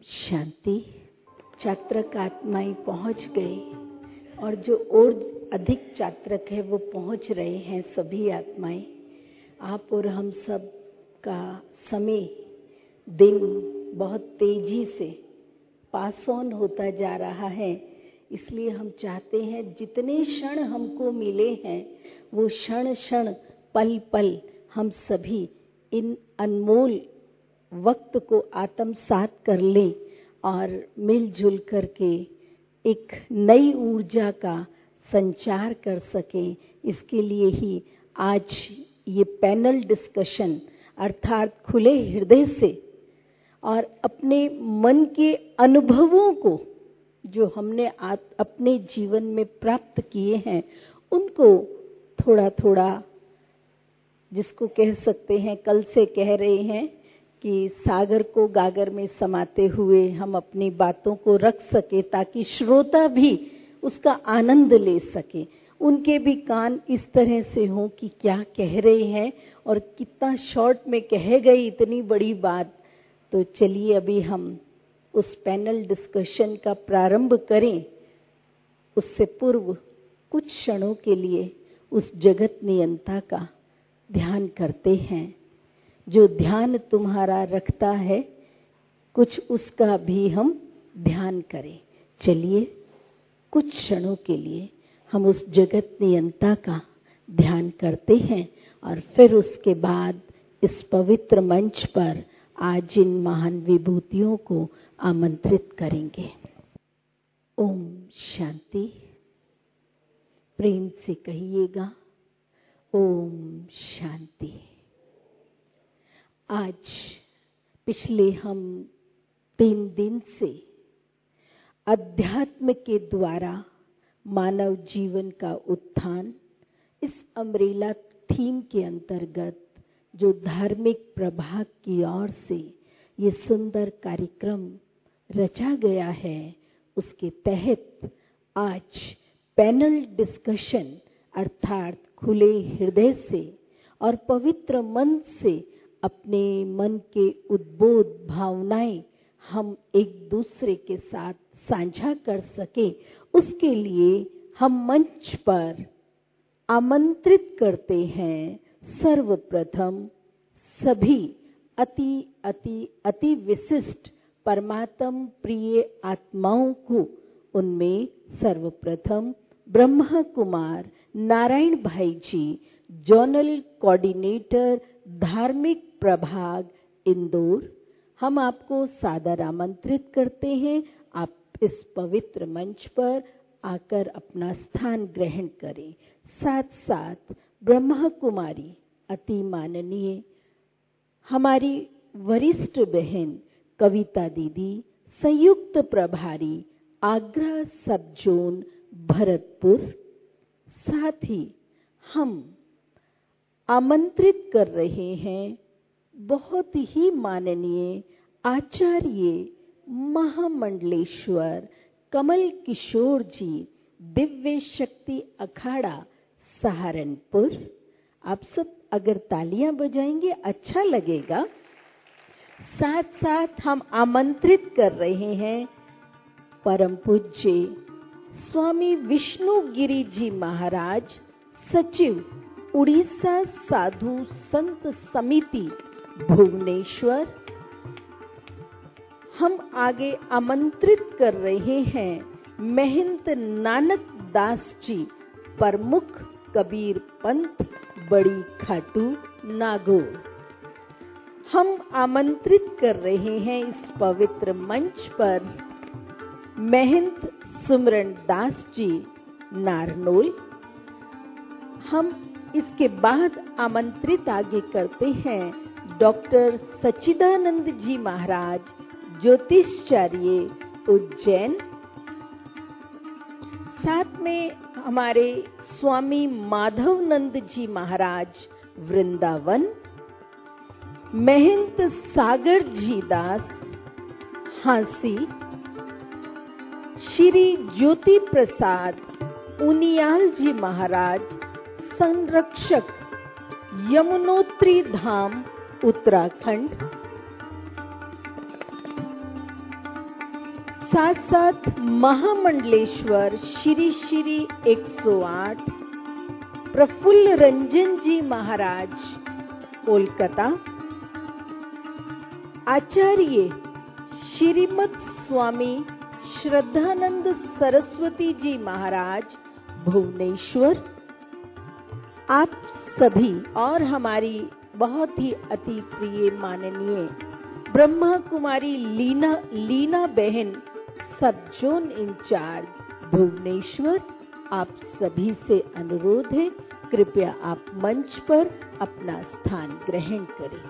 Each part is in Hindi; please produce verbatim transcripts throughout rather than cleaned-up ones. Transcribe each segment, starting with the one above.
शांति। चात्रक आत्माएं पहुंच गए और जो और अधिक चात्रक है वो पहुंच रहे हैं। सभी आत्माएं, आप और हम सब का समय दिन बहुत तेजी से पास ऑन होता जा रहा है। इसलिए हम चाहते हैं जितने क्षण हमको मिले हैं वो क्षण क्षण पल पल हम सभी इन अनमोल वक्त को आत्मसात कर लें और मिलजुल करके एक नई ऊर्जा का संचार कर सकें। इसके लिए ही आज ये पैनल डिस्कशन अर्थात खुले हृदय से और अपने मन के अनुभवों को जो हमने अपने जीवन में प्राप्त किए हैं उनको थोड़ा थोड़ा, जिसको कह सकते हैं, कल से कह रहे हैं कि सागर को गागर में समाते हुए हम अपनी बातों को रख सके ताकि श्रोता भी उसका आनंद ले सके। उनके भी कान इस तरह से हों कि क्या कह रहे हैं और कितना शॉर्ट में कह गई इतनी बड़ी बात। तो चलिए अभी हम उस पैनल डिस्कशन का प्रारंभ करें। उससे पूर्व कुछ क्षणों के लिए उस जगत नियंता का ध्यान करते हैं। जो ध्यान तुम्हारा रखता है कुछ उसका भी हम ध्यान करें। चलिए कुछ क्षणों के लिए हम उस जगत नियंता का ध्यान करते हैं और फिर उसके बाद इस पवित्र मंच पर आज इन महान विभूतियों को आमंत्रित करेंगे। ओम शांति। प्रेम से कहिएगा ओम शांति। आज पिछले हम तीन दिन से अध्यात्म के द्वारा मानव जीवन का उत्थान, इस अम्ब्रेला थीम के अंतर्गत जो धार्मिक प्रभाग की ओर से ये सुंदर कार्यक्रम रचा गया है, उसके तहत आज पैनल डिस्कशन अर्थात खुले हृदय से और पवित्र मन से अपने मन के उद्बोध भावनाएं हम एक दूसरे के साथ साझा कर सके, उसके लिए हम मंच पर आमंत्रित करते हैं सर्वप्रथम सभी अति अति अति विशिष्ट परमात्म प्रिय आत्माओं को। उनमें सर्वप्रथम ब्रह्मा कुमार नारायण भाई जी, जोनल कोऑर्डिनेटर धार्मिक प्रभाग इंदौर, हम आपको सादर आमंत्रित करते हैं। आप इस पवित्र मंच पर आकर अपना स्थान ग्रहण करें। साथ साथ ब्रह्मा कुमारी अति माननीय हमारी वरिष्ठ बहन कविता दीदी, संयुक्त प्रभारी आगरा सब जोन भरतपुर। साथ ही हम आमंत्रित कर रहे हैं बहुत ही माननीय आचार्य महामंडलेश्वर कमल किशोर जी, दिव्य शक्ति अखाड़ा सहारनपुर। आप सब अगर तालियां बजाएंगे अच्छा लगेगा। साथ साथ हम आमंत्रित कर रहे हैं परम पूज्य स्वामी विष्णु गिरी जी महाराज, सचिव उड़ीसा साधु संत समिति भुवनेश्वर। हम आगे आमंत्रित कर रहे हैं महंत नानक दास जी, प्रमुख कबीर पंथ बड़ी खाटू नागौर। हम आमंत्रित कर रहे हैं इस पवित्र मंच पर महंत सुमरन दास जी नारनोल। हम इसके बाद आमंत्रित आगे करते हैं डॉक्टर सच्चिदानंद जी महाराज, ज्योतिषाचार्य उज्जैन। साथ में हमारे स्वामी माधवनंद जी महाराज वृंदावन, महंत सागर जी दास हांसी, श्री ज्योति प्रसाद उनियाल जी महाराज संरक्षक यमुनोत्री धाम उत्तराखंड। साथ साथ महामंडलेश्वर श्री श्री एक सौ आठ प्रफुल्ल रंजन जी महाराज कोलकाता, आचार्य श्रीमद स्वामी श्रद्धानंद सरस्वती जी महाराज भुवनेश्वर, आप सभी और हमारी बहुत ही अति प्रिय माननीय ब्रह्मा कुमारी लीना लीना बहन सब जोन इंचार्ज भुवनेश्वर, आप सभी से अनुरोध है कृपया आप मंच पर अपना स्थान ग्रहण करें।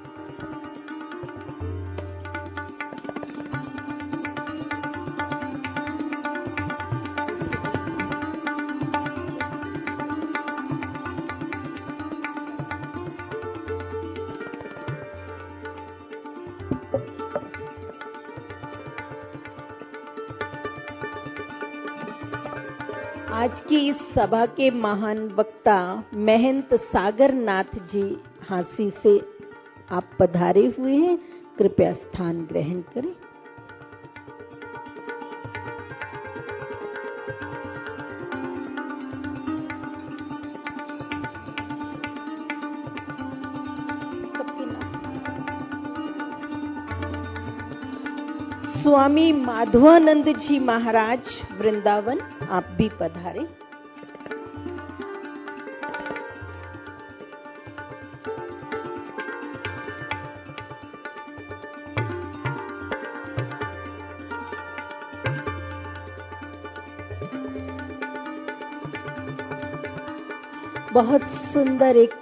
आज की इस सभा के महान वक्ता महंत सागर नाथ जी हांसी से आप पधारे हुए हैं, कृपया स्थान ग्रहण करें। स्वामी माधवानंद जी महाराज वृंदावन, आप भी पधारे। बहुत सुंदर एक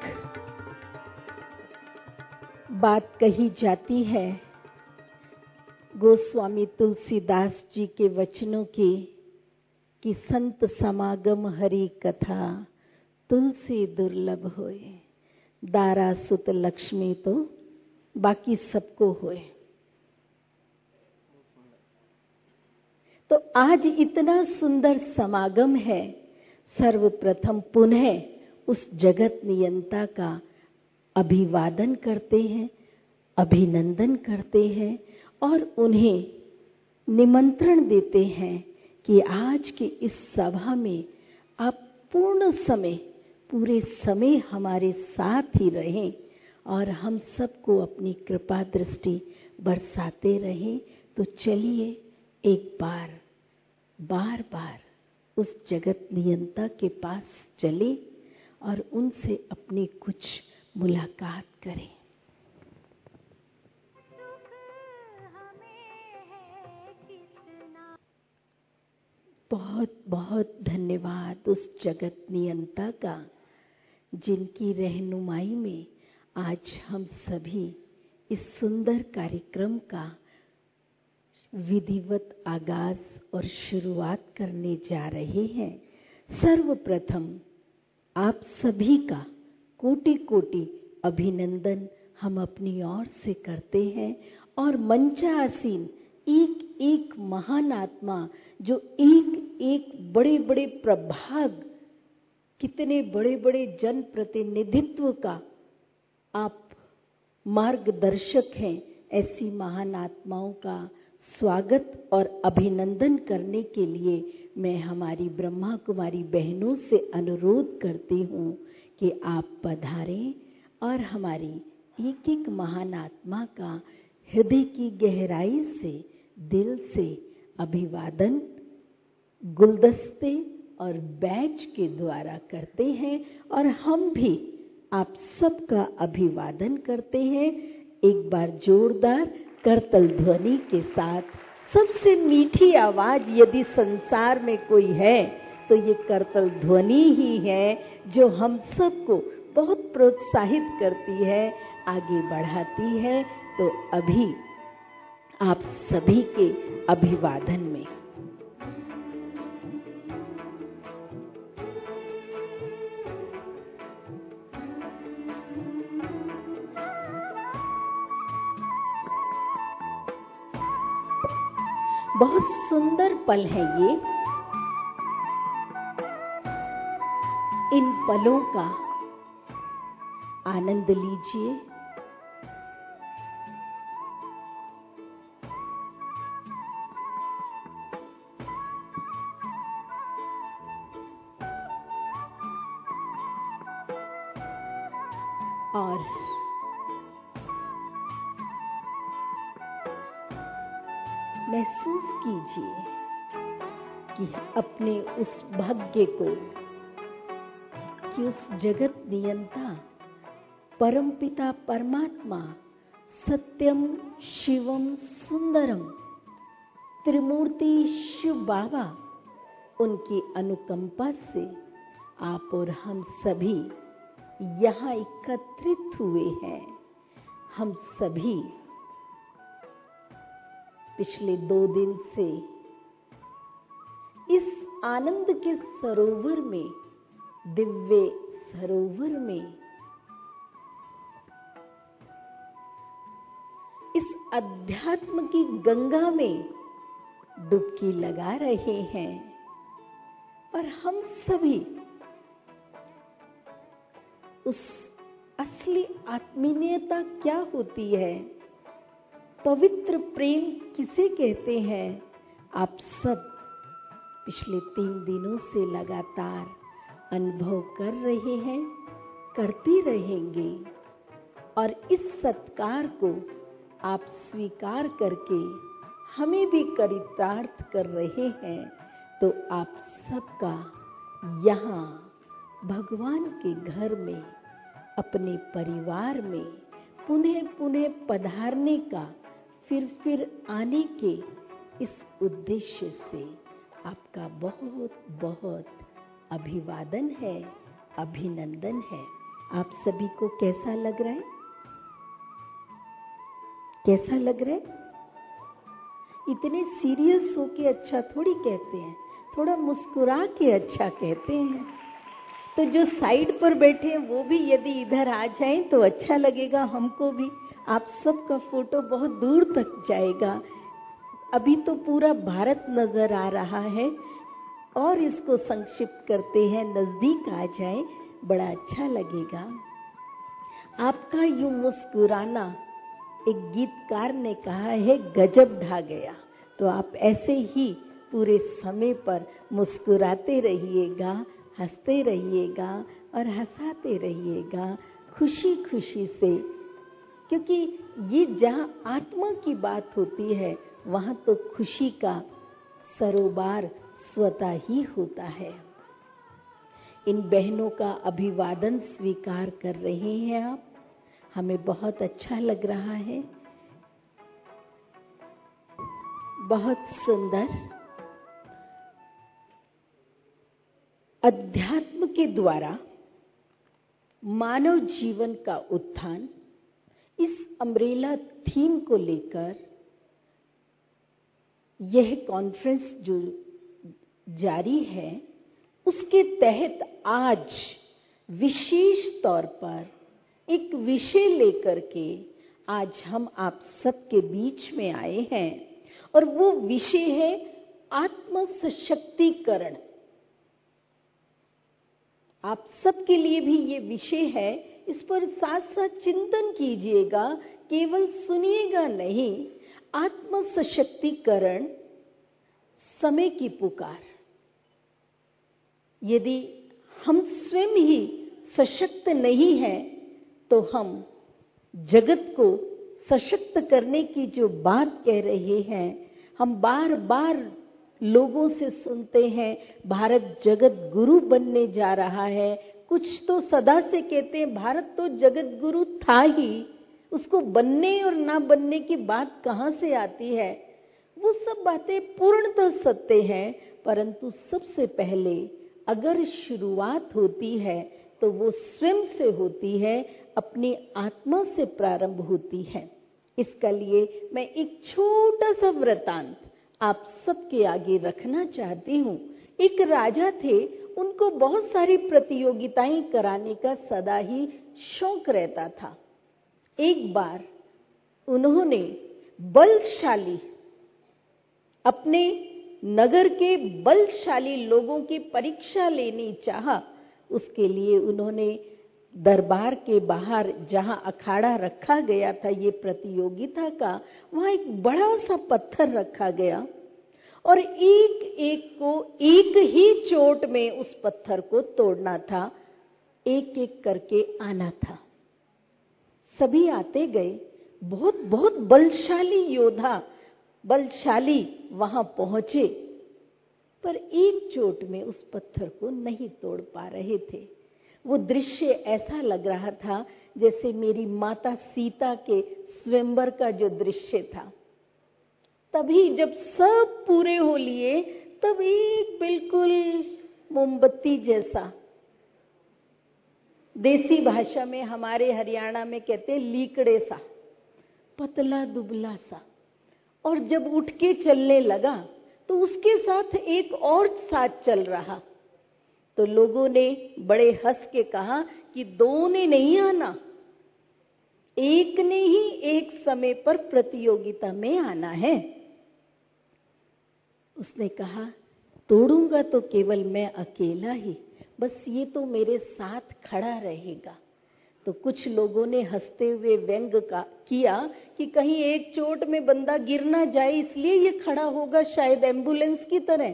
बात कही जाती है गोस्वामी तुलसीदास जी के वचनों की कि संत समागम हरि कथा तुलसी दुर्लभ होए, दारा सुत लक्ष्मी तो बाकी सबको होए। तो आज इतना सुंदर समागम है, सर्वप्रथम पुनः उस जगत नियंता का अभिवादन करते हैं, अभिनंदन करते हैं और उन्हें निमंत्रण देते हैं कि आज की इस सभा में आप पूर्ण समय पूरे समय हमारे साथ ही रहें और हम सबको अपनी कृपा दृष्टि बरसाते रहें। तो चलिए एक बार बार बार उस जगत नियंता के पास चले और उनसे अपनी कुछ मुलाकात करें। बहुत बहुत धन्यवाद उस जगत नियंता का जिनकी रहनुमाई में आज हम सभी इस सुंदर कार्यक्रम का विधिवत आगाज और शुरुआत करने जा रहे हैं। सर्वप्रथम आप सभी का कोटि कोटि अभिनंदन हम अपनी ओर से करते हैं और मंचासीन एक एक महान आत्मा जो एक एक बड़े बड़े प्रभाग, कितने बड़े बड़े जन प्रतिनिधित्व का आप मार्गदर्शक हैं, ऐसी महान आत्माओं का स्वागत और अभिनंदन करने के लिए मैं हमारी ब्रह्मा कुमारी बहनों से अनुरोध करती हूँ कि आप पधारें और हमारी एक एक महान आत्मा का हृदय की गहराई से दिल से अभिवादन गुलदस्ते और बैज के द्वारा करते हैं और हम भी आप सबका अभिवादन करते हैं एक बार जोरदार करतल ध्वनि के साथ। सबसे मीठी आवाज यदि संसार में कोई है तो ये करतल ध्वनि ही है जो हम सबको बहुत प्रोत्साहित करती है, आगे बढ़ाती है। तो अभी आप सभी के अभिवादन में बहुत सुंदर पल है ये। इन पलों का आनंद लीजिए। और महसूस कीजिए कि अपने उस भाग्य को कि उस जगत नियंता परमपिता परमात्मा सत्यम शिवम सुंदरम त्रिमूर्ति शिव बाबा, उनकी अनुकंपा से आप और हम सभी यहाँ एकत्रित हुए हैं। हम सभी पिछले दो दिन से इस आनंद के सरोवर में, दिव्य सरोवर में, इस अध्यात्म की गंगा में डुबकी लगा रहे हैं। और हम सभी उस असली आत्मीयता क्या होती है, पवित्र प्रेम किसे कहते हैं, आप सब पिछले तीन दिनों से लगातार अनुभव कर रहे हैं, करते रहेंगे। और इस सत्कार को आप स्वीकार करके हमें भी चरितार्थ कर रहे हैं। तो आप सबका यहाँ भगवान के घर में, अपने परिवार में पुनः पुनः पधारने का, फिर फिर आने के इस उद्देश्य से आपका बहुत बहुत अभिवादन है, अभिनंदन है। आप सभी को कैसा लग रहा है? कैसा लग रहा है? इतने सीरियस होके अच्छा थोड़ी कहते हैं, थोड़ा मुस्कुरा के अच्छा कहते हैं। तो जो साइड पर बैठे हैं वो भी यदि इधर आ जाएं तो अच्छा लगेगा हमको भी। आप सबका फोटो बहुत दूर तक जाएगा। अभी तो पूरा भारत नजर आ रहा है और इसको संक्षिप्त करते हैं, नजदीक आ जाए, बड़ा अच्छा लगेगा। आपका यूं मुस्कुराना, एक गीतकार ने कहा है, गजब ढा गया। तो आप ऐसे ही पूरे समय पर मुस्कुराते रहिएगा, हंसते रहिएगा और हंसाते रहिएगा खुशी खुशी से, क्योंकि ये जहाँ आत्मा की बात होती है वहाँ तो खुशी का सरोवर स्वतः ही होता है। इन बहनों का अभिवादन स्वीकार कर रहे हैं आप, हमें बहुत अच्छा लग रहा है। बहुत सुंदर। अध्यात्म के द्वारा मानव जीवन का उत्थान, इस अम्ब्रेला थीम को लेकर यह कॉन्फ्रेंस जो जारी है, उसके तहत आज विशेष तौर पर एक विषय लेकर के आज हम आप सबके बीच में आए हैं। और वो विषय है आत्म सशक्तिकरण। आप सबके लिए भी ये विषय है, इस पर साथ साथ चिंतन कीजिएगा, केवल सुनिएगा नहीं। आत्म सशक्तिकरण, समय की पुकार। यदि हम स्वयं ही सशक्त नहीं हैं तो हम जगत को सशक्त करने की जो बात कह रहे हैं, हम बार बार लोगों से सुनते हैं भारत जगत गुरु बनने जा रहा है। कुछ तो सदा से कहते हैं भारत तो जगत गुरु था ही, उसको बनने और ना बनने की बात कहाँ से आती है। वो सब बातें पूर्णतः सत्य हैं, परंतु सबसे पहले अगर शुरुआत होती है तो वो स्वयं से होती है, अपनी आत्मा से प्रारंभ होती है। इसका लिए मैं एक छोटा सा वृतांत आप सबके आगे रखना चाहती हूँ। एक राजा थे, उनको बहुत सारी प्रतियोगिताएं कराने का सदा ही शौक रहता था। एक बार उन्होंने बलशाली, अपने नगर के बलशाली लोगों की परीक्षा लेनी चाहा। उसके लिए उन्होंने दरबार के बाहर जहां अखाड़ा रखा गया था ये प्रतियोगिता का, वहां एक बड़ा सा पत्थर रखा गया और एक एक को एक ही चोट में उस पत्थर को तोड़ना था, एक एक करके आना था। सभी आते गए। बहुत बहुत बलशाली योद्धा, बलशाली वहां पहुंचे, पर एक चोट में उस पत्थर को नहीं तोड़ पा रहे थे। वो दृश्य ऐसा लग रहा था जैसे मेरी माता सीता के स्वयंवर का जो दृश्य था। तभी जब सब पूरे हो लिए, तब एक बिल्कुल मोमबत्ती जैसा, देसी भाषा में हमारे हरियाणा में कहते हैं लीकड़े सा, पतला दुबला सा, और जब उठ के चलने लगा तो उसके साथ एक और साथ चल रहा। तो लोगों ने बड़े हंस के कहा कि दो ने नहीं आना, एक ने ही एक समय पर प्रतियोगिता में आना है। उसने कहा तोड़ूंगा तो केवल मैं अकेला ही, बस ये तो मेरे साथ खड़ा रहेगा। तो कुछ लोगों ने हंसते हुए व्यंग का किया कि कहीं एक चोट में बंदा गिर ना जाए, इसलिए ये खड़ा होगा, शायद एम्बुलेंस की तरह।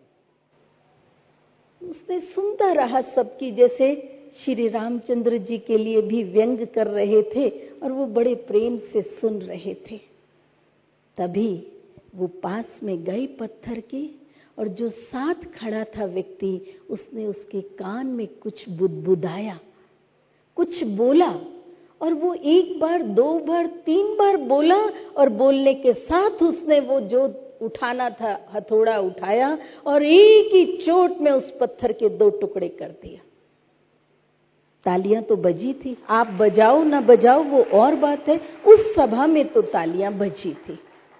उसने सुनता रहा सबकी, जैसे श्री रामचंद्र जी के लिए भी व्यंग कर रहे थे और वो बड़े प्रेम से सुन रहे थे। तभी वो पास में गए पत्थर के, और जो साथ खड़ा था व्यक्ति, उसने उसके कान में कुछ बुदबुदाया, कुछ बोला, और वो एक बार, दो बार, तीन बार बोला, और बोलने के साथ उसने वो जो उठाना था हथौड़ा उठाया और एक ही चोट में उस पत्थर के दो टुकड़े कर दिया। तालियां तो बजी थी, आप बजाओ ना बजाओ वो और बात है, उस सभा में तो तालियां बजी थी।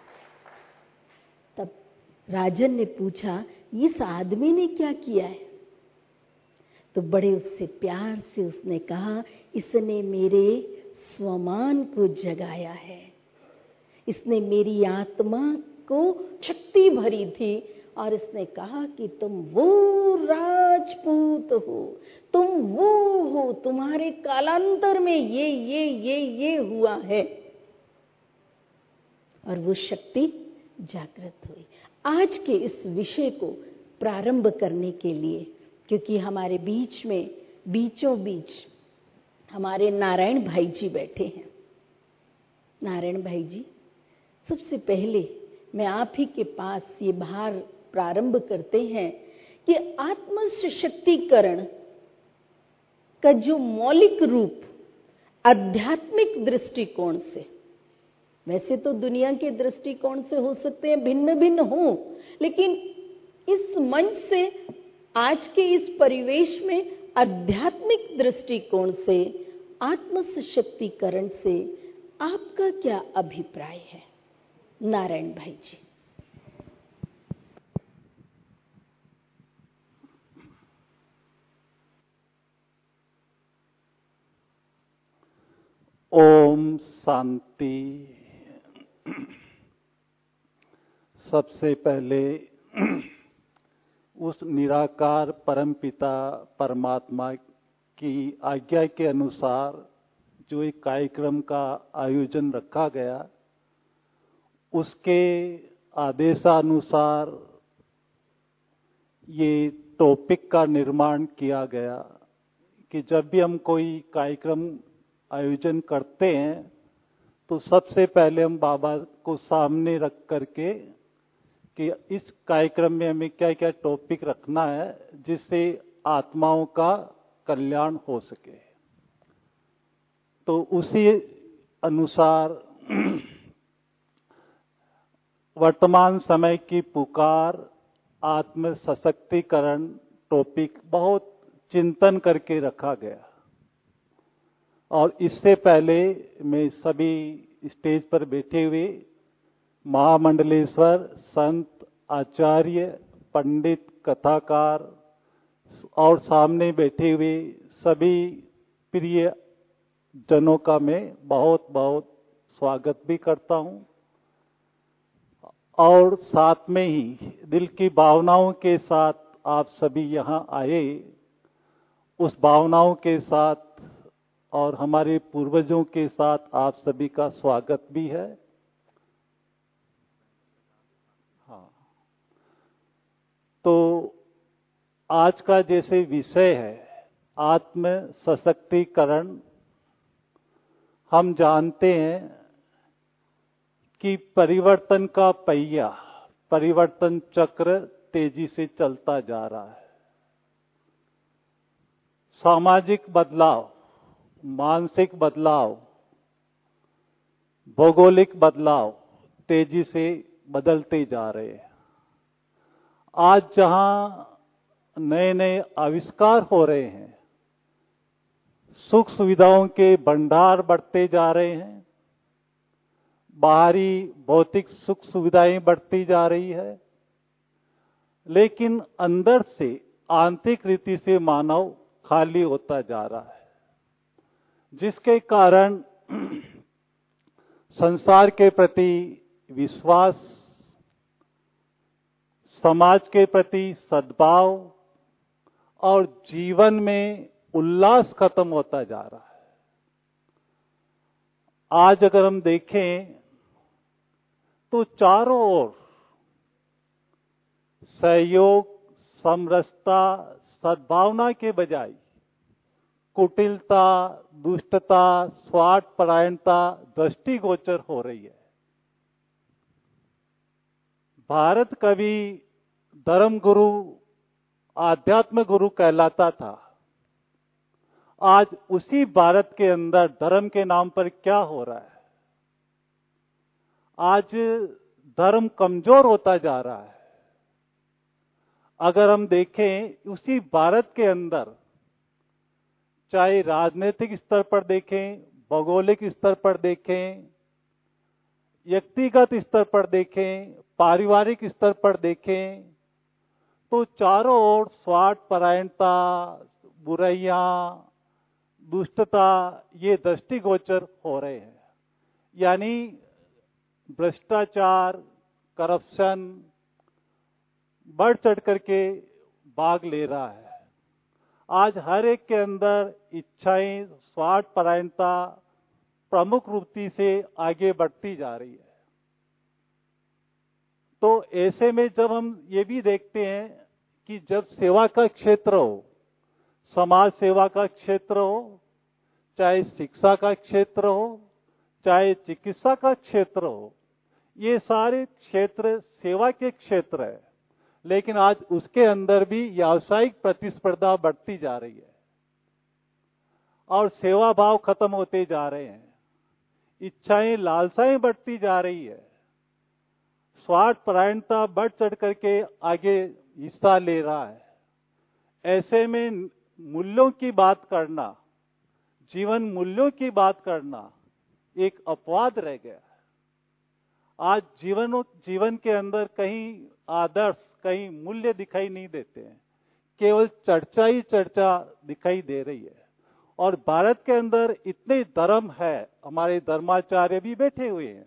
तब राजन ने पूछा इस आदमी ने क्या किया है? तो बड़े उससे प्यार से उसने कहा इसने मेरे स्वमान को जगाया है, इसने मेरी आत्मा को शक्ति भरी थी, और इसने कहा कि तुम वो राजपूत हो, तुम वो हो, तुम्हारे कालांतर में ये ये ये ये हुआ है। और वो शक्ति जागृत हुई। आज के इस विषय को प्रारंभ करने के लिए, क्योंकि हमारे बीच में बीचों बीच हमारे नारायण भाई जी बैठे हैं। नारायण भाई जी, सबसे पहले मैं आप ही के पास ये भार प्रारंभ करते हैं कि आत्म सशक्तिकरण का जो मौलिक रूप आध्यात्मिक दृष्टिकोण से, वैसे तो दुनिया के दृष्टिकोण से हो सकते हैं भिन्न भिन्न हो, लेकिन इस मंच से, आज के इस परिवेश में आध्यात्मिक दृष्टिकोण से, आत्म सशक्तिकरण से आपका क्या अभिप्राय है? नारायण भाई जी। ओम शांति। सबसे पहले उस निराकार परमपिता परमात्मा की आज्ञा के अनुसार जो एक कार्यक्रम का आयोजन रखा गया, उसके आदेशानुसार ये टॉपिक का निर्माण किया गया कि जब भी हम कोई कार्यक्रम आयोजन करते हैं तो सबसे पहले हम बाबा को सामने रख करके कि इस कार्यक्रम में हमें क्या क्या टॉपिक रखना है जिससे आत्माओं का कल्याण हो सके। तो उसी अनुसार वर्तमान समय की पुकार आत्म सशक्तिकरण टॉपिक बहुत चिंतन करके रखा गया। और इससे पहले मैं सभी स्टेज पर बैठे हुए महामंडलेश्वर, संत, आचार्य, पंडित, कथाकार और सामने बैठे हुए सभी प्रिय जनों का मैं बहुत बहुत स्वागत भी करता हूं। और साथ में ही दिल की भावनाओं के साथ आप सभी यहां आए, उस भावनाओं के साथ और हमारे पूर्वजों के साथ आप सभी का स्वागत भी है। हाँ, तो आज का जैसे विषय है आत्म सशक्तिकरण, हम जानते हैं कि परिवर्तन का पहिया, परिवर्तन चक्र तेजी से चलता जा रहा है। सामाजिक बदलाव, मानसिक बदलाव, भौगोलिक बदलाव तेजी से बदलते जा रहे हैं। आज जहां नए नए आविष्कार हो रहे हैं, सुख सुविधाओं के भंडार बढ़ते जा रहे हैं, बाहरी भौतिक सुख सुविधाएं बढ़ती जा रही है, लेकिन अंदर से आंतरिक रीति से मानव खाली होता जा रहा है, जिसके कारण संसार के प्रति विश्वास, समाज के प्रति सद्भाव और जीवन में उल्लास खत्म होता जा रहा है। आज अगर हम देखें तो चारों ओर सहयोग, समरसता, सद्भावना के बजाय कुटिलता, दुष्टता, स्वार्थपरायणता दृष्टिगोचर हो रही है। भारत कभी धर्म गुरु, आध्यात्म गुरु कहलाता था। आज उसी भारत के अंदर धर्म के नाम पर क्या हो रहा है? आज धर्म कमजोर होता जा रहा है। अगर हम देखें उसी भारत के अंदर, चाहे राजनीतिक स्तर पर देखें, भौगोलिक स्तर पर देखें, व्यक्तिगत स्तर पर देखें, पारिवारिक स्तर पर देखें, तो चारों ओर स्वार्थपरायणता, बुराइयां, दुष्टता ये दृष्टिगोचर हो रहे हैं। यानी भ्रष्टाचार, करप्शन बढ़ चढ़ करके भाग ले रहा है। आज हर एक के अंदर इच्छाएं, स्वार्थपरायणता प्रमुख रूपी से आगे बढ़ती जा रही है। तो ऐसे में जब हम ये भी देखते हैं कि जब सेवा का क्षेत्र हो, समाज सेवा का क्षेत्र हो, चाहे शिक्षा का क्षेत्र हो, चाहे चिकित्सा का क्षेत्र हो, ये सारे क्षेत्र सेवा के क्षेत्र है। लेकिन आज उसके अंदर भी व्यावसायिक प्रतिस्पर्धा बढ़ती जा रही है और सेवा भाव खत्म होते जा रहे हैं। इच्छाएं, लालसाएं बढ़ती जा रही है। स्वार्थपरायणता बढ़ चढ़ करके आगे हिस्सा ले रहा है। ऐसे में मूल्यों की बात करना, जीवन मूल्यों की बात करना एक अपवाद रह गया है। आज जीवन जीवन के अंदर कहीं आदर्श, कहीं मूल्य दिखाई नहीं देते हैं। केवल चर्चा ही चर्चा दिखाई दे रही है। और भारत के अंदर इतने धर्म है, हमारे धर्माचार्य भी बैठे हुए हैं।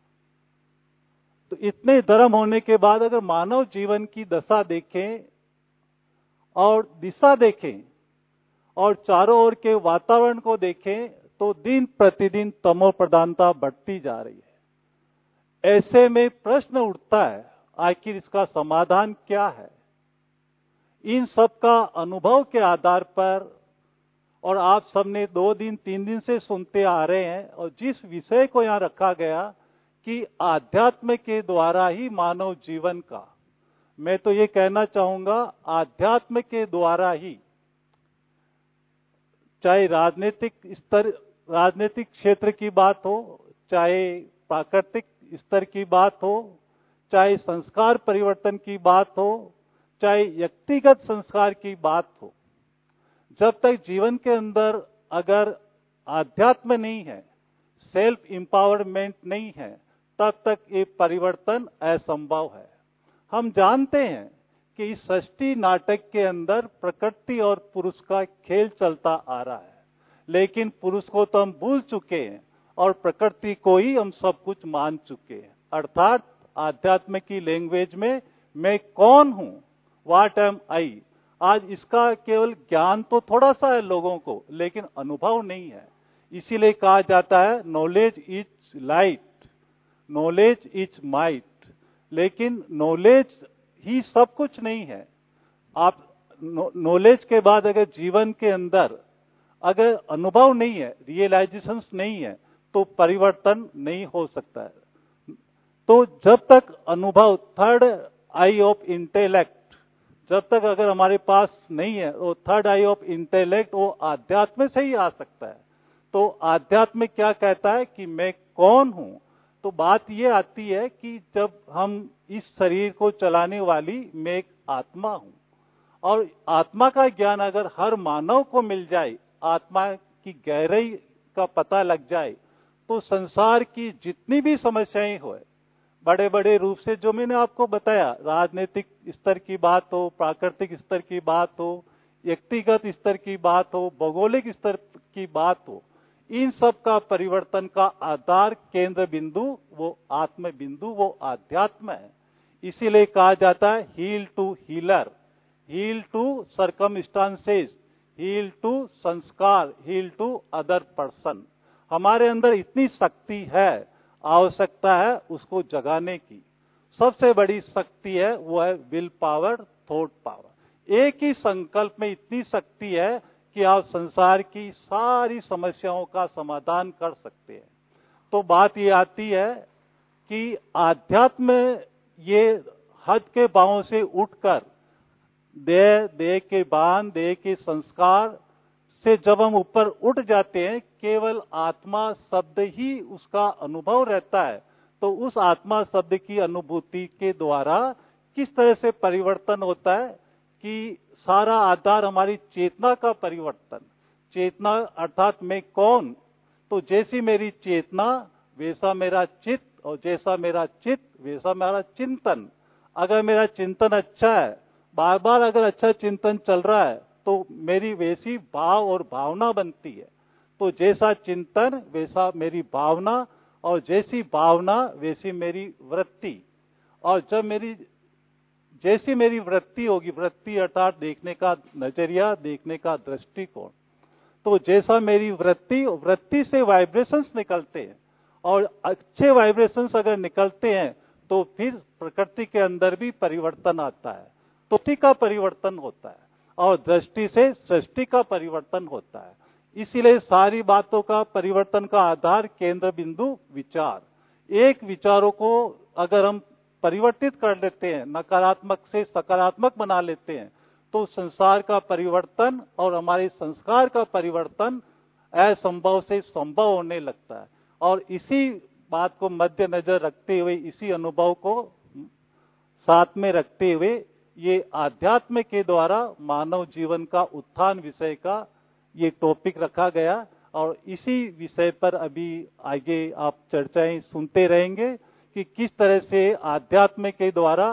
तो इतने धर्म होने के बाद अगर मानव जीवन की दशा देखें और दिशा देखें और चारों ओर के वातावरण को देखें, तो दिन प्रतिदिन तमो प्रधानता बढ़ती जा रही है। ऐसे में प्रश्न उठता है, आखिर इसका समाधान क्या है? इन सब का अनुभव के आधार पर, और आप सबने दो दिन तीन दिन से सुनते आ रहे हैं, और जिस विषय को यहां रखा गया कि आध्यात्म के द्वारा ही मानव जीवन का, मैं तो ये कहना चाहूंगा आध्यात्म के द्वारा ही, चाहे राजनीतिक स्तर, राजनीतिक क्षेत्र की बात हो, चाहे प्राकृतिक स्तर की बात हो, चाहे संस्कार परिवर्तन की बात हो, चाहे व्यक्तिगत संस्कार की बात हो, जब तक जीवन के अंदर अगर आध्यात्म नहीं है, सेल्फ एम्पावरमेंट नहीं है, तब तक ये परिवर्तन असंभव है। हम जानते हैं कि इस सृष्टि नाटक के अंदर प्रकृति और पुरुष का खेल चलता आ रहा है, लेकिन पुरुष को तो हम भूल चुके हैं और प्रकृति को ही हम सब कुछ मान चुके हैं। अर्थात आध्यात्म की लैंग्वेज में मैं कौन हूं, व्हाट एम आई। आज इसका केवल ज्ञान तो थोड़ा सा है लोगों को, लेकिन अनुभव नहीं है। इसीलिए कहा जाता है knowledge is light, knowledge is might. लेकिन नॉलेज ही सब कुछ नहीं है। आप नॉलेज के बाद अगर जीवन के अंदर अगर अनुभव नहीं है, रियलाइजेशंस नहीं है, तो परिवर्तन नहीं हो सकता है। तो जब तक अनुभव थर्ड आई ऑफ इंटेलेक्ट, जब तक अगर हमारे पास नहीं है, वो थर्ड आई ऑफ इंटेलेक्ट वो आध्यात्म से ही आ सकता है। तो आध्यात्म क्या कहता है कि मैं कौन हूं? तो बात ये आती है कि जब हम इस शरीर को चलाने वाली मैं एक आत्मा हूं, और आत्मा का ज्ञान अगर हर मानव को मिल जाए, आत्मा की गहराई का पता लग जाए, तो संसार की जितनी भी समस्याएं हो, बड़े बड़े रूप से जो मैंने आपको बताया, राजनीतिक स्तर की बात हो, प्राकृतिक स्तर की बात हो, व्यक्तिगत स्तर की बात हो, भौगोलिक स्तर की बात हो, इन सब का परिवर्तन का आधार केंद्र बिंदु वो आत्म बिंदु, वो आध्यात्म है। इसीलिए कहा जाता है heal to healer, heal to circumstances, heal to संस्कार, हील टू अदर पर्सन। हमारे अंदर इतनी शक्ति है, आवश्यकता है उसको जगाने की। सबसे बड़ी शक्ति है वो है विल पावर, थॉट पावर। एक ही संकल्प में इतनी शक्ति है कि आप संसार की सारी समस्याओं का समाधान कर सकते हैं। तो बात ये आती है कि आध्यात्म ये हद के बाहों से उठकर देह, देह के बांध, देह के संस्कार से जब हम ऊपर उठ जाते हैं, केवल आत्मा शब्द ही उसका अनुभव रहता है। तो उस आत्मा शब्द की अनुभूति के द्वारा किस तरह से परिवर्तन होता है कि सारा आधार हमारी चेतना का परिवर्तन। चेतना अर्थात मैं कौन? तो जैसी मेरी चेतना वैसा मेरा चित्त, और जैसा मेरा चित्त वैसा मेरा चिंतन। अगर मेरा चिंतन अच्छा है, बार बार अगर अच्छा चिंतन चल रहा है, तो मेरी वैसी भाव और भावना बनती है। तो जैसा चिंतन वैसा मेरी भावना, और जैसी भावना वैसी मेरी वृत्ति। और जब मेरी जैसी मेरी वृत्ति होगी, वृत्ति अर्थात देखने का नजरिया, देखने का दृष्टिकोण, तो जैसा मेरी वृत्ति, वृत्ति से वाइब्रेशंस निकलते हैं, और अच्छे वाइब्रेशंस अगर निकलते हैं तो फिर प्रकृति के अंदर भी परिवर्तन आता है, तो सृष्टि का परिवर्तन होता है, और दृष्टि से सृष्टि का परिवर्तन होता है। इसीलिए सारी बातों का परिवर्तन का आधार केंद्र बिंदु विचार। एक विचारों को अगर हम परिवर्तित कर लेते हैं, नकारात्मक से सकारात्मक बना लेते हैं, तो संसार का परिवर्तन और हमारे संस्कार का परिवर्तन असंभव से संभव होने लगता है। और इसी बात को मद्देनजर रखते हुए, इसी अनुभव को साथ में रखते हुए, ये आध्यात्म के द्वारा मानव जीवन का उत्थान विषय का ये टॉपिक रखा गया। और इसी विषय पर अभी आगे आप चर्चाएं सुनते रहेंगे कि किस तरह से आध्यात्म के द्वारा,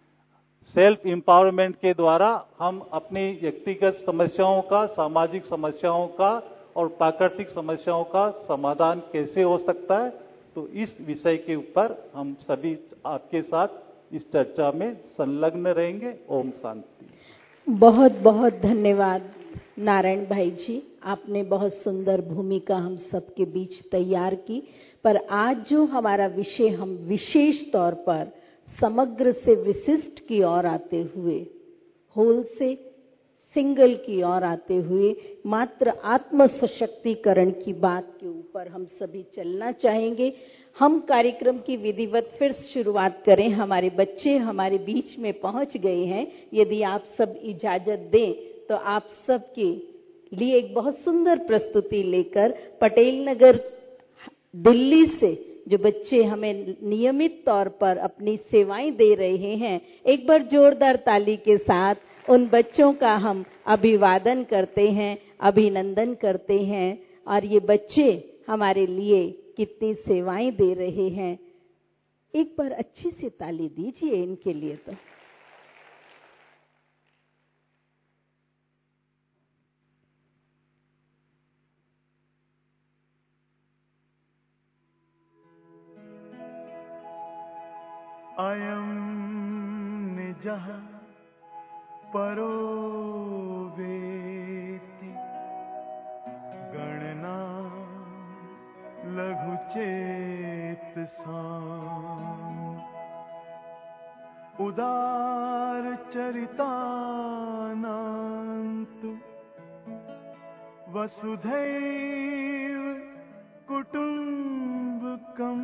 सेल्फ एम्पावरमेंट के द्वारा हम अपनी व्यक्तिगत समस्याओं का, सामाजिक समस्याओं का और प्राकृतिक समस्याओं का समाधान कैसे हो सकता है। तो इस विषय के ऊपर हम सभी आपके साथ इस चर्चा में संलग्न रहेंगे। ओम शांति। बहुत बहुत धन्यवाद नारायण भाई जी, आपने बहुत सुंदर भूमिका हम सबके बीच तैयार की। पर आज जो हमारा विषय, हम विशेष तौर पर समग्र से विशिष्ट की ओर आते हुए, होल से सिंगल की ओर आते हुए, मात्र आत्म सशक्तिकरण की बात के ऊपर हम सभी चलना चाहेंगे। हम कार्यक्रम की विधिवत फिर शुरुआत करें। हमारे बच्चे हमारे बीच में पहुंच गए हैं। यदि आप सब इजाजत दें तो आप सबके लिए एक बहुत सुंदर प्रस्तुति लेकर पटेल नगर दिल्ली से जो बच्चे हमें नियमित तौर पर अपनी सेवाएं दे रहे हैं, एक बार जोरदार ताली के साथ उन बच्चों का हम अभिवादन करते हैं, अभिनंदन करते हैं। और ये बच्चे हमारे लिए कितनी सेवाएं दे रहे हैं, एक बार अच्छी सी ताली दीजिए इनके लिए। तो अयं निजः परो वेति गणना लघु चेतसाम् उदार चरितानां तु वसुधैव कुटुम्बकम् कुटुम्बकम्।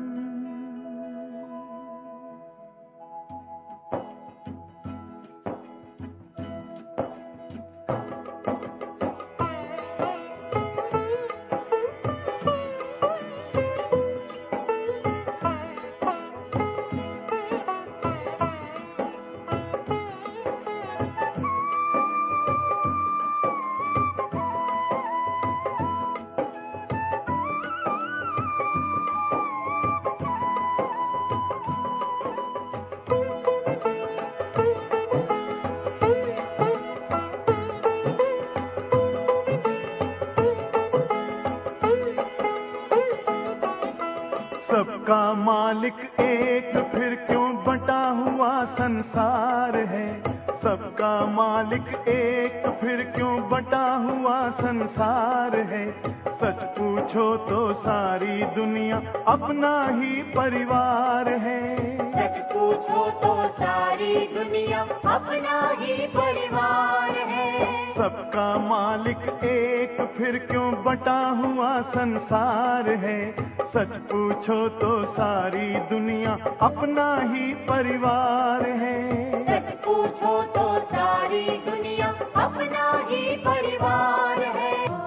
सबका मालिक एक, फिर क्यों बटा हुआ संसार है। सबका मालिक एक, फिर क्यों बटा हुआ संसार है। सच पूछो तो सारी दुनिया अपना ही परिवार है। सच पूछो तो सारी दुनिया अपना ही परिवार है। सबका मालिक एक, फिर क्यों बटा हुआ संसार है। सच पूछो तो सारी दुनिया अपना ही परिवार है। सच पूछो तो सारी दुनिया अपना ही परिवार है।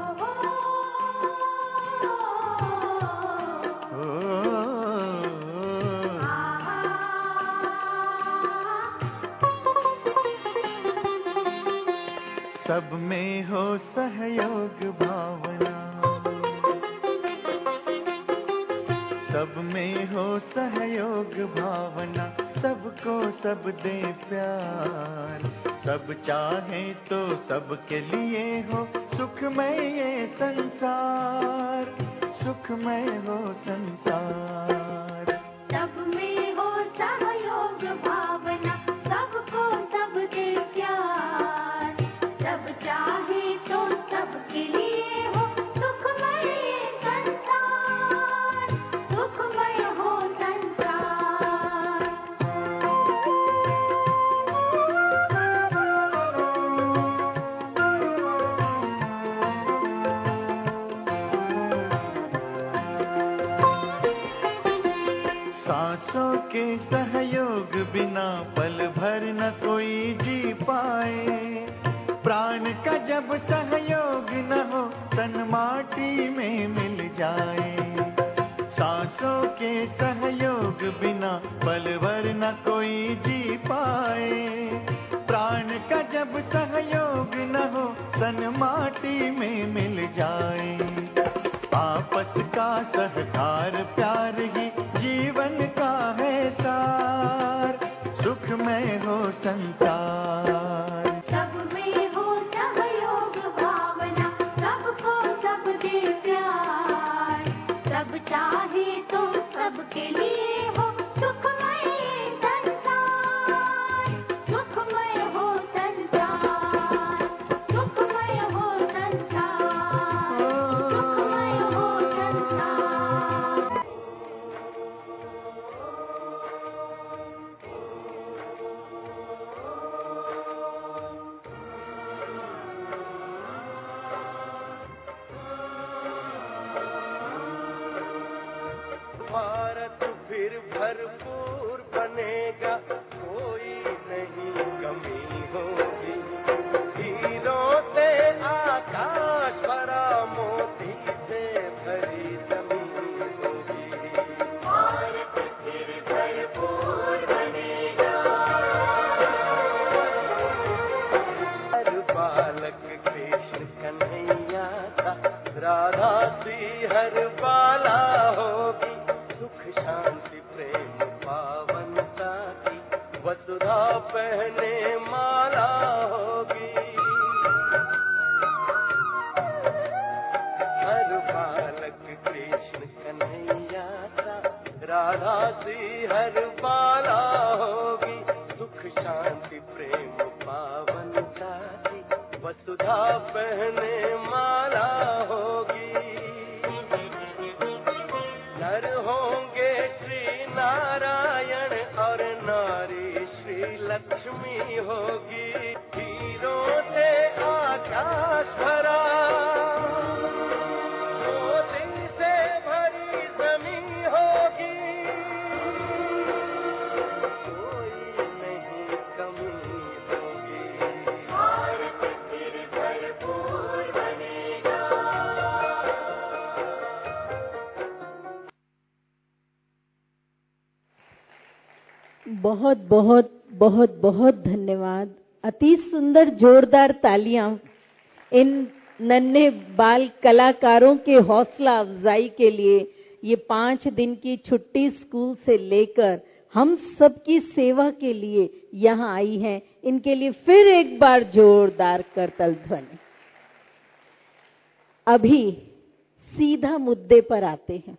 सब में हो सहयोग भावना, सब में हो सहयोग भावना, सबको सब दे प्यार। सब चाहे तो सबके लिए हो सुखमय ये संसार, सुखमय हो संसार। सब में हो सहयोग भावना, सबको सब दे प्यार। सब चाहे तो सबके लिए हो सुखमय ये संसार, सुखमय हो संसार। सांसों के सहयोग बिना पल भर न कोई जी पाए। प्राण का जब सहयोग न हो तन माटी में मिल जाए। सांसों के सहयोग बिना पल भर न कोई जी पाए। प्राण का जब सहयोग न हो तन माटी में मिल जाए। आपस का सहकार प्यार ही जीवन का है सार, सुखमय हो संसार। सब में हो सहयोग भावना, सबको सब दे प्यार। सब चाहे तो सबके लिए हो सुखमय ये संसार, सुखमय हो संसार, सुखमय हो संसार, सुखमय हो संसार। भारत फिर भरपूर बनेगा, कोई नहीं कमी होगी। हीरों से आकाश भरा, मोती से भरी जमीन होगी। भारत फिर भरपूर बनेगा। हर बालक कृष्ण कन्हैया था, राधा सी हर बाला होगी। सुख शांति प्रेम पावनता की वसुधा पहने माला होगी। हर बालक कृष्ण कन्हैया था, राधा सी हर बाला होगी। सुख शांति प्रेम पावनता की वसुधा पहने माला होगी। नर होंगे श्री नारायण और नारी श्री लक्ष्मी होगी। हीरों से आकाश भरा, मोती से बहुत बहुत बहुत बहुत धन्यवाद। अति सुंदर जोरदार तालियां इन नन्हे बाल कलाकारों के हौसला अफजाई के लिए। ये पांच दिन की छुट्टी स्कूल से लेकर हम सबकी सेवा के लिए यहाँ आई हैं। इनके लिए फिर एक बार जोरदार करतल ध्वनि। अभी सीधा मुद्दे पर आते हैं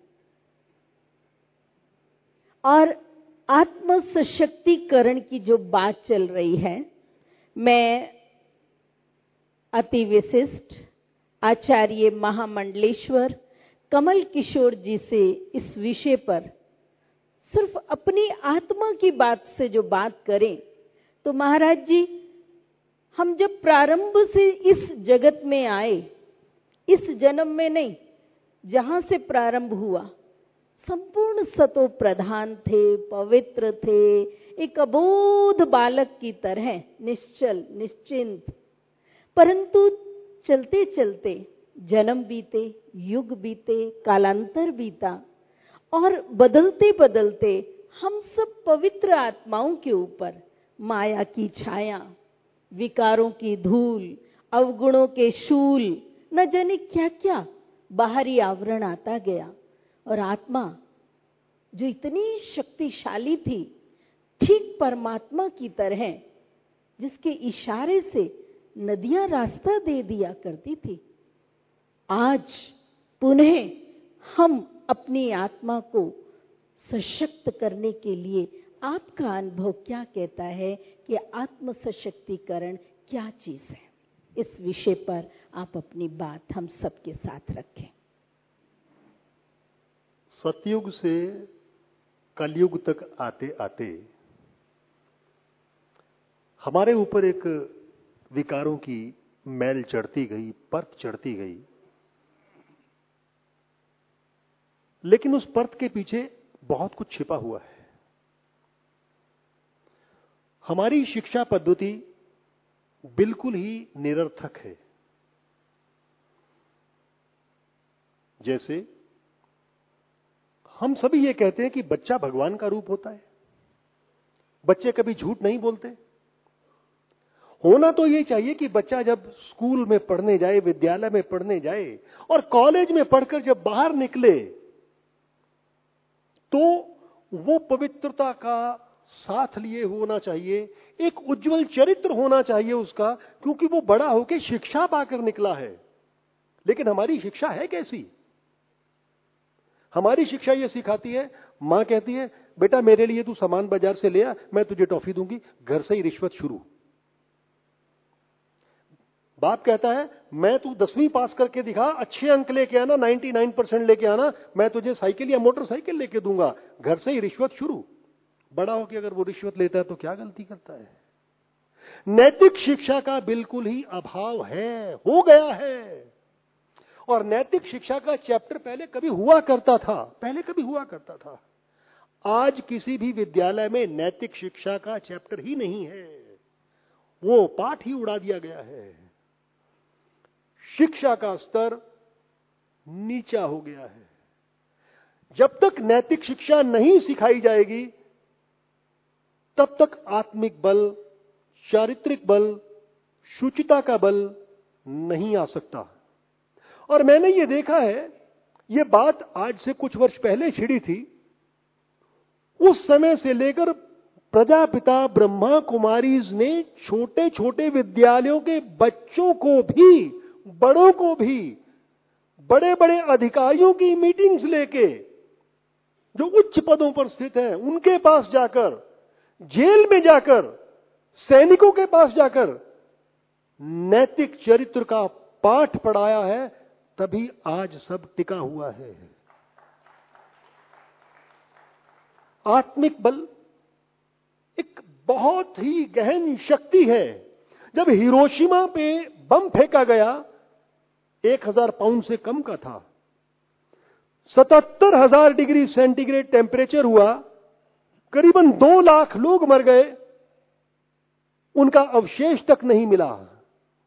और आत्म सशक्तिकरण की जो बात चल रही है, मैं अति विशिष्ट आचार्य महामंडलेश्वर कमल किशोर जी से इस विषय पर सिर्फ अपनी आत्मा की बात से जो बात करें तो महाराज जी, हम जब प्रारंभ से इस जगत में आए, इस जन्म में नहीं, जहां से प्रारंभ हुआ, संपूर्ण सतो प्रधान थे, पवित्र थे, एक अबोध बालक की तरह निश्चल निश्चिंत। परंतु चलते चलते जन्म बीते, युग बीते, कालांतर बीता और बदलते बदलते हम सब पवित्र आत्माओं के ऊपर माया की छाया, विकारों की धूल, अवगुणों के शूल, न जाने क्या क्या बाहरी आवरण आता गया। और आत्मा जो इतनी शक्तिशाली थी, ठीक परमात्मा की तरह, जिसके इशारे से नदियां रास्ता दे दिया करती थी, आज पुनः हम अपनी आत्मा को सशक्त करने के लिए आपका अनुभव क्या कहता है कि आत्म सशक्तिकरण क्या चीज है? इस विषय पर आप अपनी बात हम सबके साथ रखें। सतयुग से कलयुग तक आते आते हमारे ऊपर एक विकारों की मैल चढ़ती गई, परत चढ़ती गई। लेकिन उस परत के पीछे बहुत कुछ छिपा हुआ है। हमारी शिक्षा पद्धति बिल्कुल ही निरर्थक है। जैसे हम सभी ये कहते हैं कि बच्चा भगवान का रूप होता है, बच्चे कभी झूठ नहीं बोलते। होना तो ये चाहिए कि बच्चा जब स्कूल में पढ़ने जाए, विद्यालय में पढ़ने जाए और कॉलेज में पढ़कर जब बाहर निकले तो वो पवित्रता का साथ लिए होना चाहिए, एक उज्जवल चरित्र होना चाहिए उसका, क्योंकि वो बड़ा होकर शिक्षा पाकर निकला है। लेकिन हमारी शिक्षा है कैसी? हमारी शिक्षा ये सिखाती है, मां कहती है बेटा मेरे लिए तू सामान बाजार से ले आ, मैं तुझे टॉफी दूंगी, घर से ही रिश्वत शुरू। बाप कहता है मैं तू दसवीं पास करके दिखा, अच्छे अंक लेके आना, निन्यानवे परसेंट लेके आना, मैं तुझे साइकिल या मोटरसाइकिल लेके दूंगा, घर से ही रिश्वत शुरू। बड़ा होकर अगर वो रिश्वत लेता है तो क्या गलती करता है? नैतिक शिक्षा का बिल्कुल ही अभाव है, हो गया है। और नैतिक शिक्षा का चैप्टर पहले कभी हुआ करता था, पहले कभी हुआ करता था। आज किसी भी विद्यालय में नैतिक शिक्षा का चैप्टर ही नहीं है, वो पाठ ही उड़ा दिया गया है। शिक्षा का स्तर नीचा हो गया है। जब तक नैतिक शिक्षा नहीं सिखाई जाएगी तब तक आत्मिक बल, चारित्रिक बल, शुचिता का बल नहीं आ सकता। और मैंने ये देखा है, ये बात आज से कुछ वर्ष पहले छिड़ी थी। उस समय से लेकर प्रजापिता ब्रह्मा कुमारीज ने छोटे छोटे विद्यालयों के बच्चों को भी, बड़ों को भी, बड़े बड़े अधिकारियों की मीटिंग्स लेके, जो उच्च पदों पर स्थित हैं, उनके पास जाकर, जेल में जाकर, सैनिकों के पास जाकर नैतिक चरित्र का पाठ पढ़ाया है। तभी आज सब टिका हुआ है। आत्मिक बल एक बहुत ही गहन शक्ति है। जब हिरोशिमा पे बम फेंका गया, एक हजार पाउंड से कम का था, सतहत्तर हजार डिग्री सेंटीग्रेड टेम्परेचर हुआ, करीबन दो लाख लोग मर गए, उनका अवशेष तक नहीं मिला,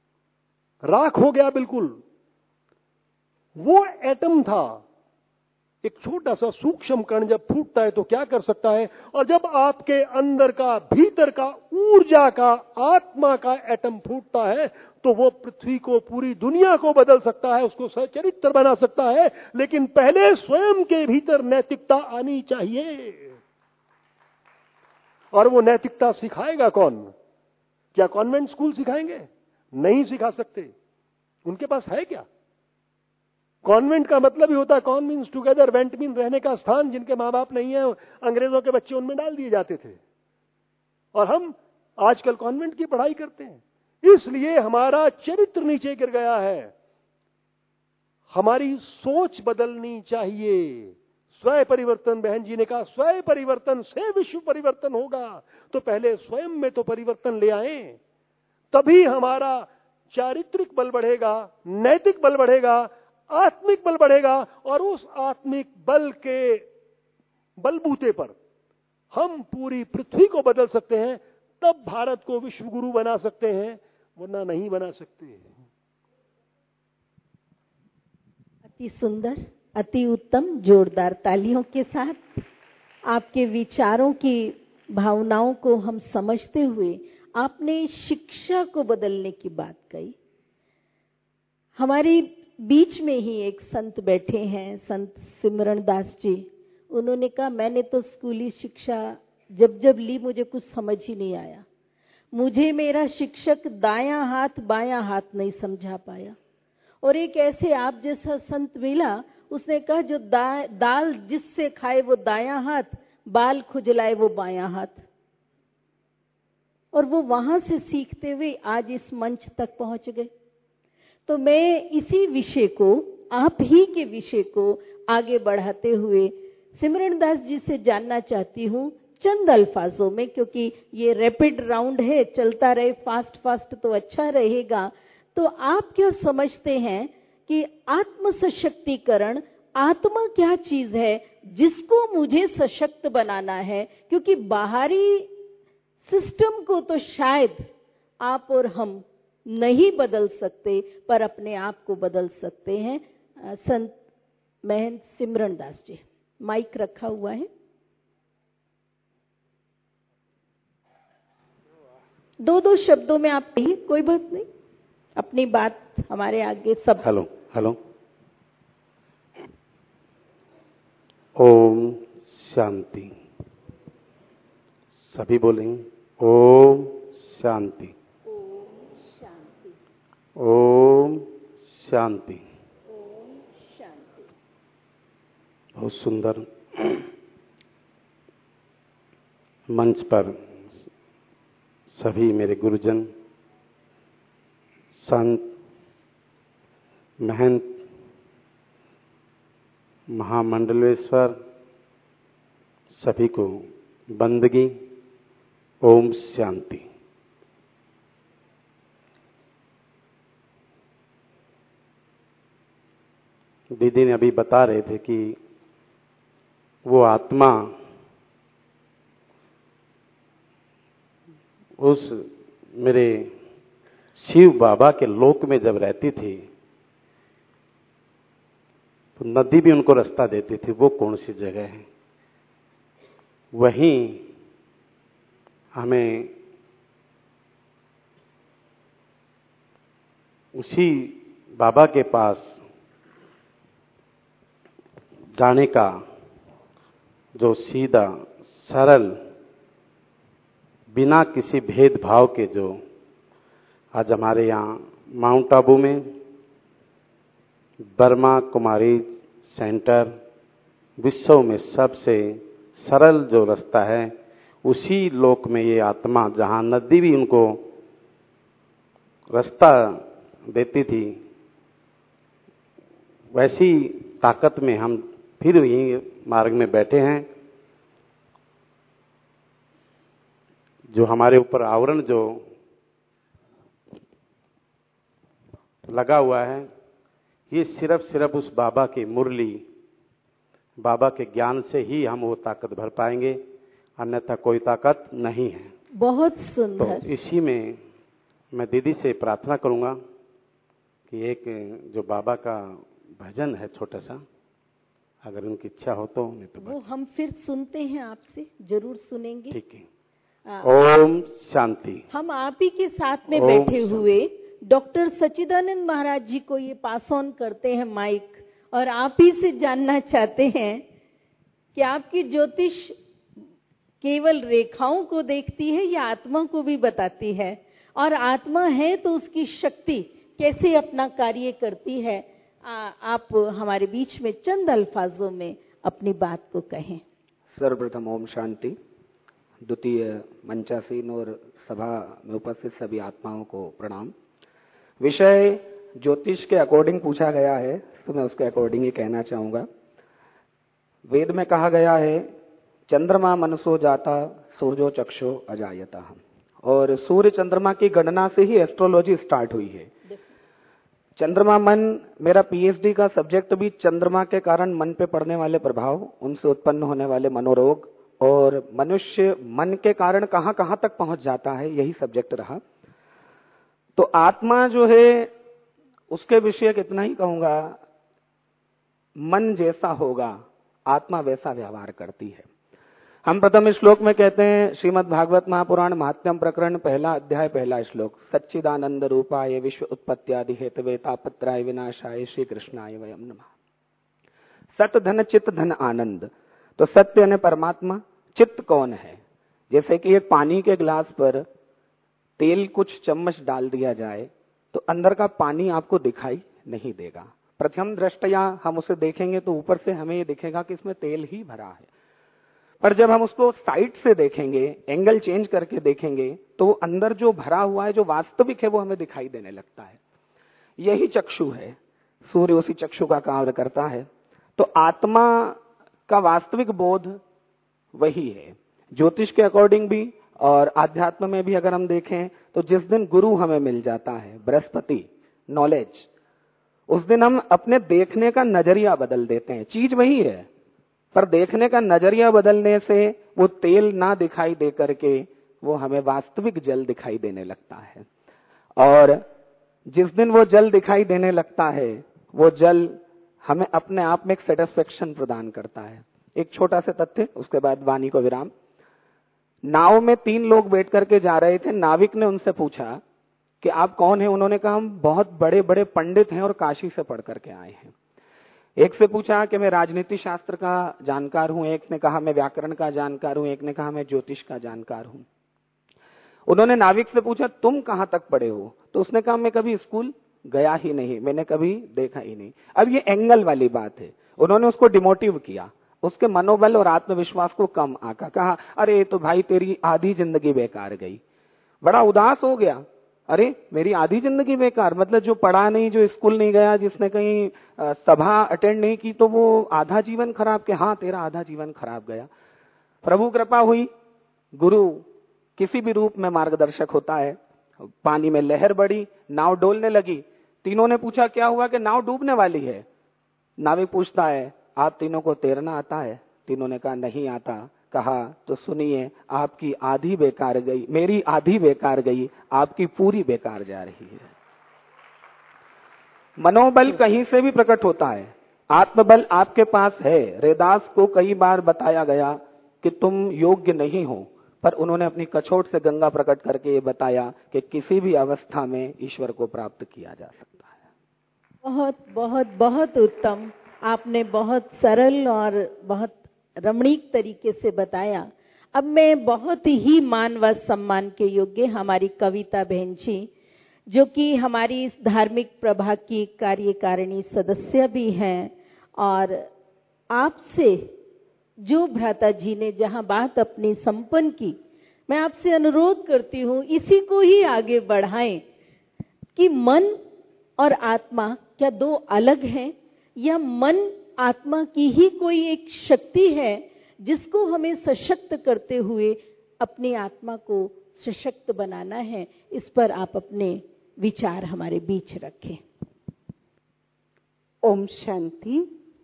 राख हो गया बिल्कुल। वो एटम था एक छोटा सा सूक्ष्म कण जब फूटता है तो क्या कर सकता है, और जब आपके अंदर का, भीतर का, ऊर्जा का, आत्मा का एटम फूटता है तो वो पृथ्वी को, पूरी दुनिया को बदल सकता है, उसको सचरित्र बना सकता है। लेकिन पहले स्वयं के भीतर नैतिकता आनी चाहिए। और वो नैतिकता सिखाएगा कौन? क्या कॉन्वेंट स्कूल सिखाएंगे? नहीं सिखा सकते। उनके पास है क्या? कॉन्वेंट का मतलब ही होता है con means together, vent mean रहने का स्थान। जिनके मां बाप नहीं है, अंग्रेजों के बच्चे उनमें डाल दिए जाते थे, और हम आजकल कॉन्वेंट की पढ़ाई करते हैं। इसलिए हमारा चरित्र नीचे गिर गया है। हमारी सोच बदलनी चाहिए। स्वयं परिवर्तन, बहन जी ने कहा, स्वयं परिवर्तन से विश्व परिवर्तन होगा। तो पहले स्वयं में तो परिवर्तन ले आए, तभी हमारा चारित्रिक बल बढ़ेगा, नैतिक बल बढ़ेगा, आत्मिक बल बढ़ेगा। और उस आत्मिक बल के बलबूते पर हम पूरी पृथ्वी को बदल सकते हैं। तब भारत को विश्व गुरु बना सकते हैं, वरना नहीं बना सकते। अति सुंदर, अति उत्तम, जोरदार तालियों के साथ आपके विचारों की भावनाओं को हम समझते हुए आपने शिक्षा को बदलने की बात कही। हमारी बीच में ही एक संत बैठे हैं, संत सिमरण दास जी। उन्होंने कहा, मैंने तो स्कूली शिक्षा जब जब ली मुझे कुछ समझ ही नहीं आया। मुझे मेरा शिक्षक दायां हाथ बायां हाथ नहीं समझा पाया। और एक ऐसे आप जैसा संत मिला, उसने कहा, जो दा, दाल जिससे खाए वो दायां हाथ, बाल खुजलाए वो बायां हाथ। और वो वहां से सीखते हुए आज इस मंच तक पहुंच गए। तो मैं इसी विषय को, आप ही के विषय को आगे बढ़ाते हुए सिमरण दास जी से जानना चाहती हूं चंद अल्फाजों में, क्योंकि ये रैपिड राउंड है, चलता रहे फास्ट फास्ट तो अच्छा रहेगा। तो आप क्या समझते हैं कि आत्म सशक्तिकरण, आत्मा क्या चीज है जिसको मुझे सशक्त बनाना है? क्योंकि बाहरी सिस्टम को तो शायद आप और हम नहीं बदल सकते, पर अपने आप को बदल सकते हैं। संत महंत सिमरण दास जी, माइक रखा हुआ है। दो दो शब्दों में आप कहिए, कोई बात नहीं, अपनी बात हमारे आगे सब। Hello hello. ओम शांति। सभी बोलेंगे ओम शांति। ओम शांति। ओम शांति। बहुत सुंदर। मंच पर सभी मेरे गुरुजन, संत, महंत, महामंडलेश्वर, सभी को बंदगी, ओम शांति। दीदी ने अभी बता रहे थे कि वो आत्मा उस मेरे शिव बाबा के लोक में जब रहती थी तो नदी भी उनको रास्ता देती थी। वो कौन सी जगह है? वहीं हमें उसी बाबा के पास जाने का जो सीधा सरल, बिना किसी भेदभाव के, जो आज हमारे यहाँ माउंट आबू में ब्रह्मा कुमारी सेंटर विश्व में सबसे सरल जो रास्ता है, उसी लोक में ये आत्मा, जहां नदी भी उनको रास्ता देती थी, वैसी ताकत में हम फिर यही मार्ग में बैठे हैं। जो हमारे ऊपर आवरण जो लगा हुआ है, ये सिर्फ सिर्फ उस बाबा की मुरली, बाबा के ज्ञान से ही हम वो ताकत भर पाएंगे, अन्यथा कोई ताकत नहीं है। बहुत सुंदर। तो इसी में मैं दीदी से प्रार्थना करूंगा कि एक जो बाबा का भजन है छोटा सा, अगर उनकी इच्छा हो तो नहीं तो वो हम फिर सुनते हैं आपसे, जरूर सुनेंगे। ठीक है। आ, ओम शांति। हम आप ही के साथ में ओम बैठे शांति। हुए डॉक्टर सच्चिदानंद महाराज जी को ये पास ऑन करते हैं माइक, और आप ही से जानना चाहते हैं कि आपकी ज्योतिष केवल रेखाओं को देखती है या आत्मा को भी बताती है, और आत्मा है तो उसकी शक्ति कैसे अपना कार्य करती है। आ, आप हमारे बीच में चंद अल्फाजों में अपनी बात को कहें। सर्वप्रथम ओम शांति। द्वितीय मंचासीन और सभा में उपस्थित सभी आत्माओं को प्रणाम। विषय ज्योतिष के अकॉर्डिंग पूछा गया है तो मैं उसके अकॉर्डिंग ही कहना चाहूंगा। वेद में कहा गया है चंद्रमा मनसो जाता सूर्यो चक्षो अजायता, और सूर्य चंद्रमा की गणना से ही एस्ट्रोलॉजी स्टार्ट हुई है। चंद्रमा मन, मेरा पीएचडी का सब्जेक्ट भी चंद्रमा के कारण मन पे पड़ने वाले प्रभाव, उनसे उत्पन्न होने वाले मनोरोग और मनुष्य मन के कारण कहां कहां तक पहुंच जाता है, यही सब्जेक्ट रहा। तो आत्मा जो है उसके विषय कितना ही कहूंगा, मन जैसा होगा आत्मा वैसा व्यवहार करती है। हम प्रथम श्लोक में कहते हैं श्रीमद् भागवत महापुराण महात्म्यम प्रकरण पहला अध्याय पहला श्लोक, सच्चिदानंद रूपाय विश्व उत्पत्त्यादि हेतवे तापत्राय विनाशाय श्री कृष्णाय वयम नमः। सत धन चित्त धन आनंद। तो सत्य यानी परमात्मा, चित्त कौन है? जैसे कि एक पानी के गिलास पर तेल कुछ चम्मच डाल दिया जाए तो अंदर का पानी आपको दिखाई नहीं देगा। प्रथम दृष्टया हम उसे देखेंगे तो ऊपर से हमें ये दिखेगा कि इसमें तेल ही भरा है, पर जब हम उसको साइड से देखेंगे, एंगल चेंज करके देखेंगे, तो वो अंदर जो भरा हुआ है, जो वास्तविक है, वो हमें दिखाई देने लगता है। यही चक्षु है, सूर्य उसी चक्षु का कार्य करता है। तो आत्मा का वास्तविक बोध वही है। ज्योतिष के अकॉर्डिंग भी और आध्यात्म में भी अगर हम देखें तो जिस दिन गुरु हमें मिल जाता है, बृहस्पति, नॉलेज, उस दिन हम अपने देखने का नजरिया बदल देते हैं। चीज वही है, पर देखने का नजरिया बदलने से वो तेल ना दिखाई दे करके वो हमें वास्तविक जल दिखाई देने लगता है। और जिस दिन वो जल दिखाई देने लगता है, वो जल हमें अपने आप में एक सेटिस्फेक्शन प्रदान करता है। एक छोटा सा तथ्य, उसके बाद वाणी को विराम। नाव में तीन लोग बैठ करके जा रहे थे। नाविक ने उनसे पूछा कि आप कौन हैं? उन्होंने कहा हम बहुत बड़े बड़े पंडित हैं और काशी से पढ़ करके आए हैं। एक से पूछा कि मैं राजनीति शास्त्र का जानकार हूं, एक ने कहा मैं व्याकरण का जानकार हूं, एक ने कहा मैं ज्योतिष का जानकार हूं। उन्होंने नाविक से पूछा तुम कहां तक पढ़े हो? तो उसने कहा मैं कभी स्कूल गया ही नहीं, मैंने कभी देखा ही नहीं। अब ये एंगल वाली बात है। उन्होंने उसको डिमोटिव किया, उसके मनोबल और आत्मविश्वास को कम आका। कहा अरे तो भाई तेरी आधी जिंदगी बेकार गई। बड़ा उदास हो गया, अरे मेरी आधी जिंदगी बेकार, मतलब जो पढ़ा नहीं, जो स्कूल नहीं गया, जिसने कहीं सभा अटेंड नहीं की, तो वो आधा जीवन खराब के? हाँ, तेरा आधा जीवन खराब गया। प्रभु कृपा हुई, गुरु किसी भी रूप में मार्गदर्शक होता है। पानी में लहर बढ़ी, नाव डोलने लगी। तीनों ने पूछा क्या हुआ? कि नाव डूबने वाली है। नाविक पूछता है आप तीनों को तैरना आता है? तीनों ने कहा नहीं आता। कहा तो सुनिए, आपकी आधी बेकार गई, मेरी आधी बेकार गई, आपकी पूरी बेकार जा रही है। मनोबल कहीं से भी प्रकट होता है, आत्मबल आपके पास है। रैदास को कई बार बताया गया कि तुम योग्य नहीं हो, पर उन्होंने अपनी कछोट से गंगा प्रकट करके ये बताया कि किसी भी अवस्था में ईश्वर को प्राप्त किया जा सकता है। बहुत बहुत बहुत उत्तम। आपने बहुत सरल और बहुत रमणीक तरीके से बताया। अब मैं बहुत ही मान व सम्मान के योग्य हमारी कविता बहन जी, जो कि हमारी इस धार्मिक प्रभाग की कार्यकारिणी सदस्य भी हैं, और आपसे जो भ्राता जी ने जहां बात अपनी संपन्न की, मैं आपसे अनुरोध करती हूं इसी को ही आगे बढ़ाएं कि मन और आत्मा क्या दो अलग हैं, या मन आत्मा की ही कोई एक शक्ति है जिसको हमें सशक्त करते हुए अपनी आत्मा को सशक्त बनाना है। इस पर आप अपने विचार हमारे बीच रखें। ओम शांति।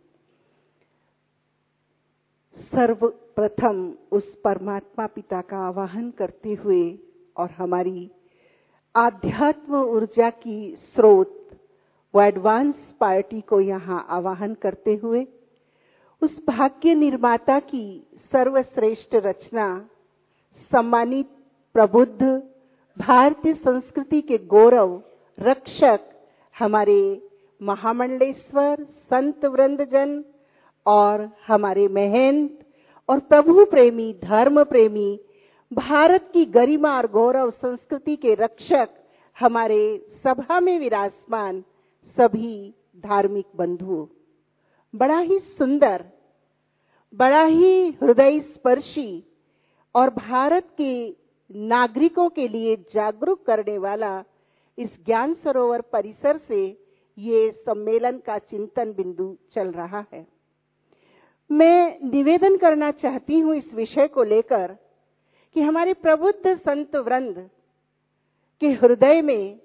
सर्वप्रथम उस परमात्मा पिता का आवाहन करते हुए और हमारी आध्यात्म ऊर्जा की स्रोत वो एडवांस पार्टी को यहाँ आवाहन करते हुए उस भाग्य निर्माता की सर्वश्रेष्ठ रचना, सम्मानित प्रबुद्ध भारतीय संस्कृति के गौरव रक्षक हमारे महामंडलेश्वर संत वृंदजन और हमारे महंत और प्रभु प्रेमी, धर्म प्रेमी, भारत की गरिमा और गौरव संस्कृति के रक्षक हमारे सभा में विराजमान सभी धार्मिक बंधुओं, बड़ा ही सुंदर, बड़ा ही हृदय स्पर्शी और भारत के नागरिकों के लिए जागरूक करने वाला इस ज्ञान सरोवर परिसर से ये सम्मेलन का चिंतन बिंदु चल रहा है। मैं निवेदन करना चाहती हूं इस विषय को लेकर कि हमारे प्रबुद्ध संत वृंद के हृदय में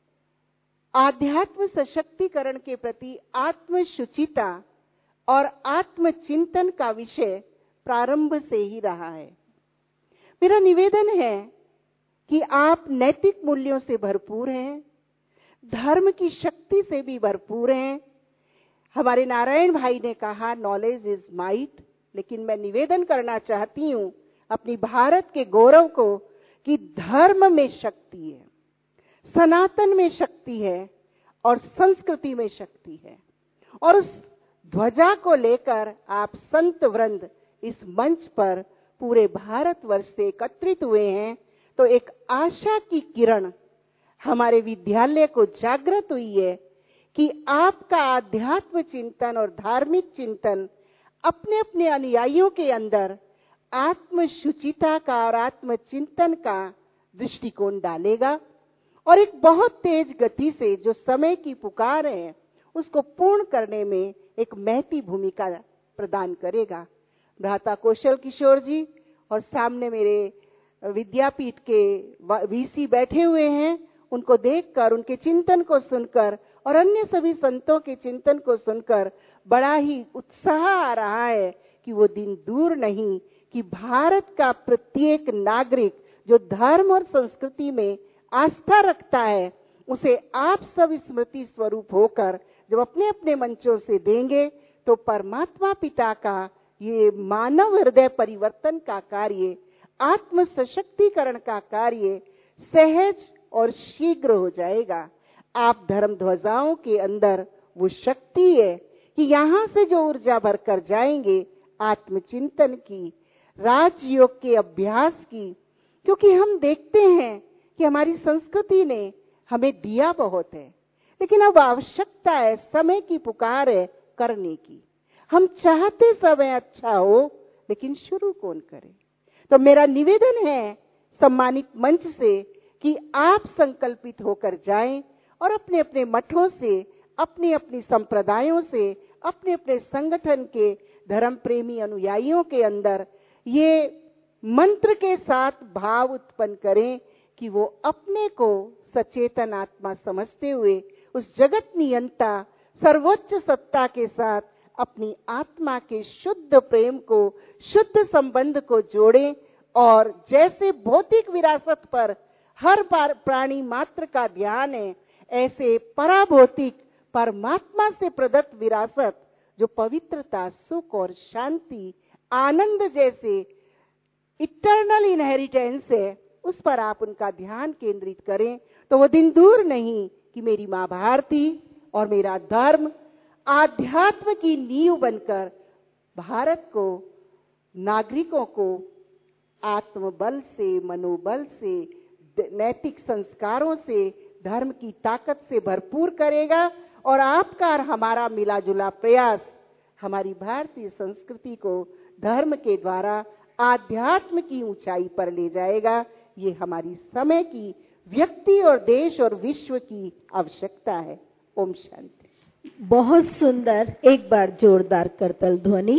आध्यात्म सशक्तिकरण के प्रति आत्म शुचिता और आत्मचिंतन का विषय प्रारंभ से ही रहा है। मेरा निवेदन है कि आप नैतिक मूल्यों से भरपूर हैं, धर्म की शक्ति से भी भरपूर हैं। हमारे नारायण भाई ने कहा नॉलेज इज माइट, लेकिन मैं निवेदन करना चाहती हूं अपनी भारत के गौरव को कि धर्म में शक्ति है, सनातन में शक्ति है और संस्कृति में शक्ति है। और उस ध्वजा को लेकर आप संत वृंद इस मंच पर पूरे भारतवर्ष से एकत्रित हुए हैं, तो एक आशा की किरण हमारे विद्यालय को जागृत हुई है कि आपका आध्यात्म चिंतन और धार्मिक चिंतन अपने अपने अनुयायियों के अंदर आत्म शुचिता का और आत्म चिंतन का दृष्टिकोण डालेगा और एक बहुत तेज गति से जो समय की पुकार है उसको पूर्ण करने में एक महती भूमिका प्रदान करेगा। भ्राता कौशल किशोर जी और सामने मेरे विद्यापीठ के वीसी बैठे हुए हैं, उनको देखकर, उनके चिंतन को सुनकर और अन्य सभी संतों के चिंतन को सुनकर बड़ा ही उत्साह आ रहा है कि वो दिन दूर नहीं कि भारत का प्रत्येक नागरिक जो धर्म और संस्कृति में आस्था रखता है उसे आप सब स्मृति स्वरूप होकर जब अपने अपने मंचों से देंगे तो परमात्मा पिता का ये मानव हृदय परिवर्तन का कार्य, आत्म सशक्तिकरण का कार्य सहज और शीघ्र हो जाएगा। आप धर्म ध्वजाओं के अंदर वो शक्ति है कि यहां से जो ऊर्जा भरकर जाएंगे आत्मचिंतन की, राजयोग के अभ्यास की, क्योंकि हम देखते हैं कि हमारी संस्कृति ने हमें दिया बहुत है, लेकिन अब आवश्यकता है, समय की पुकार है करने की। हम चाहते समय अच्छा हो, लेकिन शुरू कौन करे? तो मेरा निवेदन है सम्मानित मंच से कि आप संकल्पित होकर जाएं और अपने अपने मठों से, अपनी अपनी संप्रदायों से, अपने अपने संगठन के धर्म प्रेमी अनुयायियों के अंदर ये मंत्र के साथ भाव उत्पन्न करें कि वो अपने को सचेतन आत्मा समझते हुए उस जगत नियंता सर्वोच्च सत्ता के साथ अपनी आत्मा के शुद्ध प्रेम को, शुद्ध संबंध को जोड़ें और जैसे भौतिक विरासत पर हर प्राणी मात्र का ध्यान है, ऐसे पराभौतिक परमात्मा से प्रदत्त विरासत जो पवित्रता, सुख और शांति, आनंद जैसे इटर्नल इनहेरिटेंस है, उस पर आप उनका ध्यान केंद्रित करें तो वो दिन दूर नहीं कि मेरी मां भारती और मेरा धर्म आध्यात्म की नींव बनकर भारत को, नागरिकों को आत्मबल से, मनोबल से, नैतिक संस्कारों से, धर्म की ताकत से भरपूर करेगा। और आपका और हमारा मिला जुला प्रयास हमारी भारतीय संस्कृति को धर्म के द्वारा आध्यात्म की ऊंचाई पर ले जाएगा। ये हमारी समय की, व्यक्ति और देश और विश्व की आवश्यकता है। ओम शांति। बहुत सुंदर, एक बार जोरदार करतल ध्वनि।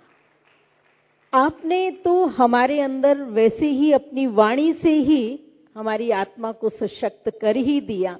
आपने तो हमारे अंदर वैसे ही अपनी वाणी से ही हमारी आत्मा को सशक्त कर ही दिया।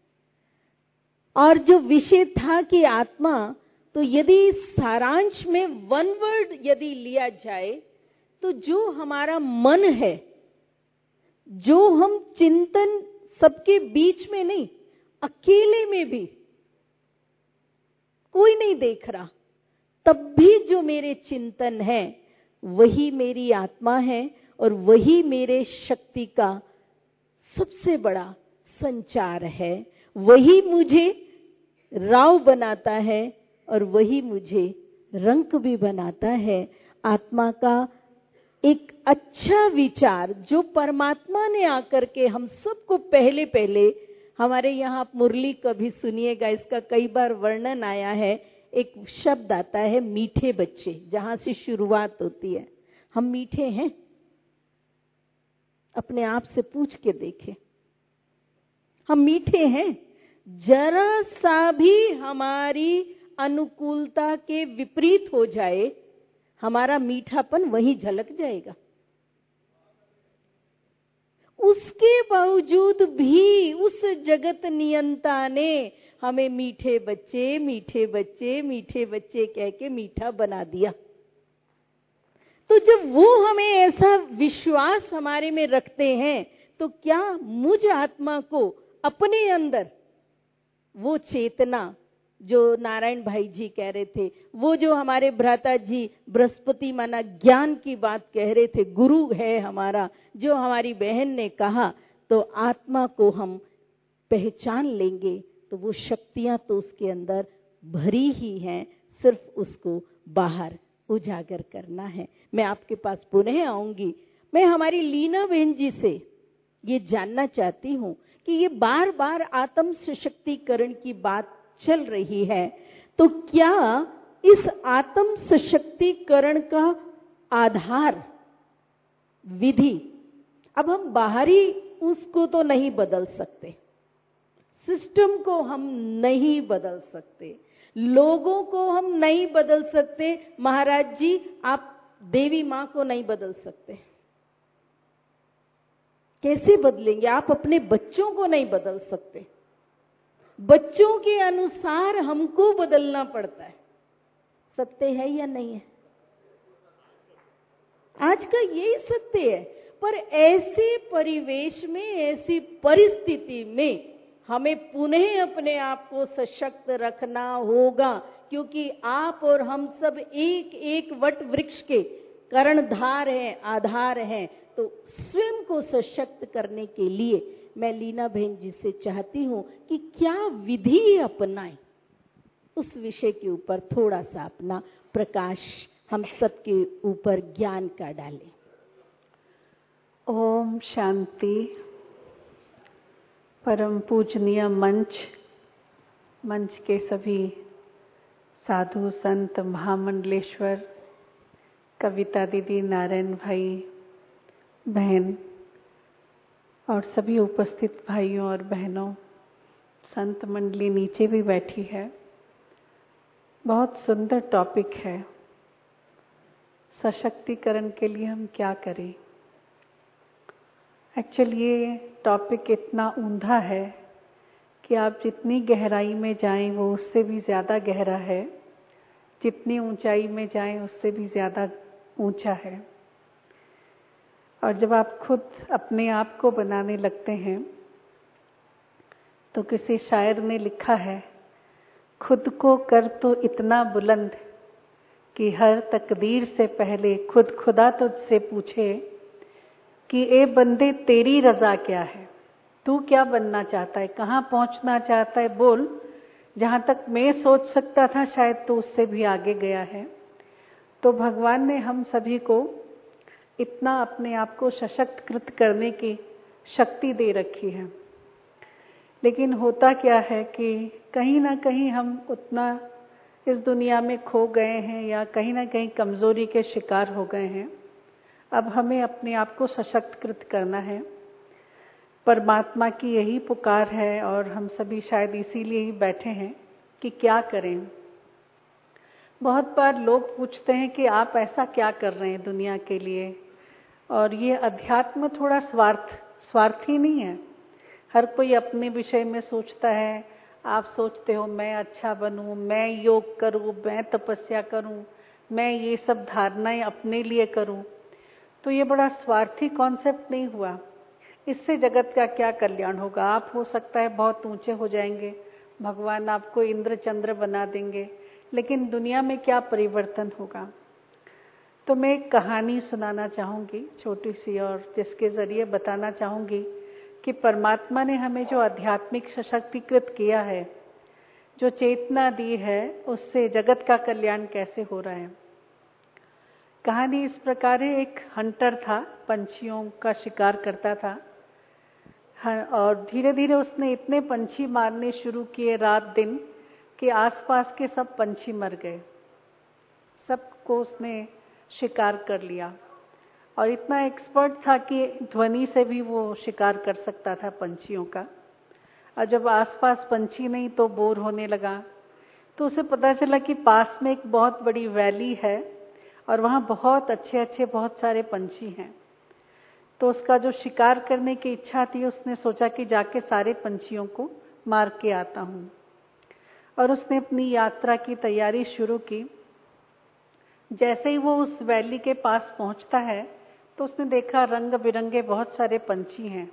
और जो विषय था कि आत्मा, तो यदि सारांश में वन वर्ड यदि लिया जाए तो जो हमारा मन है, जो हम चिंतन सबके बीच में नहीं, अकेले में भी कोई नहीं देख रहा, तब भी जो मेरे चिंतन है वही मेरी आत्मा है और वही मेरे शक्ति का सबसे बड़ा संचार है। वही मुझे राव बनाता है और वही मुझे रंक भी बनाता है। आत्मा का एक अच्छा विचार जो परमात्मा ने आकर के हम सबको पहले पहले, हमारे यहाँ आप मुरली कभी सुनिएगा, इसका कई बार वर्णन आया है। एक शब्द आता है मीठे बच्चे, जहां से शुरुआत होती है। हम मीठे हैं? अपने आप से पूछ के देखें, हम मीठे हैं? जरा सा भी हमारी अनुकूलता के विपरीत हो जाए, हमारा मीठापन वहीं झलक जाएगा। उसके बावजूद भी उस जगत नियंता ने हमें मीठे बच्चे मीठे बच्चे मीठे बच्चे कह के मीठा बना दिया। तो जब वो हमें ऐसा विश्वास हमारे में रखते हैं, तो क्या मुझ आत्मा को अपने अंदर वो चेतना जो नारायण भाई जी कह रहे थे, वो जो हमारे भ्राता जी बृहस्पति माना ज्ञान की बात कह रहे थे, गुरु है हमारा, जो हमारी बहन ने कहा, तो आत्मा को हम पहचान लेंगे तो वो शक्तियां तो उसके अंदर भरी ही हैं, सिर्फ उसको बाहर उजागर करना है। मैं आपके पास पुनः आऊंगी। मैं हमारी लीना बहन जी से ये जानना चाहती हूं कि ये बार बार आत्म सशक्तिकरण की बात चल रही है, तो क्या इस आत्म सशक्तिकरण का आधार विधि, अब हम बाहरी उसको तो नहीं बदल सकते, सिस्टम को हम नहीं बदल सकते, लोगों को हम नहीं बदल सकते, महाराज जी आप देवी मां को नहीं बदल सकते, कैसे बदलेंगे? आप अपने बच्चों को नहीं बदल सकते, बच्चों के अनुसार हमको बदलना पड़ता है। सत्य है या नहीं है? आज का यही सत्य है। पर ऐसे परिवेश में, ऐसी परिस्थिति में हमें पुनः अपने आप को सशक्त रखना होगा, क्योंकि आप और हम सब एक एक वट वृक्ष के कर्णधार हैं, आधार हैं। तो स्वयं को सशक्त करने के लिए मैं लीना बहन जी से चाहती हूं कि क्या विधि अपनाएं, उस विषय के ऊपर थोड़ा सा अपना प्रकाश हम सबके ऊपर ज्ञान का डालें। ओम शांति। परम पूजनीय मंच मंच के सभी साधु संत महामंडलेश्वर, कविता दीदी, नारायण भाई, बहन और सभी उपस्थित भाइयों और बहनों, संत मंडली नीचे भी बैठी है। बहुत सुंदर टॉपिक है, सशक्तिकरण के लिए हम क्या करें। एक्चुअली ये टॉपिक इतना ऊंधा है कि आप जितनी गहराई में जाएं वो उससे भी ज़्यादा गहरा है, जितनी ऊंचाई में जाएं उससे भी ज़्यादा ऊंचा है। और जब आप खुद अपने आप को बनाने लगते हैं तो किसी शायर ने लिखा है, खुद को कर तो इतना बुलंद कि हर तकदीर से पहले खुद खुदा तुझसे पूछे कि ए बंदे तेरी रजा क्या है, तू क्या बनना चाहता है, कहाँ पहुंचना चाहता है, बोल। जहां तक मैं सोच सकता था शायद तो उससे भी आगे गया है। तो भगवान ने हम सभी को इतना अपने आप को सशक्तकृत करने की शक्ति दे रखी है, लेकिन होता क्या है कि कहीं ना कहीं हम उतना इस दुनिया में खो गए हैं या कहीं ना कहीं कमजोरी के शिकार हो गए हैं। अब हमें अपने आप को सशक्तकृत करना है। परमात्मा की यही पुकार है और हम सभी शायद इसीलिए ही बैठे हैं कि क्या करें। बहुत बार लोग पूछते हैं कि आप ऐसा क्या कर रहे हैं दुनिया के लिए, और ये अध्यात्म थोड़ा स्वार्थ स्वार्थी नहीं है। हर कोई अपने विषय में सोचता है। आप सोचते हो मैं अच्छा बनूं, मैं योग करूं, मैं तपस्या करूं, मैं ये सब धारणाएं अपने लिए करूं, तो ये बड़ा स्वार्थी कॉन्सेप्ट नहीं हुआ। इससे जगत का क्या कल्याण होगा। आप हो सकता है बहुत ऊंचे हो जाएंगे, भगवान आपको इंद्र चंद्र बना देंगे, लेकिन दुनिया में क्या परिवर्तन होगा। तो मैं एक कहानी सुनाना चाहूंगी छोटी सी, और जिसके जरिए बताना चाहूंगी कि परमात्मा ने हमें जो आध्यात्मिक सशक्तिकृत किया है, जो चेतना दी है, उससे जगत का कल्याण कैसे हो रहा है। कहानी इस प्रकार है, एक हंटर था, पंछियों का शिकार करता था, और धीरे धीरे उसने इतने पंछी मारने शुरू किए रात दिन कि आसपास के सब पंछी मर गए। सबको उसने शिकार कर लिया, और इतना एक्सपर्ट था कि ध्वनि से भी वो शिकार कर सकता था पंछियों का। और जब आसपास पंछी नहीं तो बोर होने लगा, तो उसे पता चला कि पास में एक बहुत बड़ी वैली है और वहां बहुत अच्छे अच्छे बहुत सारे पंछी हैं। तो उसका जो शिकार करने की इच्छा थी, उसने सोचा कि जाके सारे पंछियों को मार के आता हूं। और उसने अपनी यात्रा की तैयारी शुरू की। जैसे ही वो उस वैली के पास पहुंचता है, तो उसने देखा रंग बिरंगे बहुत सारे पंछी हैं।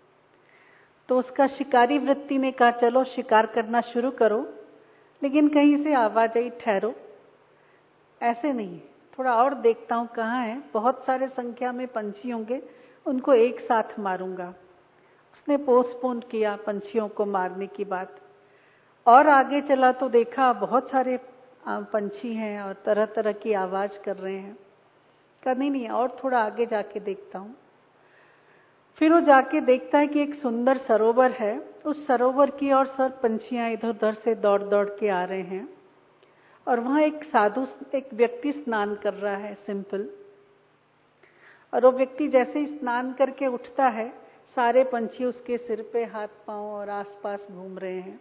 तो उसका शिकारी वृत्ति ने कहा, चलो शिकार करना शुरू करो, लेकिन कहीं से आवाज आई, ठहरो, ऐसे नहीं, थोड़ा और देखता हूं कहाँ है, बहुत सारे संख्या में पंछी होंगे, उनको एक साथ मारूंगा। उसने पोस्टपोन किया पंछियों को मारने की बात, और आगे चला तो देखा बहुत सारे पंछी हैं और तरह तरह की आवाज कर रहे हैं। कहा नहीं नहीं, और थोड़ा आगे जाके देखता हूं। फिर वो जाके देखता है कि एक सुंदर सरोवर है। उस सरोवर की ओर सब पंछियां इधर उधर से दौड़ दौड़ के आ रहे हैं, और वहां एक साधु, एक व्यक्ति स्नान कर रहा है, सिंपल। और वो व्यक्ति जैसे ही स्नान करके उठता है, सारे पंछी उसके सिर पे, हाथ पांव और आसपास घूम रहे हैं।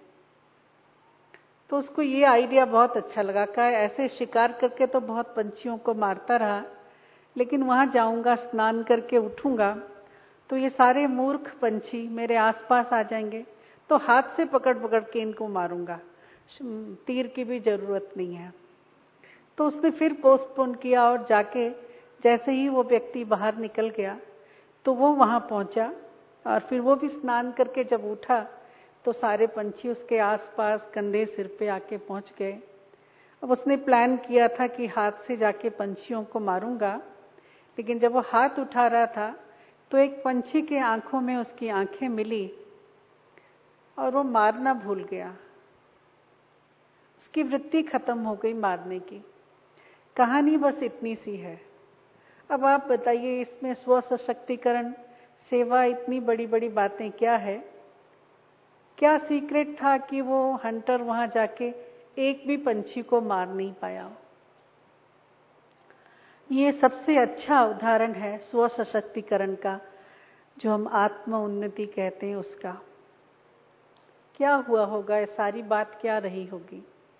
तो उसको ये आइडिया बहुत अच्छा लगा। कहा ऐसे शिकार करके तो बहुत पंछियों को मारता रहा, लेकिन वहां जाऊंगा, स्नान करके उठूंगा तो ये सारे मूर्ख पंछी मेरे आसपास आ जाएंगे, तो हाथ से पकड़ पकड़ के इनको मारूंगा, तीर की भी जरूरत नहीं है। तो उसने फिर पोस्टपोन किया, और जाके जैसे ही वो व्यक्ति बाहर निकल गया तो वो वहां पहुंचा, और फिर वो भी स्नान करके जब उठा तो सारे पंछी उसके आसपास कंधे सिर पे आके पहुंच गए। अब उसने प्लान किया था कि हाथ से जाके पंछियों को मारूंगा, लेकिन जब वो हाथ उठा रहा था तो एक पंछी के आंखों में उसकी आंखें मिली और वो मारना भूल गया। उसकी वृत्ति खत्म हो गई मारने की। कहानी बस इतनी सी है। अब आप बताइए, इसमें स्व सशक्तिकरण, सेवा, इतनी बड़ी बड़ी बातें क्या है? क्या सीक्रेट था कि वो हंटर वहां जाके एक भी पंछी को मार नहीं पाया? ये सबसे अच्छा उदाहरण है स्व सशक्तिकरण का, जो हम आत्म उन्नति कहते हैं उसका। क्या हुआ होगा, ये सारी बात क्या रही होगी?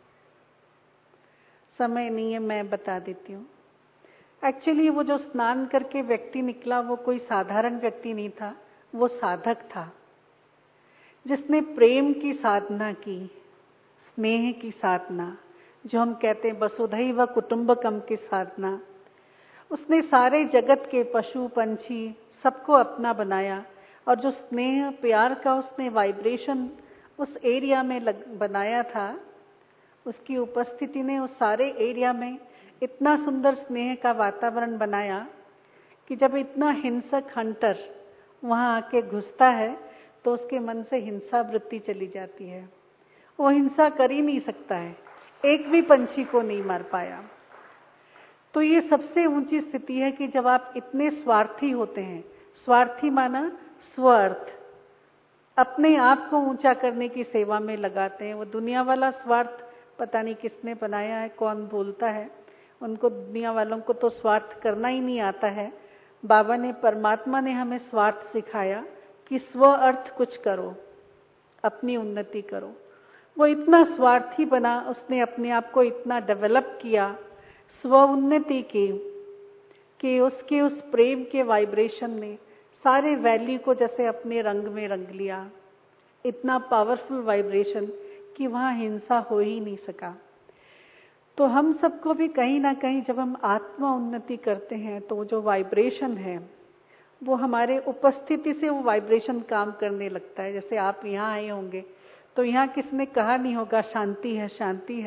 समय नहीं है, मैं बता देती हूँ। एक्चुअली वो जो स्नान करके व्यक्ति निकला, वो कोई साधारण व्यक्ति नहीं था, वो साधक था, जिसने प्रेम की साधना की, स्नेह की साधना, जो हम कहते हैं वसुधैव कुटुंबकम की साधना। उसने सारे जगत के पशु पंछी सबको अपना बनाया, और जो स्नेह प्यार का उसने वाइब्रेशन उस एरिया में लग, बनाया था, उसकी उपस्थिति ने उस सारे एरिया में इतना सुंदर स्नेह का वातावरण बनाया कि जब इतना हिंसक हंटर वहां आके घुसता है तो उसके मन से हिंसा वृत्ति चली जाती है। वो हिंसा कर ही नहीं सकता है, एक भी पंछी को नहीं मार पाया। तो ये सबसे ऊंची स्थिति है कि जब आप इतने स्वार्थी होते हैं। स्वार्थी माना स्वार्थ, अपने आप को ऊंचा करने की सेवा में लगाते हैं। वो दुनिया वाला स्वार्थ पता नहीं किसने बनाया है, कौन बोलता है, उनको, दुनिया वालों को तो स्वार्थ करना ही नहीं आता है। बाबा ने, परमात्मा ने हमें स्वार्थ सिखाया कि स्व अर्थ कुछ करो, अपनी उन्नति करो। वो इतना स्वार्थी बना, उसने अपने आप को इतना डेवलप किया, स्व उन्नति की, कि उसके उस प्रेम के वाइब्रेशन ने सारे वैल्यू को जैसे अपने रंग में रंग लिया। इतना पावरफुल वाइब्रेशन कि वहां हिंसा हो ही नहीं सका। तो हम सबको भी कहीं ना कहीं जब हम आत्मा उन्नति करते हैं तो जो वाइब्रेशन है वो हमारे उपस्थिति से वो वाइब्रेशन काम करने लगता है। जैसे आप यहाँ आए होंगे तो यहाँ किसने कहा नहीं होगा शांति है शांति है,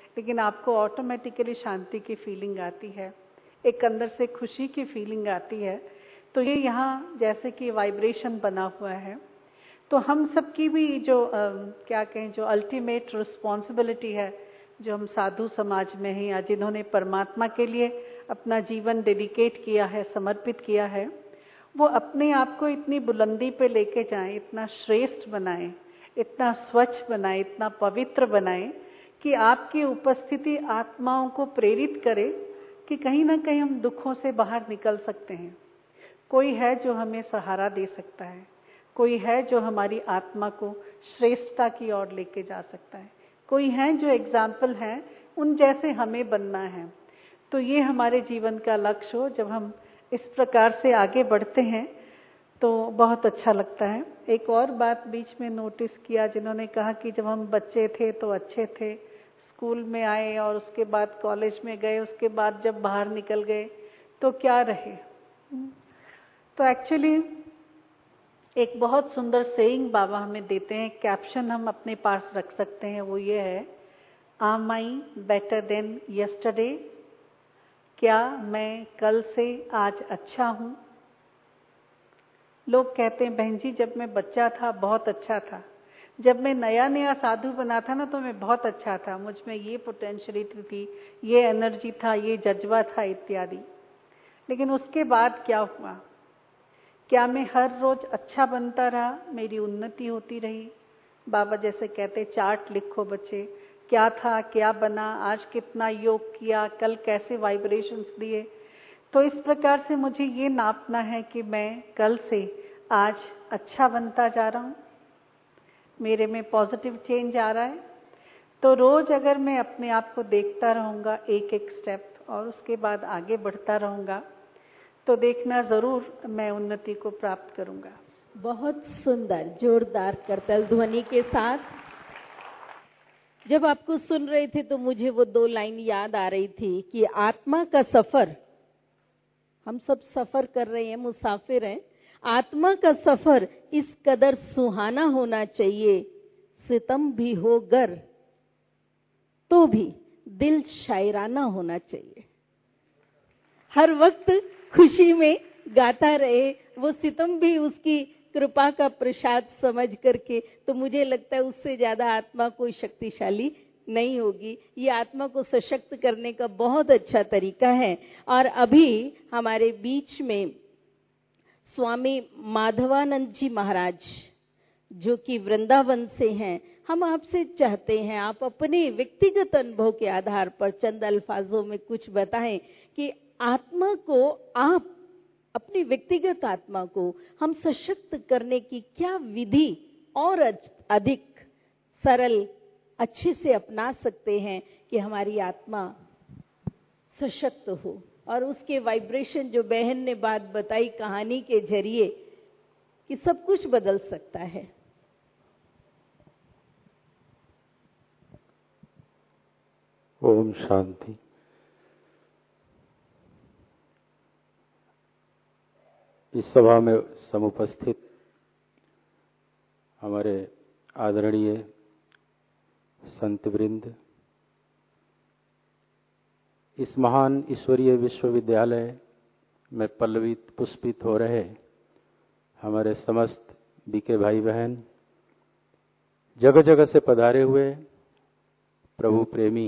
लेकिन आपको ऑटोमेटिकली शांति की फीलिंग आती है, एक अंदर से खुशी की फीलिंग आती है। तो ये यहाँ जैसे कि वाइब्रेशन बना हुआ है। तो हम सबकी भी जो आ, क्या कहें, जो अल्टीमेट रिस्पॉन्सिबिलिटी है, जो हम साधु समाज में हैं या जिन्होंने परमात्मा के लिए अपना जीवन डेडिकेट किया है, समर्पित किया है, वो अपने आप को इतनी बुलंदी पे लेके जाएं, इतना श्रेष्ठ बनाएं, इतना स्वच्छ बनाएं, इतना पवित्र बनाएं कि आपकी उपस्थिति आत्माओं को प्रेरित करे कि कहीं ना कहीं हम दुखों से बाहर निकल सकते हैं। कोई है जो हमें सहारा दे सकता है, कोई है जो हमारी आत्मा को श्रेष्ठता की ओर लेके जा सकता है, कोई है जो एग्जाम्पल है, उन जैसे हमें बनना है। तो ये हमारे जीवन का लक्ष्य हो। जब हम इस प्रकार से आगे बढ़ते हैं तो बहुत अच्छा लगता है। एक और बात बीच में नोटिस किया, जिन्होंने कहा कि जब हम बच्चे थे तो अच्छे थे, स्कूल में आए और उसके बाद कॉलेज में गए, उसके बाद जब बाहर निकल गए तो क्या रहे। तो एक्चुअली एक बहुत सुंदर सेइंग बाबा हमें देते हैं, कैप्शन हम अपने पास रख सकते हैं, वो ये है, आम आई बेटर देन यस्टरडे, क्या मैं कल से आज अच्छा हूं। लोग कहते हैं, बहन जी जब मैं बच्चा था बहुत अच्छा था, जब मैं नया नया साधु बना था ना तो मैं बहुत अच्छा था, मुझ में ये पोटेंशियलिटी थी, ये एनर्जी था, ये जज्बा था इत्यादि। लेकिन उसके बाद क्या हुआ? क्या मैं हर रोज अच्छा बनता रहा, मेरी उन्नति होती रही? बाबा जैसे कहते, चार्ट लिखो बच्चे, क्या था, क्या बना, आज कितना योग किया, कल कैसे वाइब्रेशंस दिए। तो इस प्रकार से मुझे ये नापना है कि मैं कल से आज अच्छा बनता जा रहा हूं, मेरे में पॉजिटिव चेंज आ रहा है। तो रोज अगर मैं अपने आप को देखता रहूंगा एक एक स्टेप और उसके बाद आगे बढ़ता रहूंगा तो देखना जरूर मैं उन्नति को प्राप्त करूंगा। बहुत सुंदर, जोरदार करतल ध्वनि के साथ। जब आपको सुन रहे थे तो मुझे वो दो लाइन याद आ रही थी कि आत्मा का सफर, हम सब सफर कर रहे हैं, मुसाफिर हैं। आत्मा का सफर इस कदर सुहाना होना चाहिए, सितम भी हो गर तो भी दिल शायराना होना चाहिए। हर वक्त खुशी में गाता रहे, वो सितम भी उसकी कृपा का प्रसाद समझ करके। तो मुझे लगता है उससे ज्यादा आत्मा कोई शक्तिशाली नहीं होगी। ये आत्मा को सशक्त करने का बहुत अच्छा तरीका है। और अभी हमारे बीच में स्वामी माधवानंद जी महाराज, जो कि वृंदावन से हैं, हम आपसे चाहते हैं आप अपने व्यक्तिगत अनुभव के आधार पर चंद अल्फाजों में कुछ बताएं कि आत्मा को, आप अपनी व्यक्तिगत आत्मा को हम सशक्त करने की क्या विधि और अधिक सरल अच्छे से अपना सकते हैं कि हमारी आत्मा सशक्त हो। और उसके वाइब्रेशन, जो बहन ने बात बताई कहानी के जरिए, कि सब कुछ बदल सकता है। ओम शांति। इस सभा में समुपस्थित हमारे आदरणीय संत वृंद, इस महान ईश्वरीय विश्वविद्यालय में पल्लवित पुष्पित हो रहे हमारे समस्त बीके भाई बहन, जगह जगह से पधारे हुए प्रभु प्रेमी,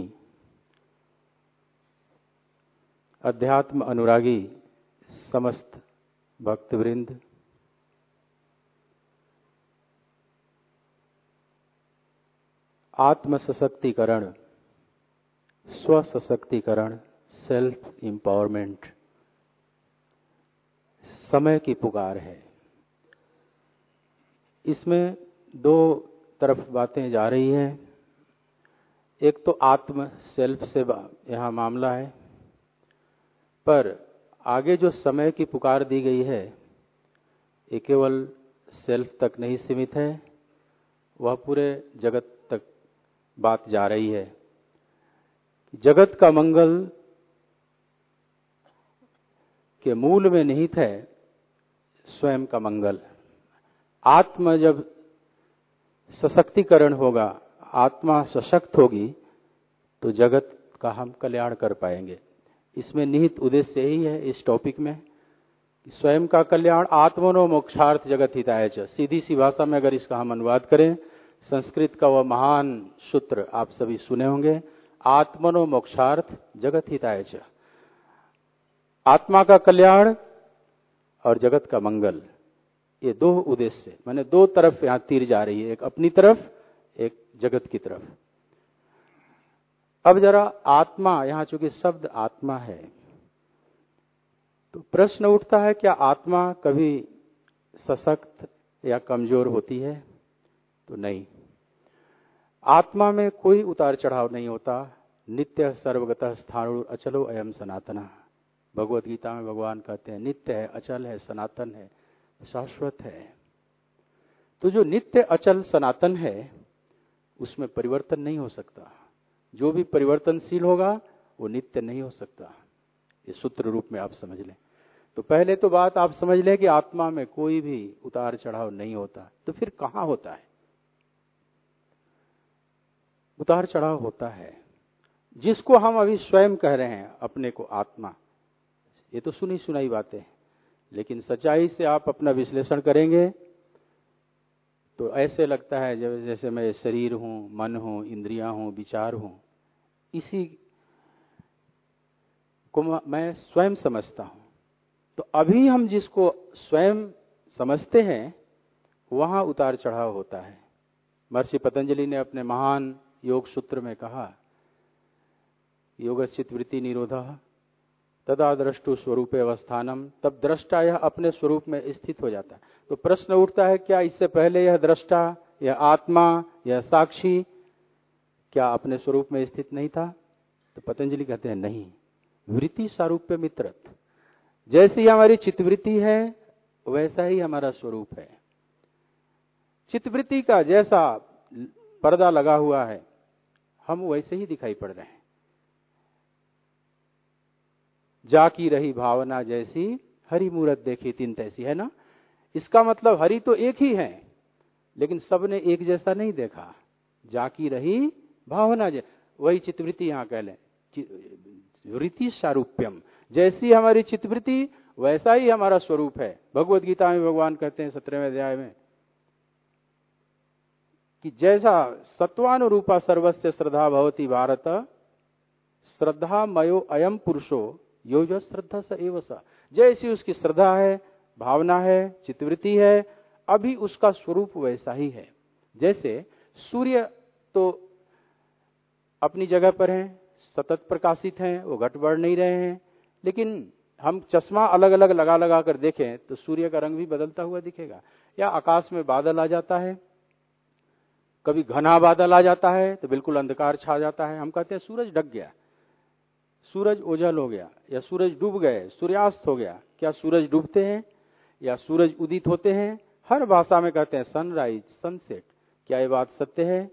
अध्यात्म अनुरागी समस्त भक्तवृंद, आत्म सशक्तिकरण, स्व सशक्तिकरण, सेल्फ एम्पावरमेंट समय की पुकार है। इसमें दो तरफ बातें जा रही हैं। एक तो आत्म सेल्फ से यहां मामला है, पर आगे जो समय की पुकार दी गई है ये केवल सेल्फ तक नहीं सीमित है, वह पूरे जगत तक बात जा रही है। जगत का मंगल के मूल में निहित है स्वयं का मंगल। आत्मा जब सशक्तिकरण होगा, आत्मा सशक्त होगी, तो जगत का हम कल्याण कर पाएंगे। इसमें निहित उद्देश्य यही है इस टॉपिक में, स्वयं का कल्याण, आत्मनो मोक्षार्थ जगत हिताय च। सीधी सी भाषा में अगर इसका हम अनुवाद करें, संस्कृत का वह महान सूत्र आप सभी सुने होंगे, आत्मनो मोक्षार्थ जगत हिताय च। आत्मा का कल्याण और जगत का मंगल, ये दो उद्देश्य, माने दो तरफ यहां तीर जा रही है, एक अपनी तरफ, एक जगत की तरफ। अब जरा आत्मा, यहां चूंकि शब्द आत्मा है, तो प्रश्न उठता है क्या आत्मा कभी सशक्त या कमजोर होती है? तो नहीं, आत्मा में कोई उतार चढ़ाव नहीं होता। नित्य सर्वगतः स्थाणुर अचलो अयम सनातना। भगवत गीता में भगवान कहते हैं नित्य है, अचल है, सनातन है, शाश्वत है। तो जो नित्य अचल सनातन है उसमें परिवर्तन नहीं हो सकता। जो भी परिवर्तनशील होगा वो नित्य नहीं हो सकता। ये सूत्र रूप में आप समझ लें। तो पहले तो बात आप समझ लें कि आत्मा में कोई भी उतार चढ़ाव नहीं होता। तो फिर कहां होता है उतार चढ़ाव? होता है जिसको हम अभी स्वयं कह रहे हैं अपने को आत्मा। ये तो सुनी सुनाई बातें हैं, लेकिन सच्चाई से आप अपना विश्लेषण करेंगे तो ऐसे लगता है जैसे मैं शरीर हूं, मन हूं, इंद्रियां हूं, विचार हूं। इसी को मैं स्वयं समझता हूं। तो अभी हम जिसको स्वयं समझते हैं वहां उतार चढ़ाव होता है। महर्षि पतंजलि ने अपने महान योग सूत्र में कहा, योगश्चित वृत्ति निरोधः तदा द्रष्टु स्वरूपे अवस्थानम। तब दृष्टा यह अपने स्वरूप में स्थित हो जाता है। तो प्रश्न उठता है क्या इससे पहले यह दृष्टा, यह आत्मा, यह साक्षी क्या अपने स्वरूप में स्थित नहीं था? तो पतंजलि कहते हैं नहीं, वृत्ति सारूप्य मित्रत। जैसी हमारी चित्तवृत्ति है वैसा ही हमारा स्वरूप है। चित्तवृत्ति का जैसा पर्दा लगा हुआ है हम वैसे ही दिखाई पड़ रहे हैं। जाकी रही भावना जैसी, हरि मूरत देखी तीन तैसी, है ना। इसका मतलब हरि तो एक ही है, लेकिन सबने एक जैसा नहीं देखा। जाकी रही भावना जैसी, वही चित्तवृत्ति यहां कह लें, वृत्ति सारूप्यम। जैसी हमारी चित्तवृत्ति वैसा ही हमारा स्वरूप है। भगवत गीता में भगवान कहते हैं सत्रहवें अध्याय में कि जैसा सत्वानुरूपा सर्वस्य श्रद्धा भवति भारत, श्रद्धा मयो अयम पुरुषो यो जो श्रद्धा स एव स। जैसी उसकी श्रद्धा है, भावना है, चित्तवृत्ति है, अभी उसका स्वरूप वैसा ही है। जैसे सूर्य तो अपनी जगह पर हैं, सतत प्रकाशित हैं, वो घट बढ़ नहीं रहे हैं, लेकिन हम चश्मा अलग अलग लगा लगा कर देखें तो सूर्य का रंग भी बदलता हुआ दिखेगा। या आकाश में बादल आ जाता है, कभी घना बादल आ जाता है तो बिल्कुल अंधकार छा जाता है, हम कहते हैं सूरज ढक गया, सूरज ओझल हो गया, या सूरज डूब गए, सूर्यास्त हो गया। क्या सूरज डूबते हैं या सूरज उदित होते हैं? हर भाषा में कहते हैं सनराइज, सनसेट। क्या ये बात सत्य है?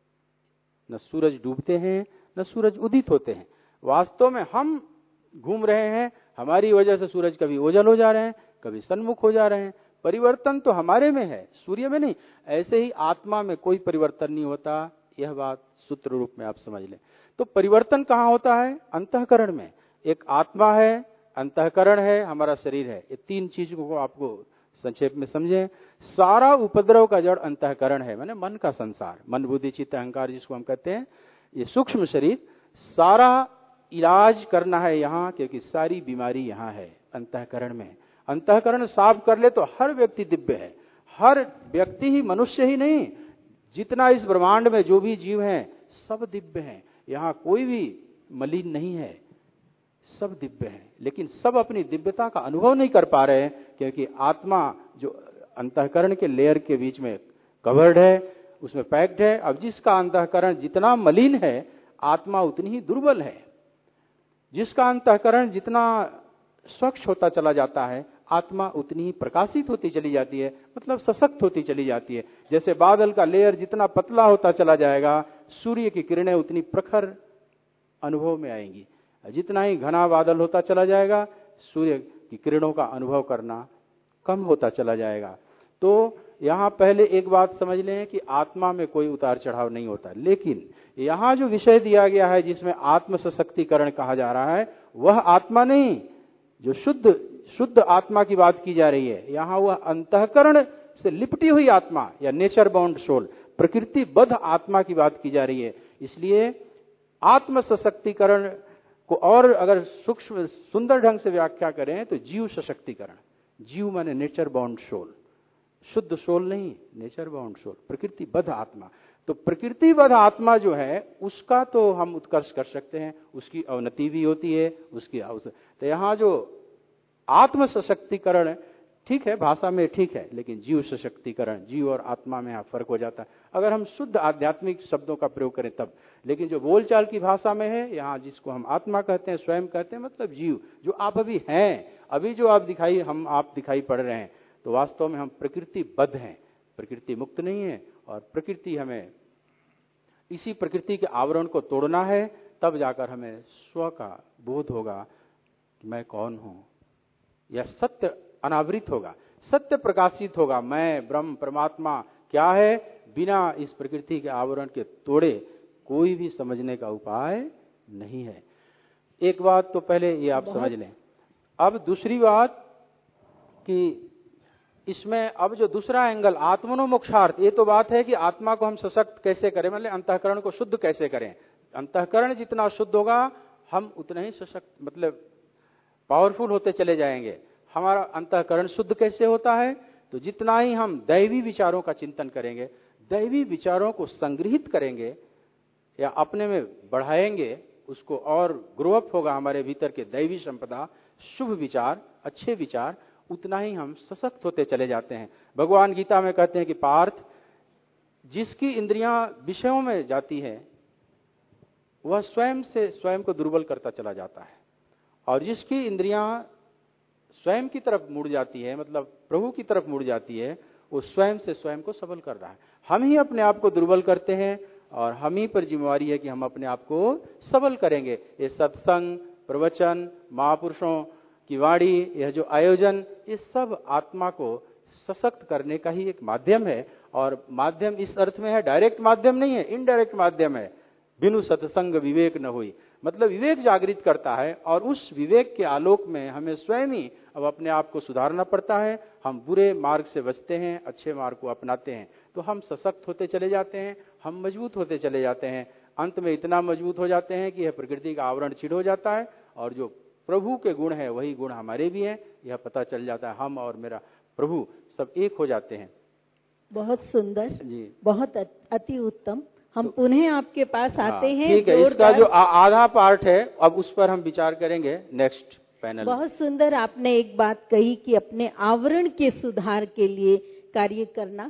न सूरज डूबते हैं न सूरज उदित होते हैं। वास्तव में हम घूम रहे हैं, हमारी वजह से सूरज कभी ओझल हो जा रहे हैं, कभी सन्मुख हो जा रहे हैं। परिवर्तन तो हमारे में है, सूर्य में नहीं। ऐसे ही आत्मा में कोई परिवर्तन नहीं होता। यह बात सूत्र रूप में आप समझ लें। तो परिवर्तन कहां होता है? अंतःकरण में। एक आत्मा है, अंतःकरण है, हमारा शरीर है। ये तीन चीजों को आपको संक्षेप में समझें। सारा उपद्रव का जड़ अंतःकरण है, माने मन का संसार, मन बुद्धि चित्त अहंकार जिसको हम कहते हैं, ये सूक्ष्म शरीर। सारा इलाज करना है यहाँ, क्योंकि सारी बीमारी यहाँ है अंतःकरण में। अंतःकरण साफ कर ले तो हर व्यक्ति दिव्य है। हर व्यक्ति ही मनुष्य ही नहीं, जितना इस ब्रह्मांड में जो भी जीव हैं सब दिव्य हैं। यहाँ कोई भी मलिन नहीं है, सब दिव्य है। लेकिन सब अपनी दिव्यता का अनुभव नहीं कर पा रहे हैं, क्योंकि आत्मा जो अंतःकरण के लेयर के बीच में कवर्ड है, उसमें पैक्ड है। अब जिसका अंतःकरण जितना मलिन है, आत्मा उतनी ही दुर्बल है। जिसका अंतःकरण जितना स्वच्छ होता चला जाता है, आत्मा उतनी ही प्रकाशित होती चली जाती है, मतलब सशक्त होती चली जाती है। जैसे बादल का लेयर जितना पतला होता चला जाएगा, सूर्य की किरणें उतनी प्रखर अनुभव में आएंगी। जितना ही घना बादल होता चला जाएगा, सूर्य की किरणों का अनुभव करना कम होता चला जाएगा। तो यहां पहले एक बात समझ लें कि आत्मा में कोई उतार चढ़ाव नहीं होता, लेकिन यहां जो विषय दिया गया है जिसमें आत्म सशक्तिकरण कहा जा रहा है, वह आत्मा नहीं, जो शुद्ध शुद्ध आत्मा की बात की जा रही है। यहां वह अंतःकरण से लिपटी हुई आत्मा या नेचर बाउंड सोल, प्रकृतिबद्ध आत्मा की बात की जा रही है। इसलिए आत्म सशक्तिकरण को और अगर सूक्ष्म सुंदर ढंग से व्याख्या करें तो जीव सशक्तिकरण, जीव माने नेचर बाउंड सोल, शुद्ध सोल नहीं, नेचर बाउंड सोल, प्रकृतिबद्ध आत्मा। तो प्रकृतिबद्ध आत्मा जो है उसका तो हम उत्कर्ष कर सकते हैं, उसकी अवनति भी होती है, उसकी अवसर। तो यहां जो आत्म सशक्तिकरण ठीक है, भाषा में ठीक है, लेकिन जीव सशक्तिकरण, जीव और आत्मा में यहां फर्क हो जाता है अगर हम शुद्ध आध्यात्मिक शब्दों का प्रयोग करें तब। लेकिन जो बोलचाल की भाषा में है, यहां जिसको हम आत्मा कहते हैं, स्वयं कहते हैं, मतलब जीव, जो आप अभी हैं, अभी जो आप दिखाई हम आप दिखाई पड़ रहे हैं, तो वास्तव में हम प्रकृतिबद्ध हैं, प्रकृति मुक्त नहीं है। और प्रकृति हमें इसी प्रकृति के आवरण को तोड़ना है, तब जाकर हमें स्व का बोध होगा कि मैं कौन हूं, यह सत्य अनावृत होगा, सत्य प्रकाशित होगा, मैं ब्रह्म परमात्मा क्या है। बिना इस प्रकृति के आवरण के तोड़े कोई भी समझने का उपाय नहीं है। एक बात तो पहले ये आप समझ लें। अब दूसरी बात कि इसमें अब जो दूसरा एंगल आत्मनो मोक्षार्थ, ये तो बात है कि आत्मा को हम सशक्त कैसे करें, मतलब अंतःकरण को शुद्ध कैसे करें। अंतःकरण जितना शुद्ध होगा हम उतना ही सशक्त, मतलब पावरफुल होते चले जाएंगे। हमारा अंतःकरण शुद्ध कैसे होता है, तो जितना ही हम दैवी विचारों का चिंतन करेंगे, दैवी विचारों को संग्रहित करेंगे या अपने में बढ़ाएंगे, उसको और ग्रो अप होगा हमारे भीतर के दैवी संपदा, शुभ विचार, अच्छे विचार, उतना ही हम सशक्त होते चले जाते हैं। भगवान गीता में कहते हैं कि पार्थ, जिसकी इंद्रियां विषयों में जाती है वह स्वयं से स्वयं को दुर्बल करता चला जाता है, और जिसकी इंद्रियां स्वयं की तरफ मुड़ जाती है, मतलब प्रभु की तरफ मुड़ जाती है, वो स्वयं से स्वयं को सबल कर रहा है। हम ही अपने आप को दुर्बल करते हैं और हम ही पर जिम्मेवारी है कि हम अपने आप को सबल करेंगे। ये सत्संग, प्रवचन, महापुरुषों की वाणी, यह जो आयोजन, ये सब आत्मा को सशक्त करने का ही एक माध्यम है। और माध्यम इस अर्थ में है, डायरेक्ट माध्यम नहीं है, इनडायरेक्ट माध्यम है। बिनु सत्संग विवेक न हुई, मतलब विवेक जागृत करता है, और उस विवेक के आलोक में हमें स्वयं ही अब अपने आप को सुधारना पड़ता है। हम बुरे मार्ग से बचते हैं, अच्छे मार्ग को अपनाते हैं, तो हम सशक्त होते चले जाते हैं, हम मजबूत होते चले जाते हैं। अंत में इतना मजबूत हो जाते हैं कि यह प्रकृति का आवरण छिड़ हो जाता है, और जो प्रभु के गुण है वही गुण हमारे भी हैं, यह पता चल जाता है। हम और मेरा प्रभु सब एक हो जाते हैं। बहुत सुंदर जी, बहुत अति उत्तम। हम तो, पुनः आपके पास आते हैं। ठीक है, इसका जो आधा पार्ट है अब उस पर हम विचार करेंगे नेक्स्ट पैनल। बहुत सुंदर आपने एक बात कही कि अपने आवरण के सुधार के लिए कार्य करना।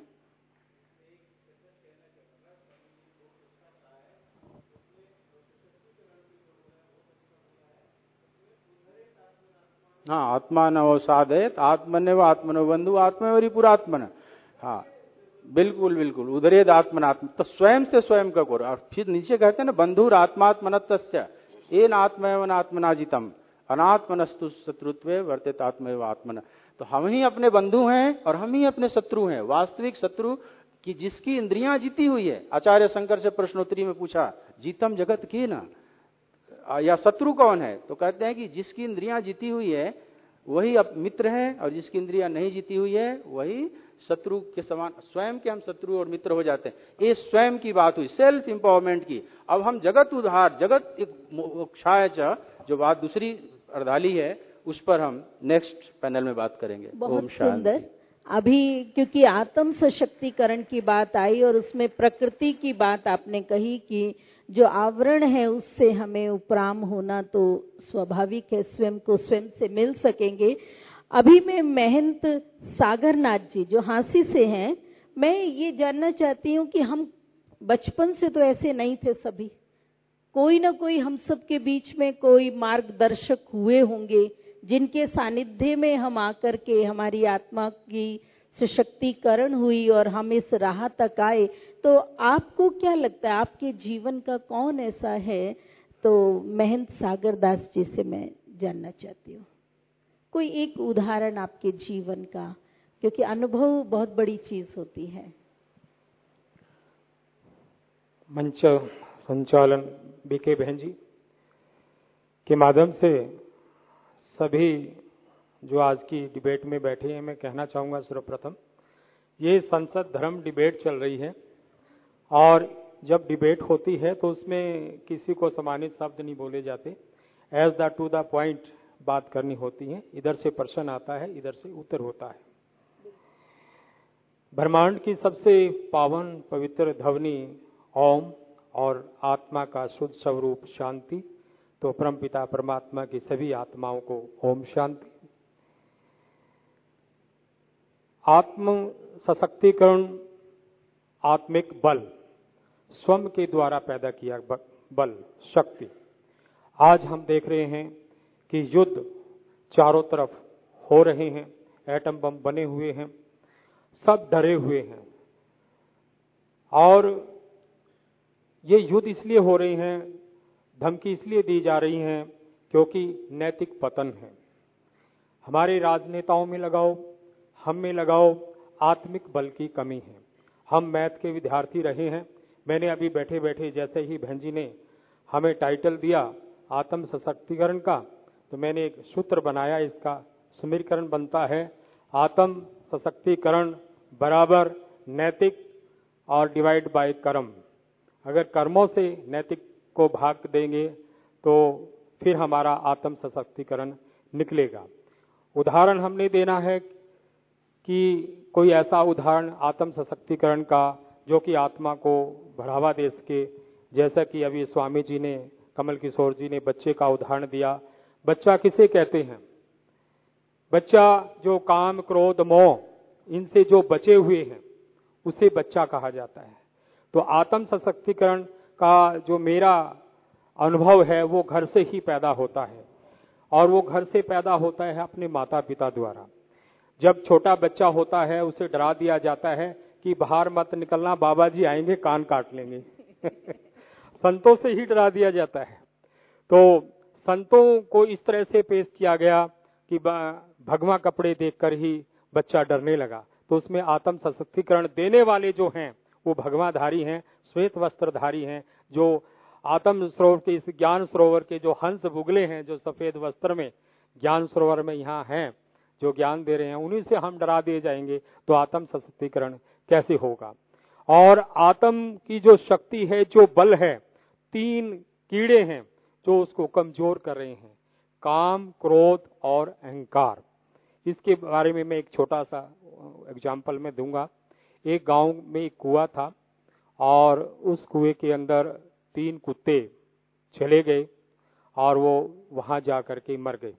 हाँ, आत्मा नव साधयत आत्मन्यव आत्मनो बंधु आत्मवरी पुरात्मन। हाँ बिल्कुल बिल्कुल, उधरेद आत्मनात्म, तो स्वयं से स्वयं का करो। और फिर नीचे कहते हैं ना, बंधुर आत्मात्मनत्स्य एन आत्मैव आत्मनाजितम अनात्मनस्तु शत्रुत्वे वर्तित आत्मैव आत्मन। तो हम ही अपने बंधु हैं और हम ही अपने शत्रु हैं। वास्तविक शत्रु कि जिसकी इंद्रियां जीती हुई है। आचार्य शंकर से प्रश्नोत्तरी में पूछा, जीतम जगत के ना, या शत्रु कौन है, तो कहते हैं कि जिसकी इंद्रियां जीती हुई है वही अब मित्र है, और जिसकी इंद्रियां नहीं जीती हुई है वही शत्रु के समान। स्वयं के हम शत्रु और मित्र हो जाते हैं। ये स्वयं की बात हुई, सेल्फ इंपावरमेंट की। अब हम जगत उद्धार, जगत मोक्षाय च, जो बात दूसरी अर्धाली है, उस पर हम नेक्स्ट पैनल में बात करेंगे। बहुत सुंदर। अभी क्योंकि आत्म सशक्तिकरण की बात आई और उसमें प्रकृति की बात आपने कही कि जो आवरण है उससे हमें उपराम होना तो स्वाभाविक है, स्वयं को स्वयं से मिल सकेंगे। अभी मैं महंत सागरनाथ जी जो हांसी से हैं, मैं ये जानना चाहती हूँ कि हम बचपन से तो ऐसे नहीं थे, सभी कोई ना कोई हम सब के बीच में कोई मार्गदर्शक हुए होंगे जिनके सानिध्य में हम आकर के हमारी आत्मा की सशक्तिकरण हुई और हम इस राह तक आए। तो आपको क्या लगता है, आपके जीवन का कौन ऐसा है? तो महंत सागरदास जी से मैं जानना चाहती हूँ, कोई एक उदाहरण आपके जीवन का क्योंकि अनुभव बहुत बड़ी चीज होती है। मंच संचालन बीके बहन जी के माध्यम से सभी जो आज की डिबेट में बैठे हैं, मैं कहना चाहूंगा सर्वप्रथम ये संसद धर्म डिबेट चल रही है और जब डिबेट होती है तो उसमें किसी को सम्मानित शब्द नहीं बोले जाते, as the to the point बात करनी होती है। इधर से प्रश्न आता है, इधर से उत्तर होता है। ब्रह्मांड की सबसे पावन पवित्र ध्वनि ओम और आत्मा का शुद्ध स्वरूप शांति, तो परमपिता परमात्मा की सभी आत्माओं को ओम शांति। आत्म सशक्तिकरण आत्मिक बल, स्वयं के द्वारा पैदा किया बल, शक्ति। आज हम देख रहे हैं कि युद्ध चारों तरफ हो रहे हैं, एटम बम बने हुए हैं, सब डरे हुए हैं और ये युद्ध इसलिए हो रहे हैं, धमकी इसलिए दी जा रही हैं क्योंकि नैतिक पतन है। हमारे राजनेताओं में लगाओ, हम में लगाओ, आत्मिक बल की कमी है। हम मैथ के विद्यार्थी रहे हैं। मैंने अभी बैठे बैठे जैसे ही बहन जी ने हमें टाइटल दिया आत्म सशक्तिकरण का, तो मैंने एक सूत्र बनाया, इसका समीकरण बनता है आत्म सशक्तिकरण बराबर नैतिक और डिवाइड बाय कर्म। अगर कर्मों से नैतिक को भाग देंगे तो फिर हमारा आत्म सशक्तिकरण निकलेगा। उदाहरण हमने देना है कि कोई ऐसा उदाहरण आत्म सशक्तिकरण का जो कि आत्मा को बढ़ावा दे सके, जैसा कि अभी स्वामी जी ने, कमल किशोर जी ने बच्चे का उदाहरण दिया। बच्चा किसे कहते हैं? बच्चा जो काम क्रोध मोह इनसे जो बचे हुए हैं उसे बच्चा कहा जाता है। तो आत्म सशक्तिकरण का जो मेरा अनुभव है वो घर से ही पैदा होता है और वो घर से पैदा होता है अपने माता पिता द्वारा। जब छोटा बच्चा होता है उसे डरा दिया जाता है कि बाहर मत निकलना, बाबा जी आएंगे कान काट लेंगे। संतों से ही डरा दिया जाता है। तो संतों को इस तरह से पेश किया गया कि भगवा कपड़े देखकर ही बच्चा डरने लगा। तो उसमें आत्म सशक्तिकरण देने वाले जो हैं वो भगवाधारी हैं, श्वेत वस्त्रधारी हैं, जो आत्म सरोवर के, इस ज्ञान सरोवर के जो हंस बुगले हैं, जो सफेद वस्त्र में ज्ञान सरोवर में यहाँ हैं, जो ज्ञान दे रहे हैं, उन्हीं से हम डरा दिए जाएंगे तो आत्म सशक्तिकरण कैसे होगा? और आत्म की जो शक्ति है, जो बल है, तीन कीड़े हैं जो उसको कमजोर कर रहे हैं, काम, क्रोध और अहंकार। इसके बारे में मैं एक छोटा सा एग्जाम्पल में दूंगा। एक गांव में एक कुआं था और उस कुएं के अंदर तीन कुत्ते चले गए और वो वहां जाकर के मर गए।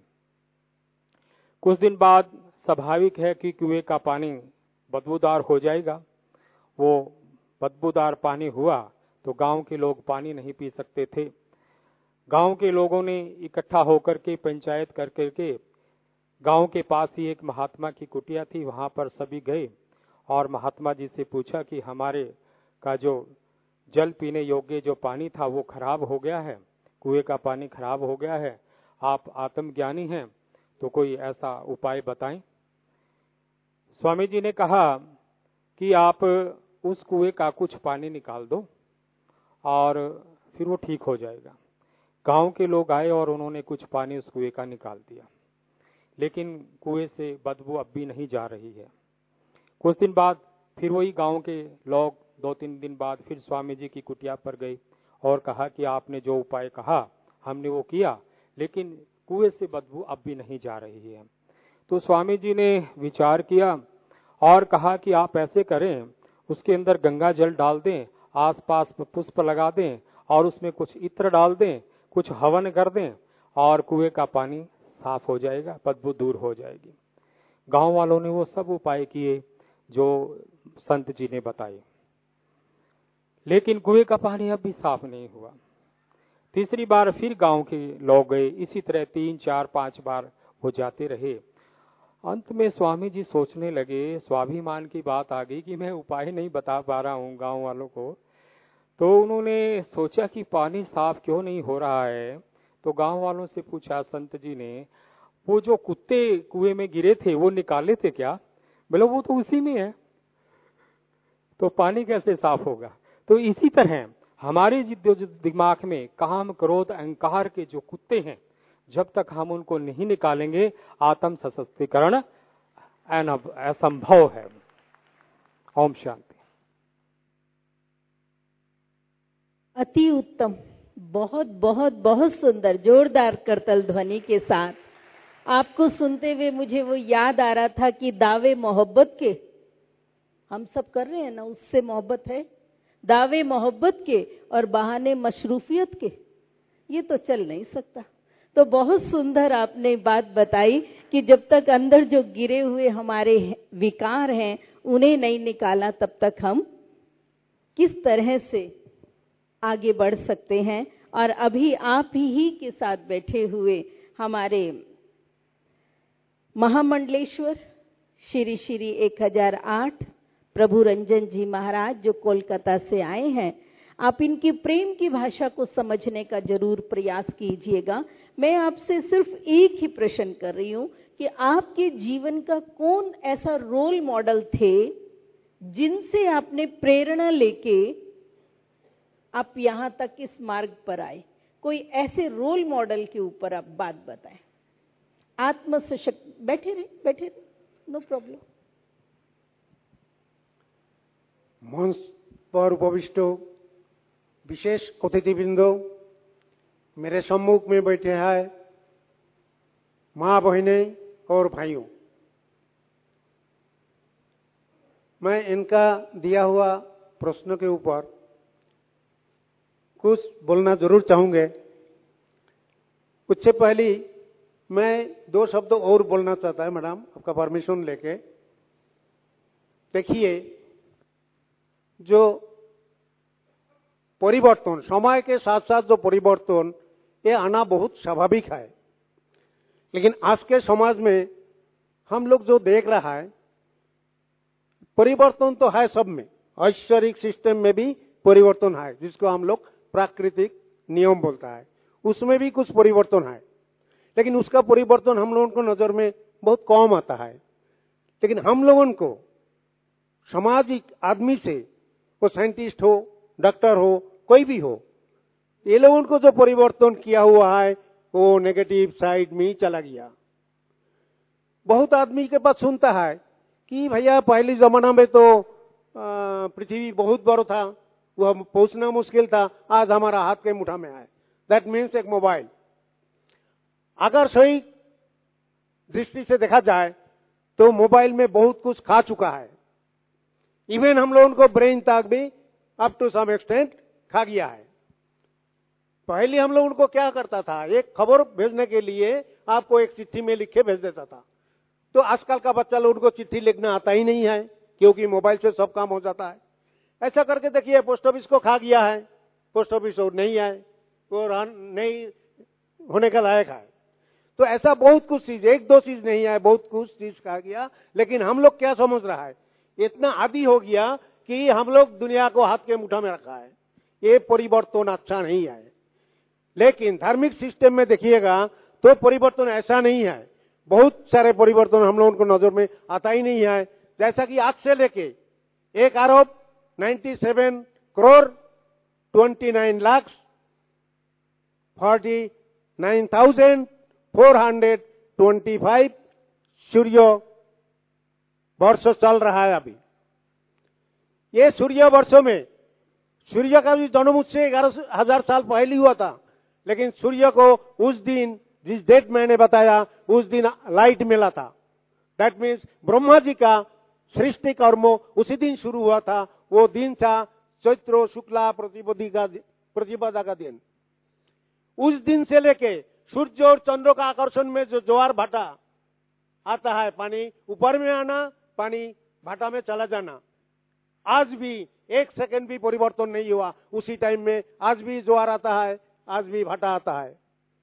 कुछ दिन बाद स्वाभाविक है कि कुएं का पानी बदबूदार हो जाएगा। वो बदबूदार पानी हुआ तो गांव के लोग पानी नहीं पी सकते थे। गांव के लोगों ने इकट्ठा होकर के पंचायत कर करके, गांव के पास ही एक महात्मा की कुटिया थी, वहां पर सभी गए और महात्मा जी से पूछा कि हमारे का जो जल पीने योग्य जो पानी था वो खराब हो गया है, कुएं का पानी खराब हो गया है, आप आत्मज्ञानी हैं तो कोई ऐसा उपाय बताएं। स्वामी जी ने कहा कि आप उस कुएं का कुछ पानी निकाल दो और फिर वो ठीक हो जाएगा। गांव के लोग आए और उन्होंने कुछ पानी उस कुएं का निकाल दिया, लेकिन कुएं से बदबू अब भी नहीं जा रही है। कुछ दिन बाद फिर वही गांव के लोग दो तीन दिन बाद फिर स्वामी जी की कुटिया पर गए और कहा कि आपने जो उपाय कहा हमने वो किया, लेकिन कुएं से बदबू अब भी नहीं जा रही है। तो स्वामी जी ने विचार किया और कहा कि आप ऐसे करें, उसके अंदर गंगा जल डाल दें, आसपास पुष्प लगा दें और उसमें कुछ इत्र डाल दें, कुछ हवन कर दें और कुएं का पानी साफ हो जाएगा, बदबू दूर हो जाएगी। गांव वालों ने वो सब उपाय किए जो संत जी ने बताए, लेकिन कुएं का पानी अब भी साफ नहीं हुआ। तीसरी बार फिर गांव के लोग गए, इसी तरह तीन चार पांच बार वो जाते रहे। अंत में स्वामी जी सोचने लगे, स्वाभिमान की बात आ गई कि मैं उपाय नहीं बता पा रहा हूँ गांव वालों को। तो उन्होंने सोचा कि पानी साफ क्यों नहीं हो रहा है, तो गांव वालों से पूछा संत जी ने, वो जो कुत्ते कुएं में गिरे थे वो निकाले थे क्या? बोले वो तो उसी में है, तो पानी कैसे साफ होगा। तो इसी तरह हमारे जो दिमाग में काम, क्रोध, अहंकार के जो कुत्ते हैं, जब तक हम उनको नहीं निकालेंगे, आत्म सशक्तिकरण असंभव है। ओम शांति। अति उत्तम, बहुत बहुत बहुत सुंदर, जोरदार करतल ध्वनि के साथ। आपको सुनते हुए मुझे वो याद आ रहा था कि दावे मोहब्बत के हम सब कर रहे हैं ना, उससे मोहब्बत है। दावे मोहब्बत के और बहाने मशरूफियत के, ये तो चल नहीं सकता। तो बहुत सुंदर आपने बात बताई कि जब तक अंदर जो गिरे हुए हमारे विकार हैं उन्हें नहीं निकाला, तब तक हम किस तरह से आगे बढ़ सकते हैं। और अभी आप ही के साथ बैठे हुए हमारे महामंडलेश्वर श्री श्री एक हजार आठ प्रभु रंजन जी महाराज, जो कोलकाता से आए हैं, आप इनकी प्रेम की भाषा को समझने का जरूर प्रयास कीजिएगा। मैं आपसे सिर्फ एक ही प्रश्न कर रही हूं कि आपके जीवन का कौन ऐसा रोल मॉडल थे जिनसे आपने प्रेरणा लेके आप यहां तक इस मार्ग पर आए। कोई ऐसे रोल मॉडल के ऊपर आप बात बताएं। आत्म सशक्त, बैठे रहे बैठे रहे, नो प्रॉब्लम। मंच पर उपविष्ट विशेष अतिथिवृंद, मेरे सम्मुख में बैठे हैं मां, बहनें और भाइयों, मैं इनका दिया हुआ प्रश्न के ऊपर कुछ बोलना जरूर चाहूंगे। उससे पहले मैं दो शब्द और बोलना चाहता है मैडम, आपका परमिशन लेके। देखिए, जो परिवर्तन समय के साथ साथ जो परिवर्तन, ये आना बहुत स्वाभाविक है, लेकिन आज के समाज में हम लोग जो देख रहा है, परिवर्तन तो है सब में, ऐश्वरिक सिस्टम में भी परिवर्तन है, जिसको हम लोग प्राकृतिक नियम बोलता है, उसमें भी कुछ परिवर्तन है, लेकिन उसका परिवर्तन हम लोगों को नजर में बहुत कम आता है। लेकिन हम लोगों को सामाजिक आदमी से, वो साइंटिस्ट हो, डॉक्टर हो, कोई भी हो, ये लोगों को जो परिवर्तन किया हुआ है वो नेगेटिव साइड में चला गया। बहुत आदमी के पास सुनता है कि भैया पहले जमाना में तो पृथ्वी बहुत बड़ा था, वह पहुंचना मुश्किल था, आज हमारा हाथ के मुठा में है। दैट मीन्स एक मोबाइल। अगर सही दृष्टि से देखा जाए तो मोबाइल में बहुत कुछ खा चुका है। इवन हम लोगों को ब्रेन तक भी अप टू सम एक्सटेंट खा गया है। पहले हम लोगों को क्या करता था, एक खबर भेजने के लिए आपको एक चिट्ठी में लिख के भेज देता था। तो आजकल का बच्चा लोगों को चिट्ठी लिखना आता ही नहीं है, क्योंकि मोबाइल से सब काम हो जाता है। ऐसा करके देखिए, पोस्ट ऑफिस को खा गया है, पोस्ट ऑफिस और नहीं है, वो नहीं होने का लायक है। तो ऐसा बहुत कुछ चीज, एक दो चीज नहीं है, बहुत कुछ चीज खा गया। लेकिन हम लोग क्या समझ रहा है, इतना आदी हो गया कि हम लोग दुनिया को हाथ के मुठा में रखा है। ये परिवर्तन अच्छा नहीं है। लेकिन धार्मिक सिस्टम में देखिएगा तो परिवर्तन ऐसा नहीं है। बहुत सारे परिवर्तन हम लोगों को नजर में आता ही नहीं है। जैसा कि आज से लेके एक अरब सत्तानवे करोड़ उनतीस lakh forty nine thousand four hundred twenty five सूर्य वर्ष चल रहा है अभी। ये सूर्य वर्षों में सूर्य का भी जन्म उससे ग्यारह हजार साल पहले हुआ था, लेकिन सूर्य को उस दिन, जिस डेट मैंने बताया, उस दिन लाइट मिला था। दैट मीन्स ब्रह्मा जी का सृष्टि कर्म उसी दिन शुरू हुआ था। वो दिन था चैत्र शुक्ला प्रतिपदी का प्रतिपदा का दिन। उस दिन से लेके सूर्य और चंद्र का आकर्षण में जो ज्वार भाटा आता है, पानी ऊपर में आना, पानी भाटा में चला जाना, आज भी एक सेकंड भी परिवर्तन नहीं हुआ। उसी टाइम में आज भी ज्वार आता है, आज भी भाटा आता है।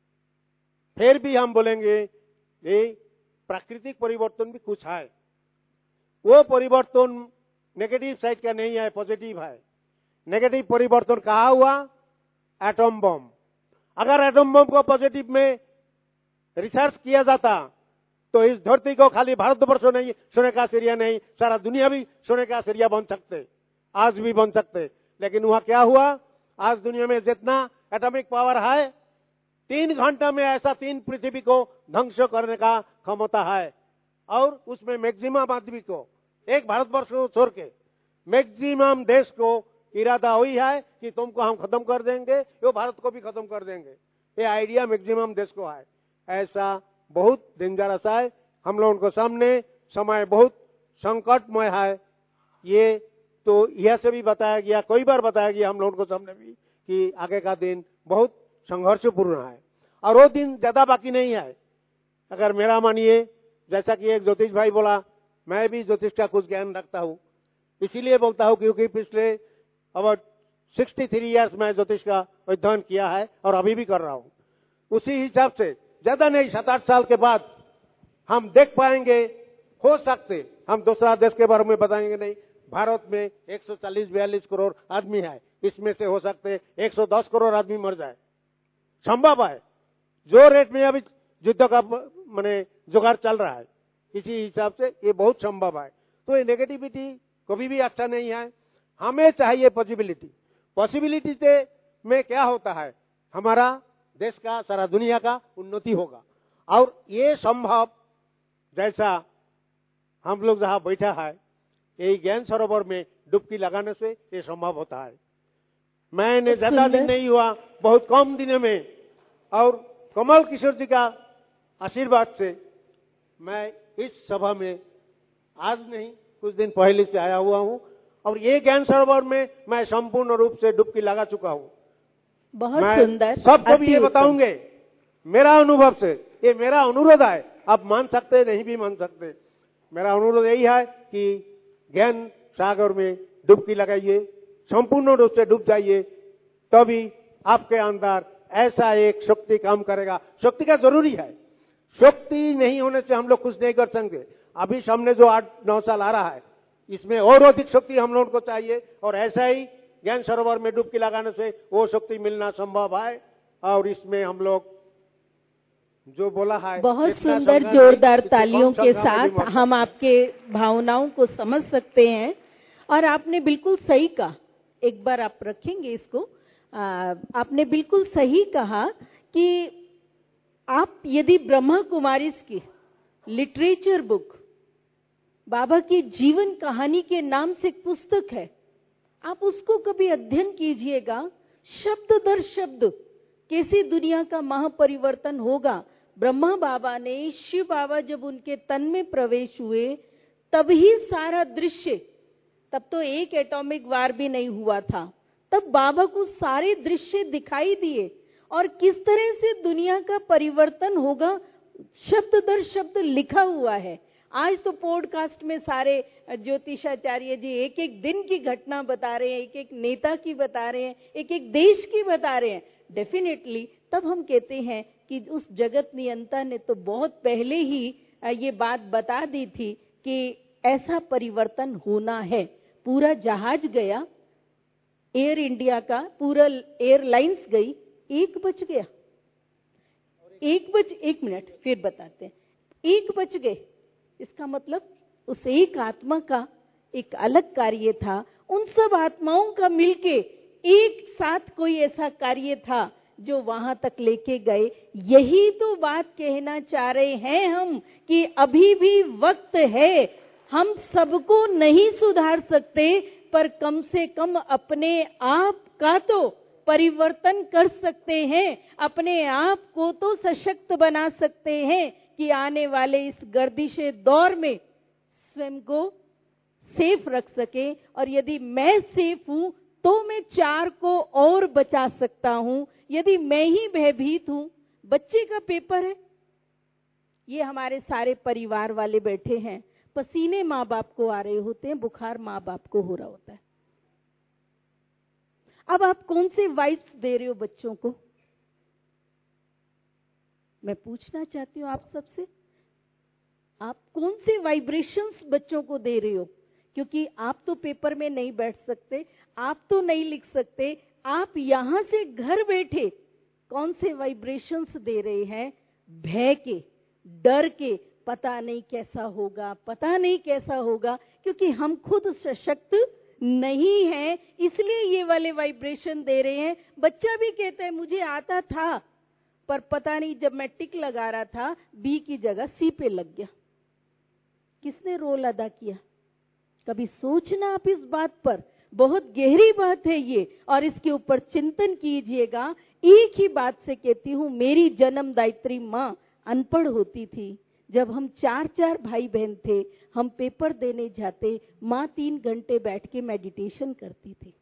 फिर भी हम बोलेंगे ये प्राकृतिक परिवर्तन भी कुछ है। वो परिवर्तन नेगेटिव साइड का नहीं है, पॉजिटिव है। नेगेटिव परिवर्तन कहाँ हुआ? Atom bomb. अगर एटम बम को पॉजिटिव में रिसर्च किया जाता तो इस धरती को खाली भारतवर्ष नहीं, सोने का सिरिया नहीं, सारा दुनिया भी सोने का सिरिया बन सकते, आज भी बन सकते। लेकिन वहां क्या हुआ, आज दुनिया में जितना एटॉमिक पावर है, तीन घंटा में ऐसा तीन पृथ्वी को ध्वंस करने का क्षमता है। और उसमें मैक्सिमम आदमी को, एक भारतवर्ष को छोड़ के मैक्सिमम देश को इरादा हुई है कि तुमको हम खत्म कर देंगे, वो भारत को भी खत्म कर देंगे। ये आइडिया मैक्सिमम देश को है। ऐसा बहुत डेंजरस है। हम लोगों को सामने समय बहुत संकटमय है। ये तो यह से भी बताया गया, कई बार बताया गया हम लोगों को सामने भी, कि आगे का दिन बहुत संघर्षपूर्ण है और वो दिन ज्यादा बाकी नहीं है। अगर मेरा मानिए, जैसा कि एक ज्योतिष भाई बोला, मैं भी ज्योतिष का कुछ ज्ञान रखता हूँ, इसीलिए बोलता हूँ क्योंकि पिछले अबाउट सिक्सटी थ्री ईयर्स में ज्योतिष का अध्ययन किया है और अभी भी कर रहा हूँ। उसी हिसाब से ज्यादा नहीं, सात आठ साल के बाद हम देख पाएंगे, हो सकते हम दूसरा देश के बारे में बताएंगे नहीं। भारत में एक सौ चालीस बयालीस करोड़ आदमी है, इसमें से हो सकते एक सौ दस करोड़ आदमी मर जाए, संभव है। जो रेट में अभी युद्ध का माने जुगाड़ चल रहा है, इसी हिसाब से ये बहुत संभव है। तो ये नेगेटिविटी कभी भी अच्छा नहीं है। हमें चाहिए पॉसिबिलिटी। पॉसिबिलिटी से में क्या होता है, हमारा देश का, सारा दुनिया का उन्नति होगा। और ये संभव, जैसा हम लोग जहां बैठा है, यही ज्ञान सरोवर में डुबकी लगाने से ये संभव होता है। मैंने ज्यादा दिन नहीं हुआ, बहुत कम दिनों में, और कमल किशोर जी का आशीर्वाद से मैं इस सभा में आज नहीं, कुछ दिन पहले से आया हुआ हूं और ये ज्ञान सरोवर में मैं संपूर्ण रूप से डुबकी लगा चुका हूं। बहुत सुंदर। सबको भी ये बताऊंगे मेरा अनुभव से, ये मेरा अनुरोध है। आप मान सकते नहीं भी मान सकते, मेरा अनुरोध यही है कि ज्ञान सागर में डुबकी लगाइए, संपूर्ण रूप से डूब जाइए, तभी आपके अंदर ऐसा एक शक्ति काम करेगा। शक्ति का जरूरी है, शक्ति नहीं होने से हम लोग कुछ नहीं कर सकते। अभी सामने जो आठ नौ साल आ रहा है, इसमें और अधिक शक्ति हम लोगों को चाहिए, और ऐसा ही ज्ञान सरोवर में डुबकी लगाने से वो शक्ति मिलना संभव है। और इसमें हम लोग जो बोला है, बहुत सुंदर जोरदार तालियों के साथ हम आपके भावनाओं को समझ सकते हैं। और आपने बिल्कुल सही कहा, एक बार आप रखेंगे इसको, आ, आपने बिल्कुल सही कहा कि आप यदि ब्रह्मा कुमारीज की लिटरेचर बुक, बाबा की जीवन कहानी के नाम से एक पुस्तक है, आप उसको कभी अध्ययन कीजिएगा, शब्द दर शब्द कैसे दुनिया का महापरिवर्तन होगा। ब्रह्मा बाबा ने, शिव बाबा जब उनके तन में प्रवेश हुए, तब ही सारा दृश्य, तब तो एक एटॉमिक वार भी नहीं हुआ था, तब बाबा को सारे दृश्य दिखाई दिए और किस तरह से दुनिया का परिवर्तन होगा शब्द दर शब्द लिखा हुआ है। आज तो पॉडकास्ट में सारे ज्योतिषाचार्य जी एक एक दिन की घटना बता रहे हैं, एक एक नेता की बता रहे हैं, एक एक देश की बता रहे हैं। डेफिनेटली तब हम कहते हैं कि उस जगत नियंता ने तो बहुत पहले ही ये बात बता दी थी कि ऐसा परिवर्तन होना है। पूरा जहाज गया, एयर इंडिया का पूरा एयरलाइंस गई, एक बच गया, एक बच एक मिनट फिर बताते हैं, एक बच गए। इसका मतलब उस एक आत्मा का एक अलग कार्य था, उन सब आत्माओं का मिलके एक साथ कोई ऐसा कार्य था जो वहां तक लेके गए। यही तो बात कहना चाह रहे हैं हम कि अभी भी वक्त है। हम सबको नहीं सुधार सकते, पर कम से कम अपने आप का तो परिवर्तन कर सकते हैं, अपने आप को तो सशक्त बना सकते हैं कि आने वाले इस गर्दिशे दौर में स्वयं को सेफ रख सके। और यदि मैं सेफ हूं तो मैं चार को और बचा सकता हूं। यदि मैं ही भयभीत हूं, बच्चे का पेपर है, ये हमारे सारे परिवार वाले बैठे हैं, पसीने माँ बाप को आ रहे होते हैं, बुखार माँ बाप को हो रहा होता है। अब आप कौन से वाइब्स दे रहे हो बच्चों को? मैं पूछना चाहती हूँ आप सबसे, आप कौन से वाइब्रेशंस बच्चों को दे रहे हो? क्योंकि आप तो पेपर में नहीं बैठ सकते, आप तो नहीं लिख सकते, आप यहां से घर बैठे कौन से वाइब्रेशंस दे रहे हैं? भय के, डर के, पता नहीं कैसा होगा, पता नहीं कैसा होगा, क्योंकि हम खुद सशक्त नहीं हैं, इसलिए ये वाले वाइब्रेशन दे रहे हैं। बच्चा भी कहता है मुझे आता था, पर पता नहीं जब मैं टिक लगा रहा था बी की जगह सी पे लग गया। किसने रोल अदा किया? कभी सोचना आप इस बात पर, बहुत गहरी बात है ये, और इसके ऊपर चिंतन कीजिएगा। एक ही बात से कहती हूँ, मेरी जन्मदायित्री माँ अनपढ़ होती थी। जब हम चार चार भाई बहन थे, हम पेपर देने जाते, माँ तीन घंटे बैठ के मेडिटेशन करती थी।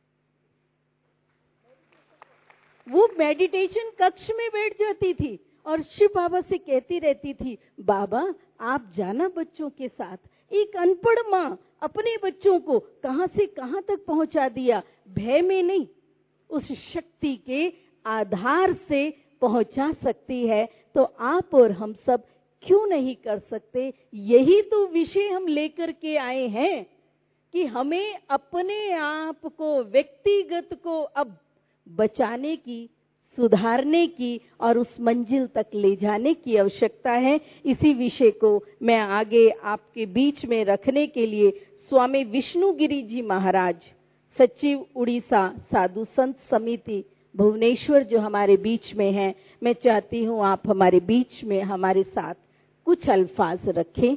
वो मेडिटेशन कक्ष में बैठ जाती थी और शिव बाबा से कहती रहती थी, बाबा आप जाना बच्चों के साथ। एक अनपढ़ माँ अपने बच्चों को कहां से कहां तक पहुंचा दिया, भय में नहीं, उस शक्ति के आधार से पहुंचा सकती है। तो आप और हम सब क्यों नहीं कर सकते? यही तो विषय हम लेकर के आए हैं कि हमें अपने आप को, व्यक्तिगत को अब बचाने की, सुधारने की और उस मंजिल तक ले जाने की आवश्यकता है। इसी विषय को मैं आगे आपके बीच में रखने के लिए स्वामी विष्णुगिरी जी महाराज, सचिव उड़ीसा साधु संत समिति भुवनेश्वर, जो हमारे बीच में हैं, मैं चाहती हूं आप हमारे बीच में हमारे साथ कुछ अल्फाज रखें।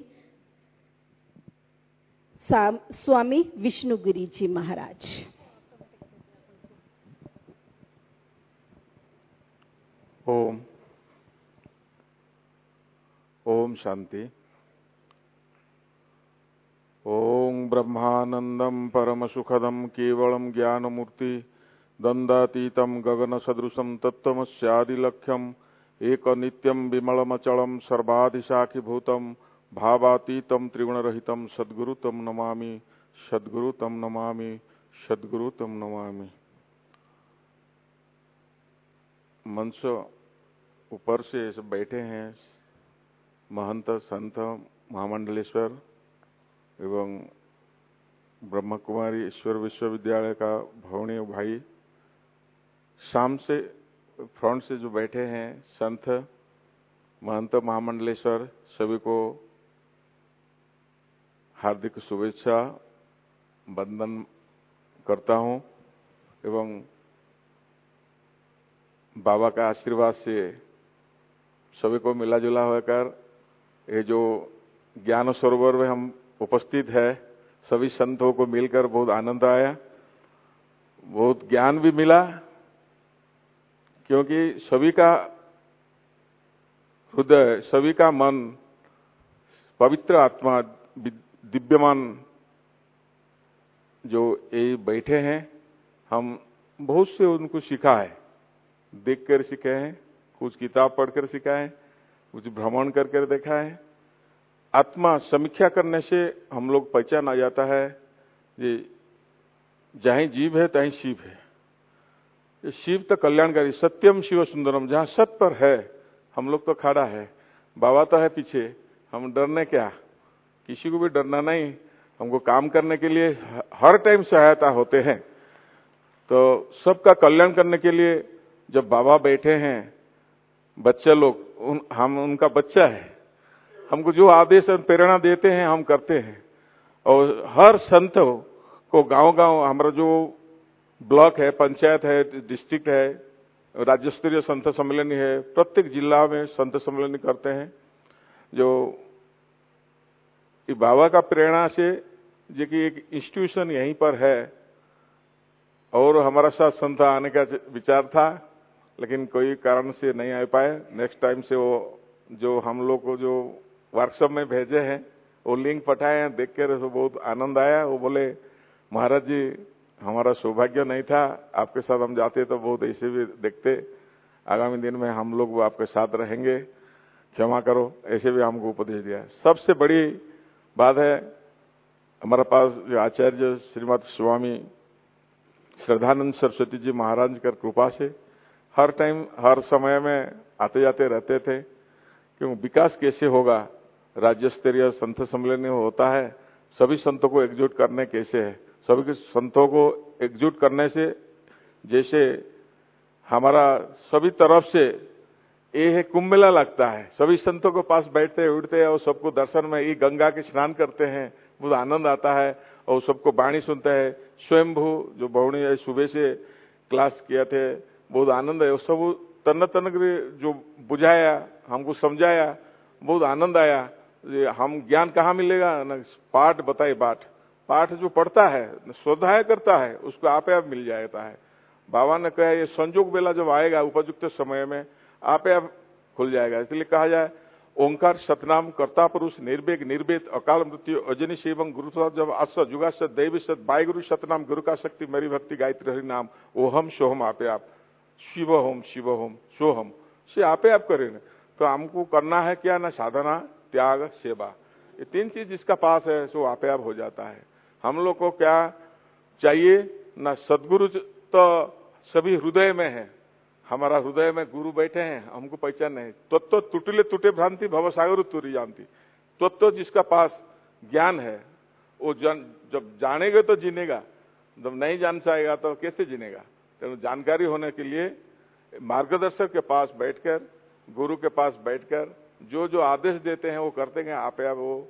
स्वामी विष्णुगिरी जी महाराज। ओम ओम शांति। ओम ब्रह्मानंदम परम सुखदम केवलम ज्ञानमूर्ति दंडातीतम गगन सदृशम तत्वमस्यादिलक्ष्यम एक नित्यम विमलमचलम सर्वाधिशाखीभूतम भावातीतम त्रिगुणरहितम सद्गुरु तम नमामि, सद्गुरु तम नमामि, सद्गुरु तम नमामि। मंच ऊपर से सब बैठे हैं महंत संत महामंडलेश्वर एवं ब्रह्म कुमारी ईश्वर विश्वविद्यालय का भवनीय भाई, शाम से फ्रंट से जो बैठे हैं संत महंत महामंडलेश्वर, सभी को हार्दिक शुभेच्छा वंदन करता हूं एवं बाबा का आशीर्वाद से सभी को मिला जुला होकर ये जो ज्ञान सरोवर में हम उपस्थित है, सभी संतों को मिलकर बहुत आनंद आया, बहुत ज्ञान भी मिला, क्योंकि सभी का हृदय, सभी का मन, पवित्र आत्मा, दिव्यमान जो ये बैठे हैं, हम बहुत से उनको सीखा है, देख कर सीखे हैं, कुछ किताब पढ़कर सीखा है, कुछ भ्रमण करके देखा है। आत्मा समीक्षा करने से हम लोग पहचान आ जाता है कि जहां जीव है तहीं शिव है। ये शिव तो कल्याणकारी, सत्यम शिव सुंदरम, जहां सत्य पर है हम लोग तो खड़ा है, बाबा तो है पीछे, हम डरने क्या, किसी को भी डरना नहीं, हमको काम करने के लिए हर टाइम सहायता होते हैं। तो सबका कल्याण करने के लिए जब बाबा बैठे हैं, बच्चे लोग उन, हम उनका बच्चा है, हमको जो आदेश और प्रेरणा देते हैं हम करते हैं। और हर संत को गांव गांव, हमारा जो ब्लॉक है, पंचायत है, डिस्ट्रिक्ट है, राज्य स्तरीय संत सम्मेलन है, प्रत्येक जिला में संत सम्मेलन करते हैं। जो बाबा का प्रेरणा से जो कि एक इंस्टीट्यूशन यहीं पर है, और हमारा साथ संत आने का विचार था, लेकिन कोई कारण से नहीं आ पाए। नेक्स्ट टाइम से वो जो हम लोग को जो वर्कशॉप में भेजे हैं वो लिंक पठाए हैं, देख कर बहुत आनंद आया। वो बोले महाराज जी हमारा सौभाग्य नहीं था, आपके साथ हम जाते तो बहुत ऐसे भी देखते, आगामी दिन में हम लोग आपके साथ रहेंगे, क्षमा करो, ऐसे भी हमको उपदेश दिया। सबसे बड़ी बात है हमारे पास जो आचार्य श्रीमद स्वामी श्रद्धानंद सरस्वती जी महाराज की कृपा से हर टाइम हर समय में आते जाते रहते थे। क्यों विकास कैसे होगा, राज्य स्तरीय संत सम्मेलन होता है, सभी संतों को एकजुट करने कैसे है, सभी के संतों को एकजुट करने से जैसे हमारा सभी तरफ से ये है कुंभ मेला लगता है, सभी संतों के पास बैठते उठते हैं और सबको दर्शन में ये गंगा के स्नान करते हैं, बहुत आनंद आता है और सबको वाणी सुनते हैं। स्वयंभू जो बहुणी सुबह से क्लास किया थे, बहुत आनंद है। वो सब तन तन जो बुझाया, हमको समझाया, बहुत आनंद आया। हम ज्ञान कहाँ मिलेगा ना, पाठ बताए पाठ पाठ जो पढ़ता है स्वाध्याय करता है उसको आपे आप मिल जाता है। बाबा ने कहा ये संजोग बेला जब आएगा उपयुक्त समय में आपे आप खुल जाएगा। इसलिए कहा जाए ओंकार सतनाम कर्ता पुरुष निर्वेग निर्वेद अकाल मृत्यु अजनी शिवम गुरु जब अस जुगा सत दैव सत बाय गुरु सतनाम गुरु का शक्ति मेरी भक्ति गायत्री हरि नाम ओहम सोहम आपे आप शिव होम शिव होम सोहम से आपे आप करें। तो हमको करना है क्या ना, साधना त्याग सेवा, ये तीन चीज जिसका पास है सो आपे आप हो जाता है। हम लोग को क्या चाहिए ना, सदगुरु तो सभी हृदय में है, हमारा हृदय में गुरु बैठे हैं, हमको पहचान नहीं। तत्व टूटले टूटे भ्रांति भवसागर तुरी जानती। तत्व जिसका पास ज्ञान है वो जन, जब जानेगा तो जीनेगा, जब नहीं जान पाएगा तो कैसे जीनेगा। तो जानकारी होने के लिए मार्गदर्शक के पास बैठकर, गुरु के पास बैठकर जो जो आदेश देते हैं वो करते हैं, आप आप वो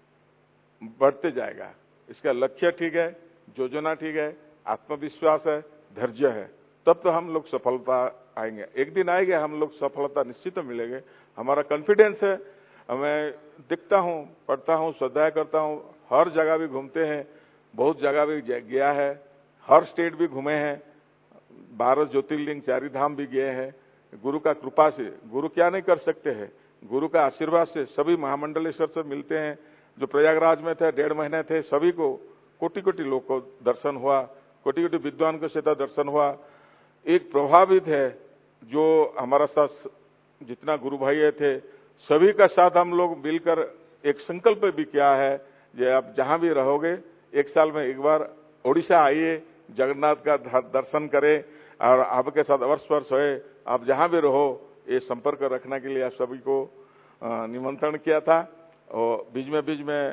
बढ़ते जाएगा। इसका लक्ष्य ठीक है, योजना ठीक है, आत्मविश्वास है, धैर्य है, तब तो हम लोग सफलता आएंगे। एक दिन आएंगे हम लोग, सफलता निश्चित मिलेंगे। हमारा कॉन्फिडेंस है। मैं दिखता हूँ, पढ़ता हूँ, स्वाध्याय करता हूँ, हर जगह भी घूमते हैं, बहुत जगह भी गया है, हर स्टेट भी घूमे हैं, बारह ज्योतिर्लिंग चारी धाम भी गए हैं। गुरु का कृपा से, गुरु क्या नहीं कर सकते हैं, गुरु का आशीर्वाद से सभी महामंडलेश्वर से मिलते हैं। जो प्रयागराज में थे डेढ़ महीने थे, सभी को कोटि कोटि लोग को दर्शन हुआ, कोटि कोटि विद्वान को सीधा दर्शन हुआ। एक प्रभावित है जो हमारा साथ जितना गुरु भाई थे सभी का साथ हम लोग मिलकर एक संकल्प भी किया है कि आप जहां भी रहोगे एक साल में एक बार ओडिशा आइए, जगन्नाथ का दर्शन करें और आपके साथ अवर्ष वर्ष होए, आप जहां भी रहो ये संपर्क रखने के लिए आप सभी को निमंत्रण किया था। और बीच में बीच में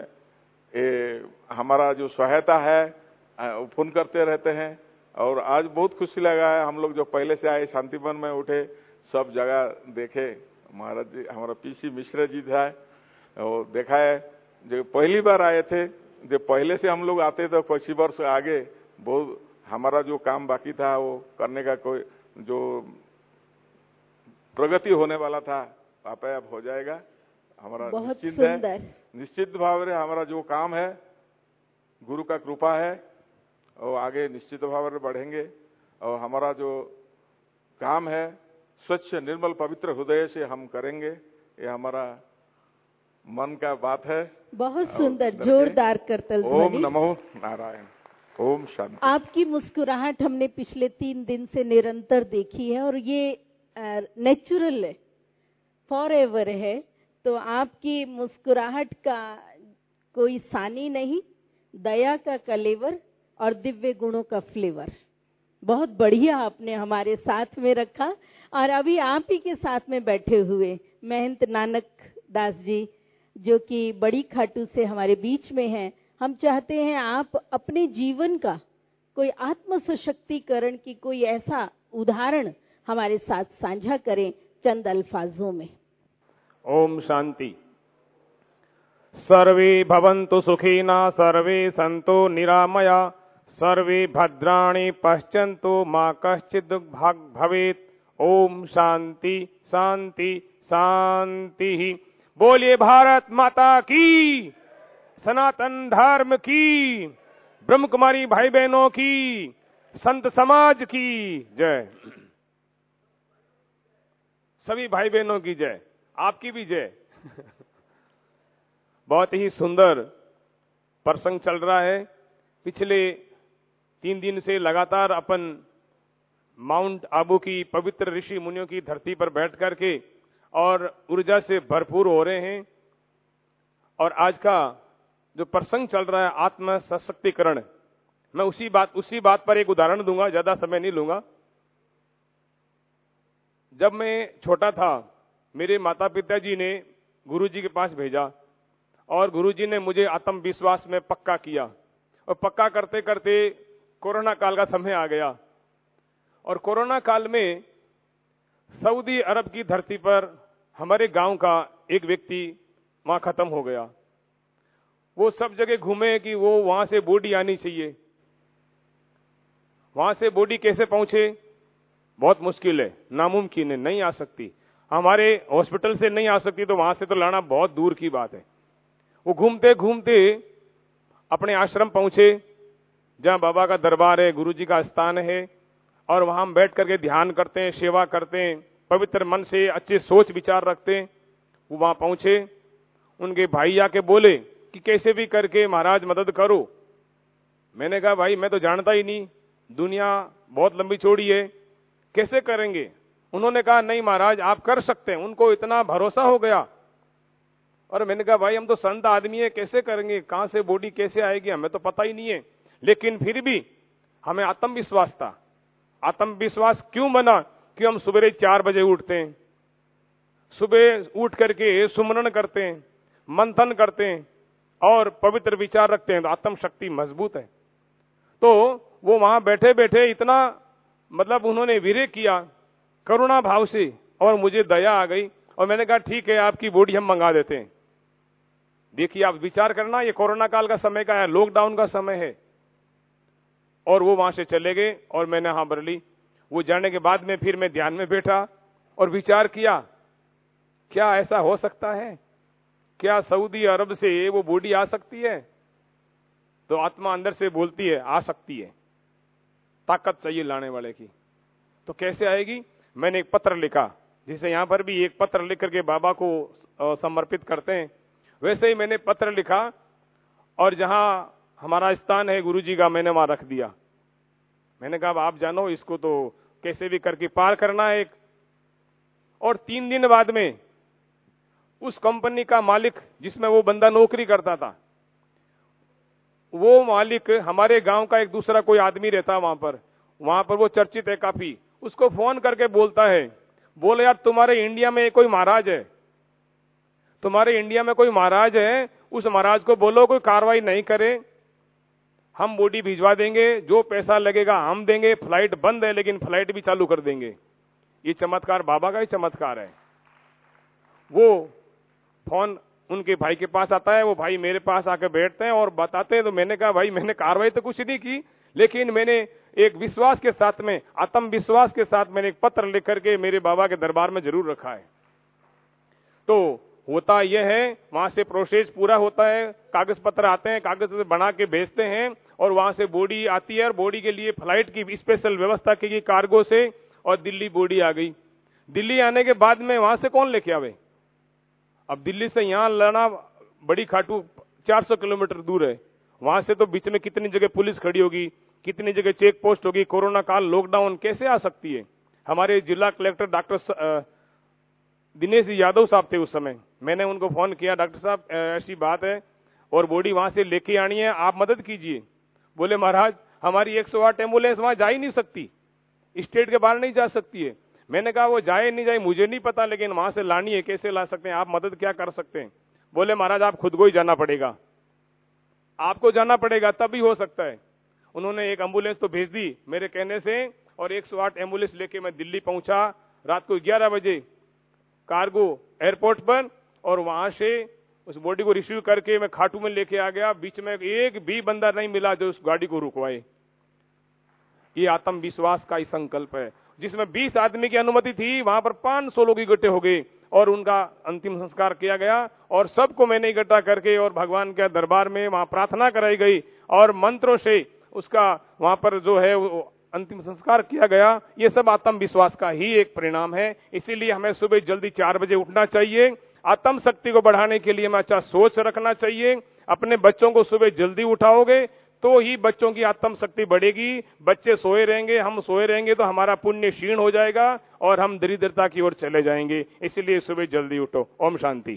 ये हमारा जो सहायता है फोन करते रहते हैं। और आज बहुत खुशी लगा है, हम लोग जो पहले से आए शांतिवन में उठे, सब जगह देखे। महाराज जी, हमारा पीसी मिश्रा जी था, और देखा है जो पहली बार आए थे, जो पहले से हम लोग आते थे कुछ वर्ष आगे, बहुत हमारा जो काम बाकी था वो करने का, कोई जो प्रगति होने वाला था आप आप हो जाएगा। हमारा निश्चित है, निश्चित भाव में हमारा जो काम है गुरु का कृपा है और आगे निश्चित भाव में बढ़ेंगे। और हमारा जो काम है स्वच्छ निर्मल पवित्र हृदय से हम करेंगे, ये हमारा मन का बात है। बहुत सुंदर, जोरदार करतल ध्वनि। ओम नमो नारायण, ओम शांति। आपकी मुस्कुराहट हमने पिछले तीन दिन से निरंतर देखी है और ये नेचुरल है, फॉर एवर है। तो आपकी मुस्कुराहट का कोई सानी नहीं, दया का कलेवर और दिव्य गुणों का फ्लेवर बहुत बढ़िया आपने हमारे साथ में रखा। और अभी आप ही के साथ में बैठे हुए महंत नानक दास जी, जो कि बड़ी खाटू से हमारे बीच में हैं, हम चाहते हैं आप अपने जीवन का कोई आत्म सशक्तिकरण की कोई ऐसा उदाहरण हमारे साथ साझा करें चंद अल्फाजों में। ओम शांति। सर्वे भवन्तु सुखिनः, सर्वे सन्तु निरामया, सर्वे भद्राणि पश्यन्तु, मा कश्चित् दुःखभाग् भवेत्। ओम शांति शांति शांति। बोलिए भारत माता की, सनातन धर्म की, ब्रह्म कुमारी भाई बहनों की, संत समाज की जय। सभी भाई बहनों की जय, आपकी भी जय। बहुत ही सुंदर प्रसंग चल रहा है। पिछले तीन दिन से लगातार अपन माउंट आबू की पवित्र ऋषि मुनियों की धरती पर बैठ करके और ऊर्जा से भरपूर हो रहे हैं। और आज का जो प्रसंग चल रहा है आत्म सशक्तिकरण, मैं उसी बात उसी बात पर एक उदाहरण दूंगा, ज्यादा समय नहीं लूंगा। जब मैं छोटा था, मेरे माता पिताजी ने गुरुजी के पास भेजा और गुरुजी ने मुझे आत्मविश्वास में पक्का किया। और पक्का करते करते कोरोना काल का समय आ गया और कोरोना काल में सऊदी अरब की धरती पर हमारे गांव का एक व्यक्ति वहां खत्म हो गया। वो सब जगह घूमे कि वो वहां से बॉडी आनी चाहिए। वहां से बॉडी कैसे पहुंचे? बहुत मुश्किल है, नामुमकिन है, नहीं आ सकती। हमारे हॉस्पिटल से नहीं आ सकती तो वहां से तो लाना बहुत दूर की बात है। वो घूमते घूमते अपने आश्रम पहुंचे जहां बाबा का दरबार है, गुरुजी का स्थान है, और वहां हम बैठ करके ध्यान करते हैं, सेवा करते हैं, पवित्र मन से अच्छे सोच विचार रखते हैं। वो वहां पहुंचे, उनके भाई आके बोले कि कैसे भी करके महाराज मदद करो। मैंने कहा भाई मैं तो जानता ही नहीं, दुनिया बहुत लंबी चौड़ी है, कैसे करेंगे? उन्होंने कहा नहीं महाराज आप कर सकते हैं। उनको इतना भरोसा हो गया। और मैंने कहा भाई हम तो संत आदमी है, कैसे करेंगे? कहां से बॉडी कैसे आएगी हमें तो पता ही नहीं है। लेकिन फिर भी हमें आत्मविश्वास था। आत्मविश्वास क्यों बना? कि हम सुबह चार बजे उठते हैं, सुबह उठ करके सुमरण करते हैं, मंथन करते हैं और पवित्र विचार रखते हैं, तो आत्म शक्ति मजबूत है। तो वो वहां बैठे बैठे इतना मतलब उन्होंने वीर्य किया करुणा भाव से, और मुझे दया आ गई। और मैंने कहा ठीक है आपकी बॉडी हम मंगा देते हैं। देखिए आप विचार करना, ये कोरोना काल का समय का है, लॉकडाउन का समय है। और वो वहां से चले गए और मैंने हाँ भर ली। वो जाने के बाद में फिर मैं ध्यान में बैठा और विचार किया, क्या ऐसा हो सकता है? क्या सऊदी अरब से वो बॉडी आ सकती है? तो आत्मा अंदर से बोलती है आ सकती है, ताकत चाहिए लाने वाले की। तो कैसे आएगी? मैंने एक पत्र लिखा, जिसे यहां पर भी एक पत्र लिख करके बाबा को समर्पित करते हैं, वैसे ही मैंने पत्र लिखा और जहां हमारा स्थान है गुरुजी का, मैंने वहां रख दिया। मैंने कहा आप जानो, इसको तो कैसे भी करके पार करना है। एक और तीन दिन बाद में उस कंपनी का मालिक जिसमें वो बंदा नौकरी करता था, वो मालिक हमारे गांव का एक दूसरा कोई आदमी रहता वहां पर, वहां पर वो चर्चित है काफी। उसको फोन करके बोलता है, बोले यार तुम्हारे इंडिया में कोई महाराज है, तुम्हारे इंडिया में कोई महाराज है, उस महाराज को बोलो कोई कार्रवाई नहीं करे, हम बॉडी भिजवा देंगे, जो पैसा लगेगा हम देंगे, फ्लाइट बंद है लेकिन फ्लाइट भी चालू कर देंगे। ये चमत्कार बाबा का ही चमत्कार है। वो फोन उनके भाई के पास आता है, वो भाई मेरे पास आके बैठते हैं और बताते हैं। तो मैंने कहा भाई मैंने कार्रवाई तो कुछ नहीं की, लेकिन मैंने एक विश्वास के साथ में, आत्मविश्वास के साथ मैंने एक पत्र लिख करके मेरे बाबा के दरबार में जरूर रखा है। तो होता यह है, वहां से प्रोसेस पूरा होता है, कागज पत्र आते हैं, कागज बना के भेजते हैं और वहां से बॉडी आती है। और बॉडी के लिए फ्लाइट की स्पेशल व्यवस्था की गई कार्गो से, और दिल्ली बॉडी आ गई। दिल्ली आने के बाद में वहां से कौन लेके आवे? अब दिल्ली से यहां लाना बड़ी खाटू चार सौ किलोमीटर दूर है। वहां से तो बीच में कितनी जगह पुलिस खड़ी होगी, कितनी जगह चेक पोस्ट होगी, कोरोना काल, लॉकडाउन, कैसे आ सकती है? हमारे जिला कलेक्टर डॉक्टर दिनेश यादव साहब थे उस समय। मैंने उनको फोन किया, डॉक्टर साहब ऐसी बात है और बॉडी वहां से लेके आनी है, आप मदद कीजिए। बोले महाराज हमारी एक सौ आठ एम्बुलेंस वहां जा ही नहीं सकती, स्टेट के बाहर नहीं जा सकती है। मैंने कहा वो जाए नहीं जाए मुझे नहीं पता, लेकिन वहां से लानी है, कैसे ला सकते हैं, आप मदद क्या कर सकते हैं? बोले महाराज आप खुद को ही जाना पड़ेगा, आपको जाना पड़ेगा तभी हो सकता है। उन्होंने एक एम्बुलेंस तो भेज दी मेरे कहने से, और एक सौ आठ एम्बुलेंस लेके मैं दिल्ली पहुंचा रात को ग्यारह बजे कार्गो एयरपोर्ट पर, और वहां से उस बॉडी को रिसीव करके मैं खाटू में लेके आ गया। बीच में एक भी बंदा नहीं मिला जो उस गाड़ी को रुकवाए। ये आत्मविश्वास का ही संकल्प है। जिसमें बीस आदमी की अनुमति थी, वहां पर पांच सौ लोग इकट्ठे हो गए और उनका अंतिम संस्कार किया गया। और सबको मैंने इकट्ठा करके और भगवान के दरबार में वहां प्रार्थना कराई गई और मंत्रों से उसका वहां पर जो है अंतिम संस्कार किया गया। ये सब आत्मविश्वास का ही एक परिणाम है। इसीलिए हमें सुबह जल्दी चार बजे उठना चाहिए। आत्म शक्ति को बढ़ाने के लिए हमें अच्छा सोच रखना चाहिए। अपने बच्चों को सुबह जल्दी उठाओगे तो ही बच्चों की आत्म शक्ति बढ़ेगी। बच्चे सोए रहेंगे, हम सोए रहेंगे तो हमारा पुण्य क्षीण हो जाएगा और हम दरिद्रता की ओर चले जाएंगे। इसलिए सुबह जल्दी उठो। ओम शांति।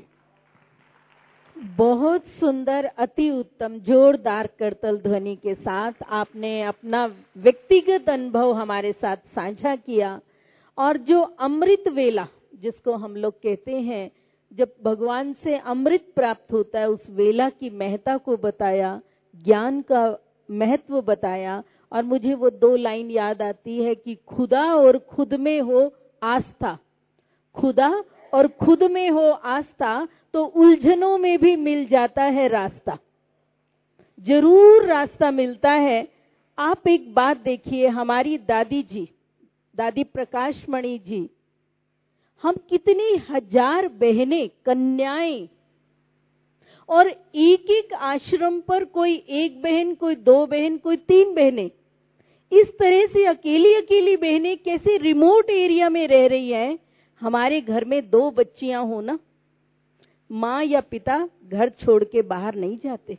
बहुत सुंदर, अति उत्तम, जोरदार करतल ध्वनि के साथ आपने अपना व्यक्तिगत अनुभव हमारे साथ साझा किया। और जो अमृत वेला जिसको हम लोग कहते हैं, जब भगवान से अमृत प्राप्त होता है, उस वेला की महत्ता को बताया, ज्ञान का महत्व बताया। और मुझे वो दो लाइन याद आती है कि खुदा और खुद में हो आस्था, खुदा और खुद में हो आस्था तो उलझनों में भी मिल जाता है रास्ता, जरूर रास्ता मिलता है। आप एक बात देखिए, हमारी दादी जी, दादी प्रकाशमणि जी, हम कितनी हजार बहनें, कन्याएं, और एक एक आश्रम पर कोई एक बहन, कोई दो बहन, कोई तीन बहनें, इस तरह से अकेली अकेली बहनें कैसे रिमोट एरिया में रह रही हैं। हमारे घर में दो बच्चियां हो ना, माँ या पिता घर छोड़ के बाहर नहीं जाते।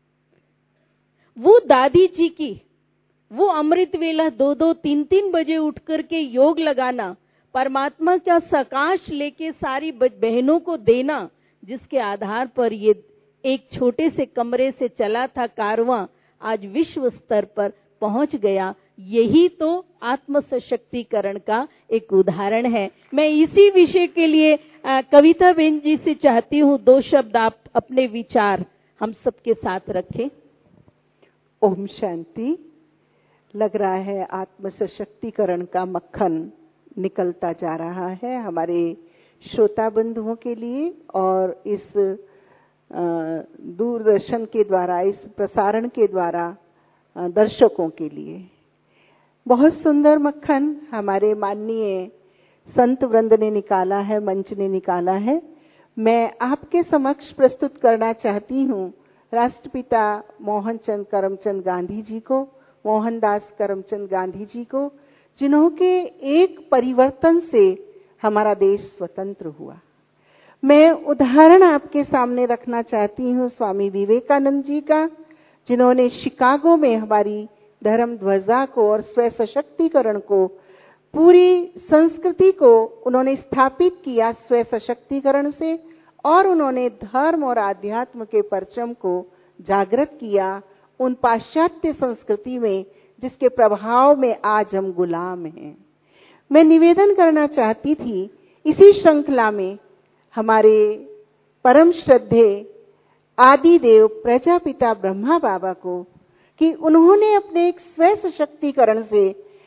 वो दादी जी की वो अमृत वेला दो दो तीन तीन बजे उठ करके योग लगाना, परमात्मा का सकाश लेके सारी बहनों को देना, जिसके आधार पर ये एक छोटे से कमरे से चला था कारवां, आज विश्व स्तर पर पहुंच गया। यही तो आत्म सशक्तिकरण का एक उदाहरण है। मैं इसी विषय के लिए कविता बहन जी से चाहती हूँ दो शब्द आप अपने विचार हम सबके साथ रखें। ओम शांति। लग रहा है आत्म सशक्तिकरण का मक्खन निकलता जा रहा है हमारे श्रोता बंधुओं के लिए, और इस दूरदर्शन के द्वारा, इस प्रसारण के द्वारा दर्शकों के लिए। बहुत सुंदर मक्खन हमारे माननीय संत वृंद ने निकाला है, मंच ने निकाला है। मैं आपके समक्ष प्रस्तुत करना चाहती हूँ राष्ट्रपिता मोहनचंद करमचंद गांधी जी को, मोहनदास करमचंद गांधी जी को, जिन्हों के एक परिवर्तन से हमारा देश स्वतंत्र हुआ। मैं उदाहरण आपके सामने रखना चाहती हूँ स्वामी विवेकानंद जी का, जिन्होंने शिकागो में हमारी धर्म ध्वजा को और स्व सशक्तिकरण को, पूरी संस्कृति को उन्होंने स्थापित किया स्व सशक्तिकरण से, और उन्होंने धर्म और आध्यात्म के परचम को जागृत किया उन पाश्चात्य संस्कृति में जिसके प्रभाव में आज हम गुलाम हैं। मैं निवेदन करना चाहती थी इसी श्रृंखला में हमारे परम श्रद्धे आदि देव प्रजापिता ब्रह्मा बाबा को, कि उन्होंने अपने एक स्व सशक्तिकरण से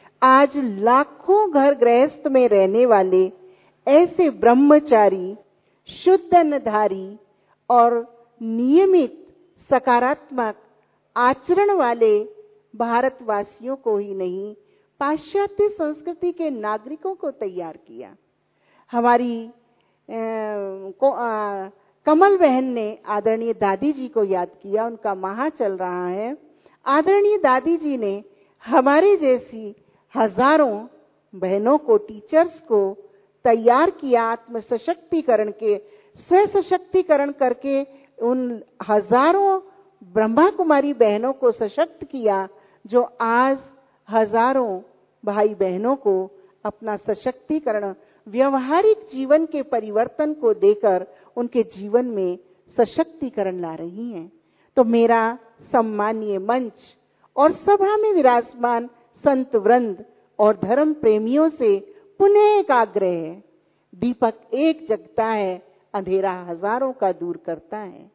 आज लाखों घर गृहस्थ में रहने वाले ऐसे ब्रह्मचारी, शुद्ध अन्नधारी और नियमित सकारात्मक आचरण वाले भारतवासियों को ही नहीं, पाश्चात्य संस्कृति के नागरिकों को तैयार किया। हमारी आ, को, आ, कमल बहन ने आदरणीय दादी जी को याद किया, उनका महा चल रहा है। आदरणीय दादी जी ने हमारे जैसी हजारों बहनों को, टीचर्स को तैयार किया आत्म सशक्तिकरण के, स्व सशक्तिकरण करके उन हजारों ब्रह्मा कुमारी बहनों को सशक्त किया, जो आज हजारों भाई बहनों को अपना सशक्तिकरण, व्यवहारिक जीवन के परिवर्तन को देकर उनके जीवन में सशक्तिकरण ला रही हैं। तो मेरा सम्मानीय मंच और सभा में विराजमान संत वृंद और धर्म प्रेमियों से पुनः एक आग्रह है, दीपक एक जगता है, अंधेरा हजारों का दूर करता है।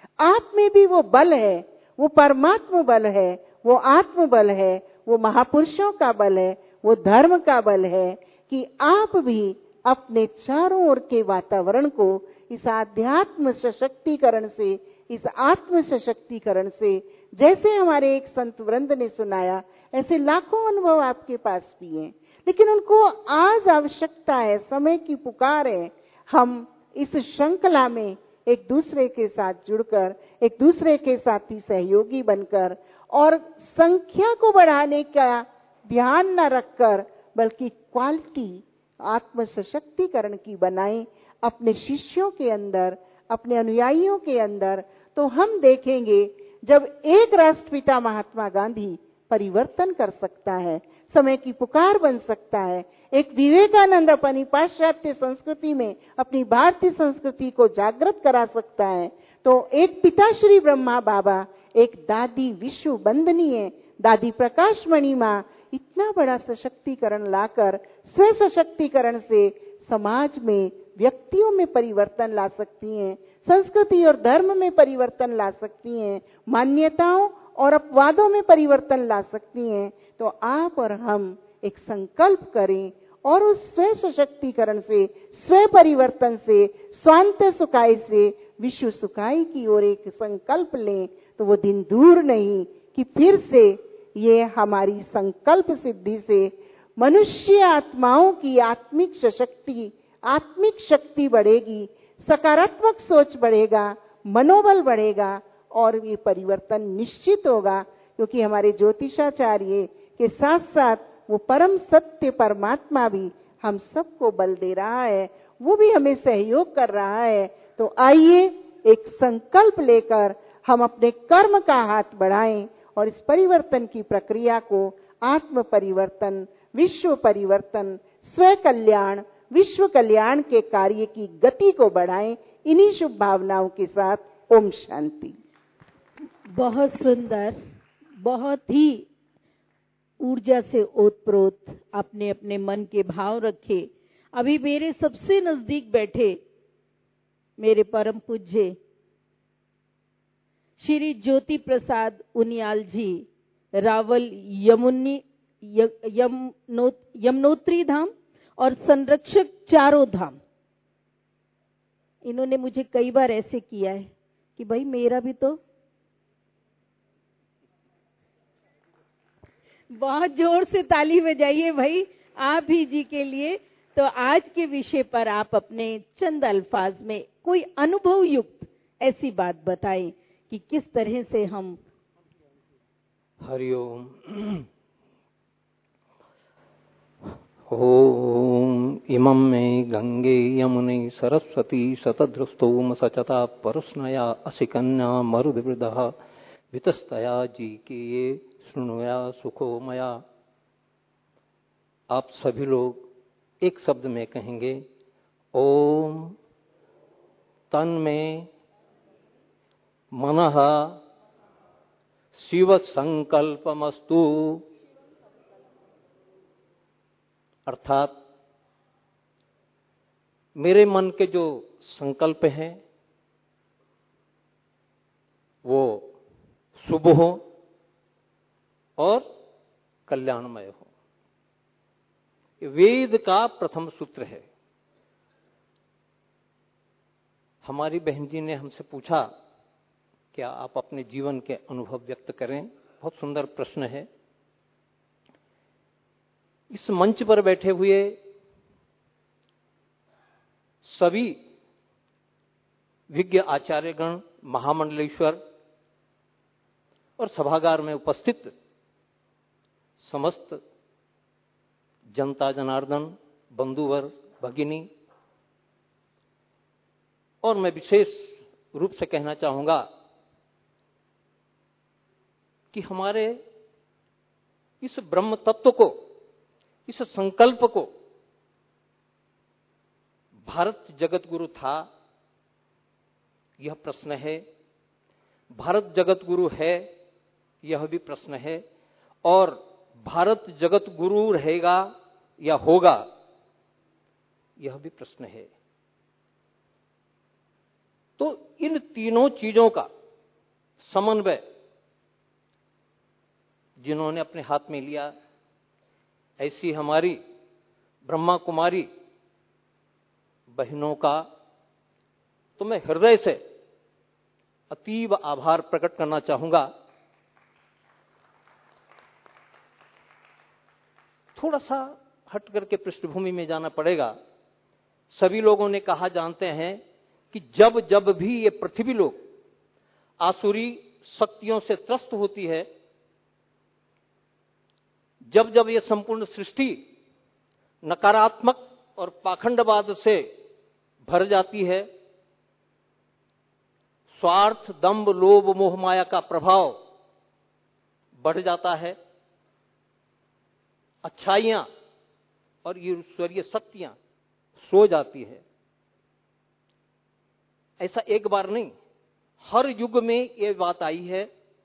आप में भी वो बल है, वो परमात्मा बल है, वो आत्म बल है, वो महापुरुषों का बल है, वो धर्म का बल है, कि आप भी अपने चारों ओर के वातावरण को इस आध्यात्म सशक्तिकरण से, इस आत्म सशक्तिकरण से, जैसे हमारे एक संत वृंद ने सुनाया, ऐसे लाखों अनुभव आपके पास भी हैं, लेकिन उनको आज आवश्यकता है, समय की पुकार है। हम इस श्रृंखला में एक दूसरे के साथ जुड़कर, एक दूसरे के साथी सहयोगी बनकर, और संख्या को बढ़ाने का ध्यान न रखकर, बल्कि क्वालिटी आत्म सशक्तिकरण की बनाएं अपने शिष्यों के अंदर, अपने अनुयायियों के अंदर। तो हम देखेंगे जब एक राष्ट्रपिता महात्मा गांधी परिवर्तन कर सकता है, समय की पुकार बन सकता है, एक विवेकानंद अपनी पाश्चात्य संस्कृति में अपनी भारतीय संस्कृति को जागृत करा सकता है, तो एक पिताश्री ब्रह्मा बाबा, एक दादी विश्व वंदनीय दादी प्रकाशमणि मां इतना बड़ा सशक्तिकरण लाकर स्व सशक्तिकरण से समाज में, व्यक्तियों में परिवर्तन ला सकती हैं, संस्कृति और धर्म में परिवर्तन ला सकती हैं, मान्यताओं और अपवादों में परिवर्तन ला सकती हैं। तो आप और हम एक संकल्प करें और उस स्व सशक्तिकरण से, स्व परिवर्तन से, स्वांत सुखाय से विश्व सुखाय की ओर एक संकल्प लें, तो वो दिन दूर नहीं कि फिर से ये हमारी संकल्प सिद्धि से मनुष्य आत्माओं की आत्मिक सशक्ति, आत्मिक शक्ति बढ़ेगी, सकारात्मक सोच बढ़ेगा, मनोबल बढ़ेगा और ये परिवर्तन निश्चित होगा। क्योंकि हमारे ज्योतिषाचार्य के साथ साथ वो परम सत्य परमात्मा भी हम सबको बल दे रहा है, वो भी हमें सहयोग कर रहा है। तो आइए एक संकल्प लेकर हम अपने कर्म का हाथ बढ़ाएं और इस परिवर्तन की प्रक्रिया को आत्म परिवर्तन, विश्व परिवर्तन, स्व कल्याण, विश्व कल्याण के कार्य की गति को बढ़ाएं। इन्हीं शुभ भावनाओं के साथ ओम शांति। बहुत सुंदर, बहुत ही ऊर्जा से ओतप्रोत अपने अपने मन के भाव रखे। अभी मेरे सबसे नजदीक बैठे मेरे परम पूज्य श्री ज्योति प्रसाद उनियाल जी, रावल यमुनी यमनो, यमुनोत्री धाम और संरक्षक चारों धाम, इन्होंने मुझे कई बार ऐसे किया है कि भाई मेरा भी तो बहुत जोर से ताली बजाइए भाई आप ही जी के लिए। तो आज के विषय पर आप अपने चंद अल्फाज में कोई अनुभव युक्त ऐसी बात बताएं कि किस तरह से हम। हरिओम। ओम इमं मे गंगे यमुने सरस्वती शतद्रुस्तोम सचता परुष्णया असिकन्या मरुद्वृदः वितस्तया जी के ये सुनुया सुखो मया। आप सभी लोग एक शब्द में कहेंगे ओम। तन में मनः शिव संकल्पमस्तु, अर्थात मेरे मन के जो संकल्प हैं वो शुभ हो और कल्याणमय हो। वेद का प्रथम सूत्र है। हमारी बहन जी ने हमसे पूछा क्या आप अपने जीवन के अनुभव व्यक्त करें। बहुत सुंदर प्रश्न है। इस मंच पर बैठे हुए सभी विज्ञ आचार्यगण, महामंडलेश्वर और सभागार में उपस्थित समस्त जनता जनार्दन, बंधुवर, भगिनी, और मैं विशेष रूप से कहना चाहूंगा कि हमारे इस ब्रह्म तत्व को, इस संकल्प को भारत जगत गुरु था, यह प्रश्न है। भारत जगत गुरु है, यह भी प्रश्न है। और भारत जगत गुरु रहेगा या होगा, यह भी प्रश्न है। तो इन तीनों चीजों का समन्वय जिन्होंने अपने हाथ में लिया, ऐसी हमारी ब्रह्मा कुमारी बहनों का तो मैं हृदय से अतीब आभार प्रकट करना चाहूंगा। थोड़ा सा हट करके पृष्ठभूमि में जाना पड़ेगा। सभी लोगों ने कहा जानते हैं कि जब जब भी ये पृथ्वी लोग आसुरी शक्तियों से त्रस्त होती है, जब जब ये संपूर्ण सृष्टि नकारात्मक और पाखंडवाद से भर जाती है, स्वार्थ, दंभ, लोभ, मोह माया का प्रभाव बढ़ जाता है, अच्छाइयां और ईश्वरीय शक्तियां सो जाती है। ऐसा एक बार नहीं, हर युग में ये बात आई है।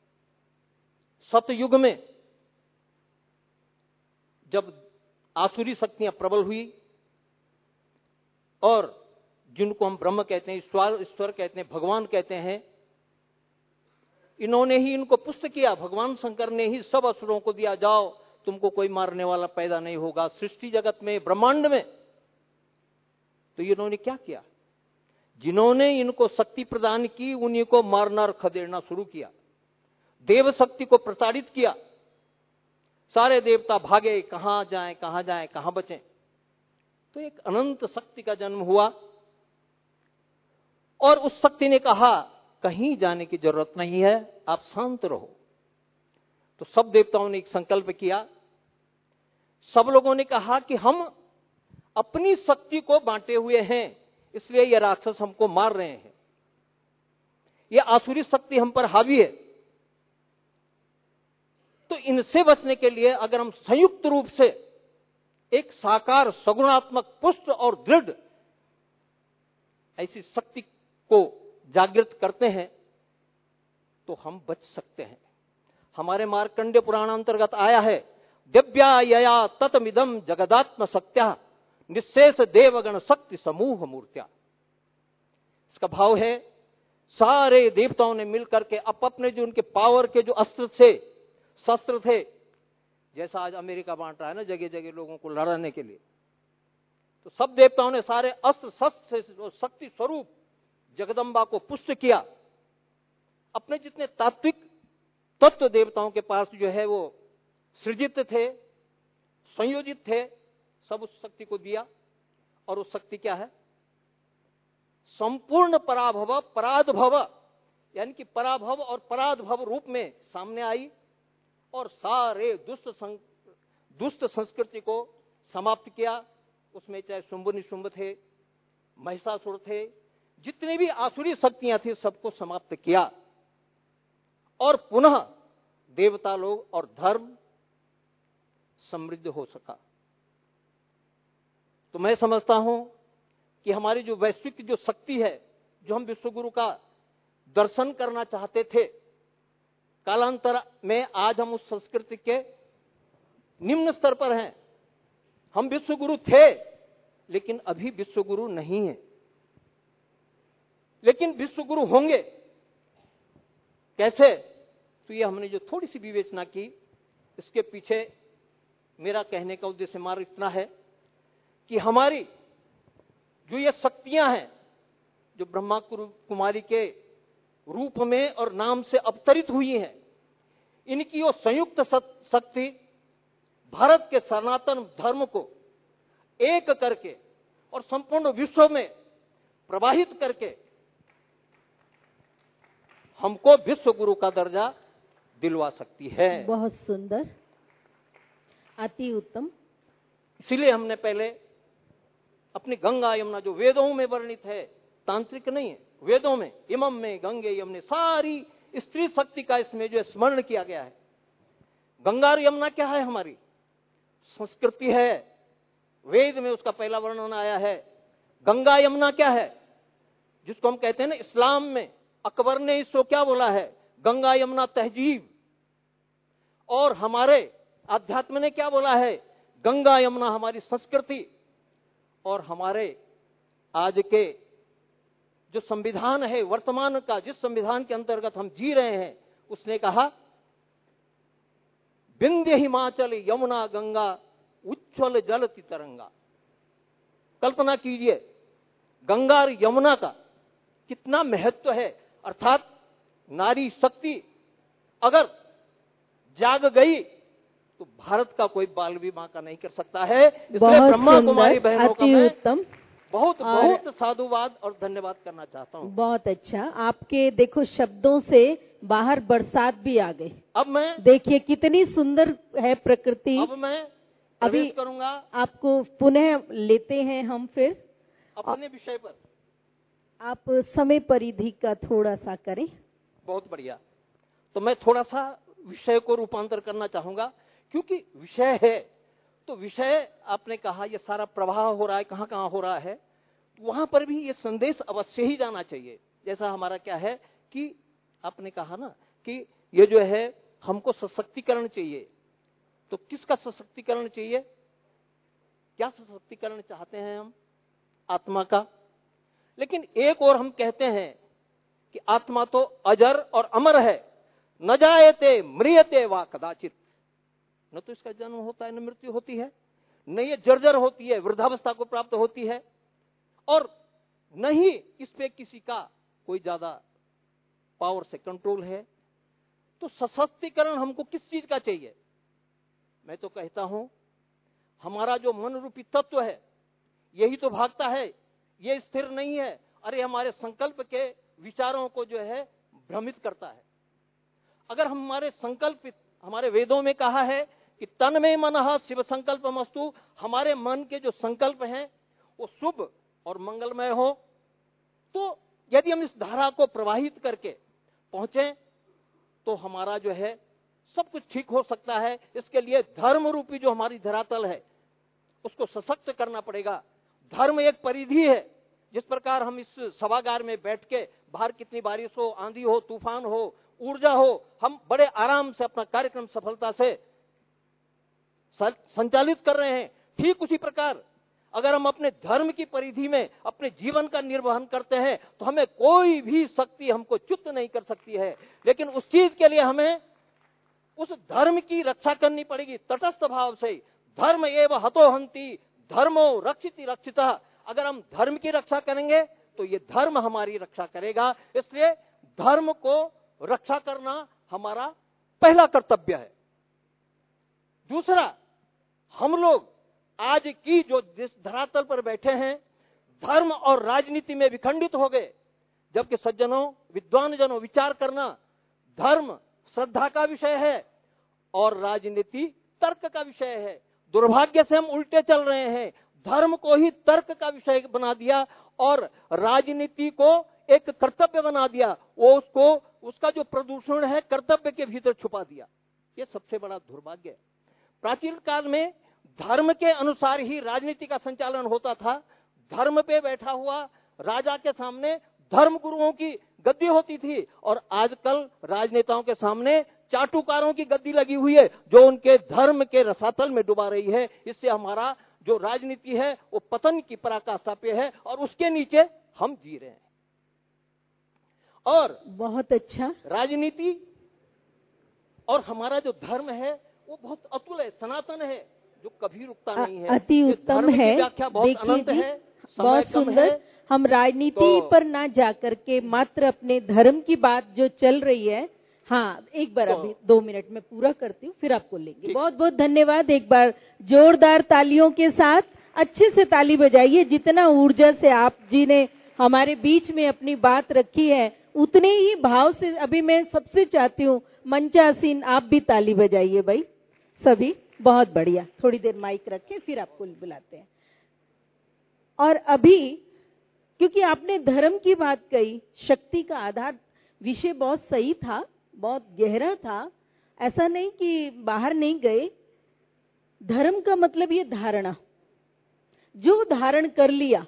सतयुग में जब आसुरी शक्तियां प्रबल हुई और जिनको हम ब्रह्म कहते हैं, ईश्वर ईश्वर कहते हैं, भगवान कहते हैं, इन्होंने ही इनको पुष्ट किया। भगवान शंकर ने ही सब असुरों को दिया, जाओ तुमको कोई मारने वाला पैदा नहीं होगा सृष्टि जगत में, ब्रह्मांड में। तो इन्होंने क्या किया? जिन्होंने इनको शक्ति प्रदान की उन्हीं को मारना और खदेड़ना शुरू किया, देव शक्ति को प्रताड़ित किया। सारे देवता भागे, कहां जाएं कहां जाएं कहां बचें। तो एक अनंत शक्ति का जन्म हुआ और उस शक्ति ने कहा कहीं जाने की जरूरत नहीं है, आप शांत रहो। तो सब देवताओं ने एक संकल्प किया। सब लोगों ने कहा कि हम अपनी शक्ति को बांटे हुए हैं, इसलिए ये राक्षस हमको मार रहे हैं, ये आसुरी शक्ति हम पर हावी है। तो इनसे बचने के लिए अगर हम संयुक्त रूप से एक साकार सगुणात्मक पुष्ट और दृढ़ ऐसी शक्ति को जागृत करते हैं तो हम बच सकते हैं। हमारे मार्कंडेय पुराण अंतर्गत आया है, दिव्या यया ततमिदम जगदात्म शक्त्या निशेष देवगण शक्ति समूह मूर्त्या। इसका भाव है सारे देवताओं ने मिलकर के अप अपने जो उनके पावर के जो अस्त्र थे, शस्त्र थे, जैसा आज अमेरिका बांट रहा है ना जगह जगह लोगों को लड़ाने के लिए, तो सब देवताओं ने सारे अस्त्र शस्त्र से शक्ति स्वरूप जगदम्बा को पुष्ट किया। अपने जितने तात्विक तत्व देवताओं के पास जो है वो सृजित थे, संयोजित थे, सब उस शक्ति को दिया। और उस शक्ति क्या है? संपूर्ण पराभव पराधभव, यानी कि पराभव और पराधभव रूप में सामने आई और सारे दुष्ट सं, दुष्ट संस्कृति को समाप्त किया। उसमें चाहे शुंभ निशुंभ थे, महिषासुर थे, जितनी भी आसुरी शक्तियां थी सबको समाप्त किया और पुनः देवता लोग और धर्म समृद्ध हो सका। तो मैं समझता हूं कि हमारी जो वैश्विक जो शक्ति है, जो हम विश्वगुरु का दर्शन करना चाहते थे, कालांतर में आज हम उस संस्कृति के निम्न स्तर पर हैं। हम विश्वगुरु थे लेकिन अभी विश्वगुरु नहीं है, लेकिन विश्वगुरु होंगे कैसे? तो ये हमने जो थोड़ी सी विवेचना की, इसके पीछे मेरा कहने का उद्देश्य मार्ग इतना है कि हमारी जो ये शक्तियां हैं, जो ब्रह्मा कुमारी के रूप में और नाम से अवतरित हुई हैं, इनकी वो संयुक्त शक्ति भारत के सनातन धर्म को एक करके और संपूर्ण विश्व में प्रवाहित करके हमको विश्व गुरु का दर्जा दिलवा सकती है। बहुत सुंदर, अति उत्तम। इसीलिए हमने पहले अपनी गंगा यमुना जो वेदों में वर्णित है, तांत्रिक नहीं है, वेदों में इमम में गंगे यमुने सारी स्त्री शक्ति का इसमें जो स्मरण किया गया है। गंगा और यमुना क्या है? हमारी संस्कृति है, वेद में उसका पहला वर्णन आया है। गंगा यमुना क्या है? जिसको हम कहते हैं ना, इस्लाम में अकबर ने इसको क्या बोला है? गंगा यमुना तहजीब। और हमारे आध्यात्म ने क्या बोला है? गंगा यमुना हमारी संस्कृति। और हमारे आज के जो संविधान है वर्तमान का, जिस संविधान के अंतर्गत हम जी रहे हैं, उसने कहा विंध्य हिमाचल यमुना गंगा उच्छल जलति तरंगा। कल्पना कीजिए गंगा और यमुना का कितना महत्व है। अर्थात नारी शक्ति अगर जाग गई तो भारत का कोई बाल भी बांका नहीं कर सकता है। इसलिए ब्रह्मा कुमारी बहनों का मैं उत्तम बहुत बहुत साधुवाद और धन्यवाद करना चाहता हूँ। बहुत अच्छा, आपके देखो शब्दों से बाहर बरसात भी आ गई। अब मैं देखिए कितनी सुंदर है प्रकृति। अब मैं अभी करूंगा, आपको पुनः लेते हैं हम फिर अपने विषय पर। आप समय परिधि का थोड़ा सा करें। बहुत बढ़िया। तो मैं थोड़ा सा विषय को रूपांतर करना चाहूंगा, क्योंकि विषय है तो विषय आपने कहा ये सारा प्रवाह हो रहा है, कहां कहां हो रहा है, तो वहां पर भी ये संदेश अवश्य ही जाना चाहिए। जैसा हमारा क्या है कि आपने कहा ना कि ये जो है हमको सशक्तिकरण चाहिए। तो किसका सशक्तिकरण चाहिए? क्या सशक्तिकरण चाहते हैं हम? आत्मा का। लेकिन एक और हम कहते हैं कि आत्मा तो अजर और अमर है, न जायते म्रियते वा कदाचित। न तो इसका जन्म होता है न मृत्यु होती है, न ये जर्जर होती है, वृद्धावस्था को प्राप्त होती है, और न ही इस पे किसी का कोई ज्यादा पावर से कंट्रोल है। तो सशक्तिकरण हमको किस चीज का चाहिए? मैं तो कहता हूं हमारा जो मन रूपी तत्व है यही तो भागता है, ये स्थिर नहीं है। अरे हमारे संकल्प के विचारों को जो है भ्रमित करता है। अगर हमारे संकल्प, हमारे वेदों में कहा है कि तन में मनः शिव संकल्प मस्तु, हमारे मन के जो संकल्प हैं वो शुभ और मंगलमय हो, तो यदि हम इस धारा को प्रवाहित करके पहुंचे तो हमारा जो है सब कुछ ठीक हो सकता है। इसके लिए धर्म रूपी जो हमारी धरातल है उसको सशक्त करना पड़ेगा। धर्म एक परिधि है। जिस प्रकार हम इस सभागार में बैठ के बाहर कितनी बारिश हो, आंधी हो, तूफान हो, ऊर्जा हो, हम बड़े आराम से अपना कार्यक्रम सफलता से संचालित कर रहे हैं, ठीक उसी प्रकार अगर हम अपने धर्म की परिधि में अपने जीवन का निर्वहन करते हैं तो हमें कोई भी शक्ति हमको च्युत नहीं कर सकती है। लेकिन उस चीज के लिए हमें उस धर्म की रक्षा करनी पड़ेगी तटस्थ भाव से। धर्म एवं हतो हंति धर्मो रक्षिति रक्षिता। अगर हम धर्म की रक्षा करेंगे तो ये धर्म हमारी रक्षा करेगा। इसलिए धर्म को रक्षा करना हमारा पहला कर्तव्य है। दूसरा, हम लोग आज की जो जिस धरातल पर बैठे हैं धर्म और राजनीति में विखंडित हो गए, जबकि सज्जनों, विद्वान जनों, विचार करना, धर्म श्रद्धा का विषय है और राजनीति तर्क का विषय है। दुर्भाग्य से हम उल्टे चल रहे हैं, धर्म को ही तर्क का विषय बना दिया और राजनीति को एक कर्तव्य बना दिया। वो उसको उसका जो प्रदूषण है कर्तव्य के भीतर छुपा दिया। ये सबसे बड़ा दुर्भाग्य है। प्राचीन काल में धर्म के अनुसार ही राजनीति का संचालन होता था। धर्म पे बैठा हुआ राजा के सामने धर्म गुरुओं की गद्दी होती थी और आजकल राजनेताओं के सामने चाटुकारों की गद्दी लगी हुई है जो उनके धर्म के रसातल में डुबा रही है। इससे हमारा जो राजनीति है वो पतन की पराकाष्ठा पे है और उसके नीचे हम जी रहे हैं। और बहुत अच्छा, राजनीति और हमारा जो धर्म है वो बहुत अतुल है, सनातन है, जो कभी रुकता नहीं है। अति उत्तम है। देखिए जी, है, बहुत सुंदर। हम राजनीति तो, पर ना जाकर के मात्र अपने धर्म की बात जो चल रही है, हाँ एक बार तो, अभी दो मिनट में पूरा करती हूँ फिर आपको लेंगे। बहुत बहुत धन्यवाद। एक बार जोरदार तालियों के साथ अच्छे से ताली बजाइए। जितना ऊर्जा से आप जी ने हमारे बीच में अपनी बात रखी है उतने ही भाव से अभी मैं सबसे चाहती हूँ मंचासीन आप भी ताली बजाइए भाई सभी। बहुत बढ़िया। थोड़ी देर माइक रखें फिर आपको बुलाते हैं। और अभी क्योंकि आपने धर्म की बात कही, शक्ति का आधार विषय बहुत सही था, बहुत गहरा था। ऐसा नहीं कि बाहर नहीं गए। धर्म का मतलब ये धारणा, जो धारण कर लिया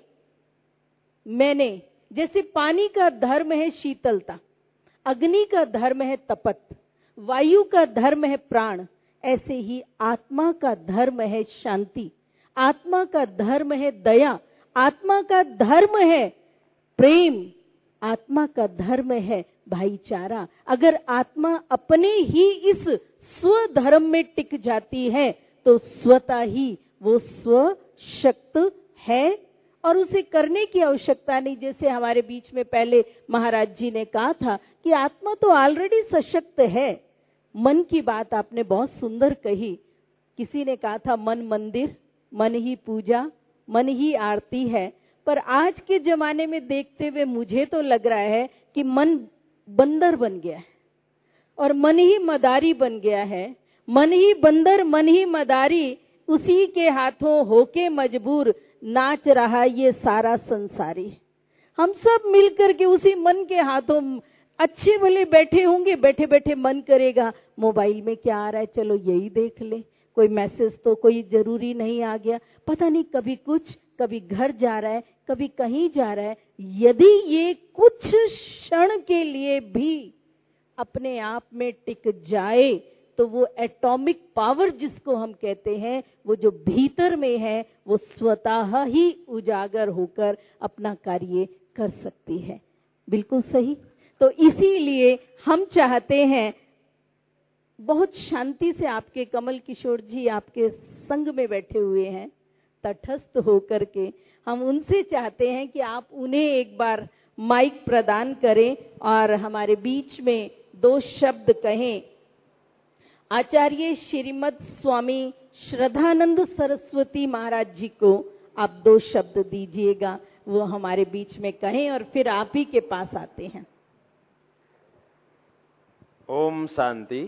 मैंने, जैसे पानी का धर्म है शीतलता, अग्नि का धर्म है तपत, वायु का धर्म है प्राण, ऐसे ही आत्मा का धर्म है शांति, आत्मा का धर्म है दया, आत्मा का धर्म है प्रेम, आत्मा का धर्म है भाईचारा। अगर आत्मा अपने ही इस स्वधर्म में टिक जाती है तो स्वतः ही वो स्वशक्त है और उसे करने की आवश्यकता नहीं। जैसे हमारे बीच में पहले महाराज जी ने कहा था कि आत्मा तो ऑलरेडी सशक्त है। मन की बात आपने बहुत सुंदर कही। किसी ने कहा था मन मंदिर, मन ही पूजा, मन ही आरती है। पर आज के जमाने में देखते हुए मुझे तो लग रहा है कि मन बंदर बन गया है और मन ही मदारी बन गया है। मन ही बंदर, मन ही मदारी, उसी के हाथों होके मजबूर, नाच रहा ये सारा संसारी। हम सब मिलकर के उसी मन के हाथों अच्छे भले बैठे होंगे, बैठे बैठे मन करेगा मोबाइल में क्या आ रहा है, चलो यही देख ले, कोई मैसेज तो कोई जरूरी नहीं आ गया, पता नहीं कभी कुछ, कभी घर जा रहा है, कभी कहीं जा रहा है। यदि ये कुछ क्षण के लिए भी अपने आप में टिक जाए तो वो एटॉमिक पावर जिसको हम कहते हैं, वो जो भीतर में है, वो स्वतः ही उजागर होकर अपना कार्य कर सकती है। बिल्कुल सही। तो इसीलिए हम चाहते हैं बहुत शांति से आपके कमल किशोर जी आपके संग में बैठे हुए हैं, तटस्थ होकर के हम उनसे चाहते हैं कि आप उन्हें एक बार माइक प्रदान करें और हमारे बीच में दो शब्द कहें। आचार्य श्रीमद स्वामी श्रद्धानंद सरस्वती महाराज जी को आप दो शब्द दीजिएगा, वो हमारे बीच में कहें और फिर आप ही के पास आते हैं। ओम शांति।